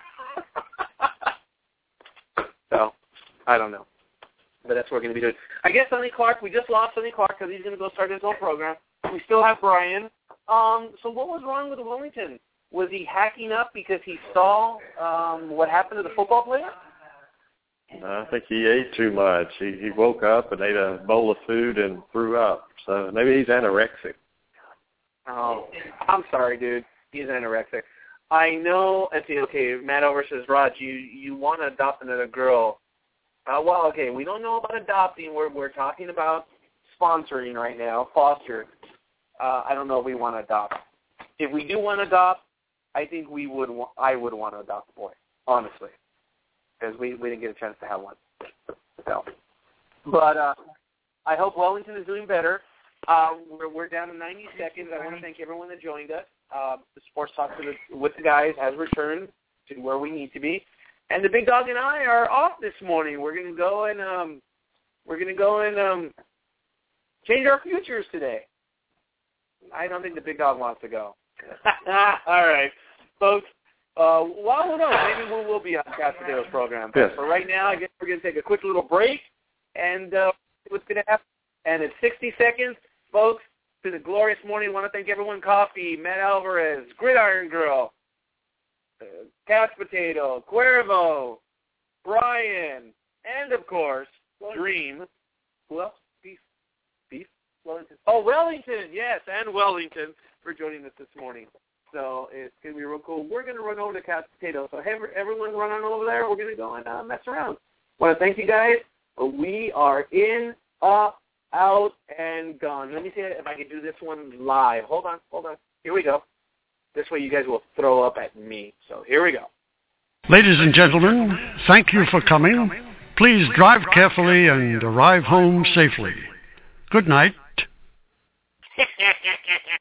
So, I don't know. But that's what we're going to be doing. I guess Sonny Clark, we just lost Sonny Clark because he's going to go start his own program. We still have Brian. Um, so what was wrong with Wellington? Was he hacking up because he saw um, what happened to the football player? I think he ate too much. He, he woke up and ate a bowl of food and threw up. So maybe he's anorexic. Oh, I'm sorry, dude. He's anorexic. I know. And see, okay, Matt Over says, Raj, you you want to adopt another girl? Uh, well, okay, we don't know about adopting. We're we're talking about sponsoring right now, foster. Uh, I don't know if we want to adopt. If we do want to adopt, I think we would. Wa- I would want to adopt a boy, honestly, because we we didn't get a chance to have one. So, but uh, I hope Wellington is doing better. Uh, we're, we're down to ninety seconds. I want to thank everyone that joined us. Uh, the Sports Talk to the, with the guys has returned to where we need to be, and the big dog and I are off this morning. We're going to go and um, we're going to go and um, change our futures today. I don't think the big dog wants to go. All right, folks. Uh, well, who knows? Maybe we will be on Castadero's program. But yes. for right now, I guess we're going to take a quick little break and uh, see what's going to happen. And it's sixty seconds. Folks, to the glorious morning, I want to thank everyone. Coffee, Matt Alvarez, Gridiron Girl, uh, Couch Potato, Cuervo, Brian, and, of course, Dream. Who else? Beef? Beef? Wellington. Oh, Wellington, yes, and Wellington for joining us this morning. So it's going to be real cool. We're going to run over to Couch Potato. So have everyone run on over there. We're going to go and uh, mess around. I want to thank you guys. We are in, up, out, and gone. Let me see if I can do this one live. Hold on, hold on. Here we go. This way you guys will throw up at me. So here we go. Ladies and gentlemen, thank you for coming. Please drive carefully and arrive home safely. Good night.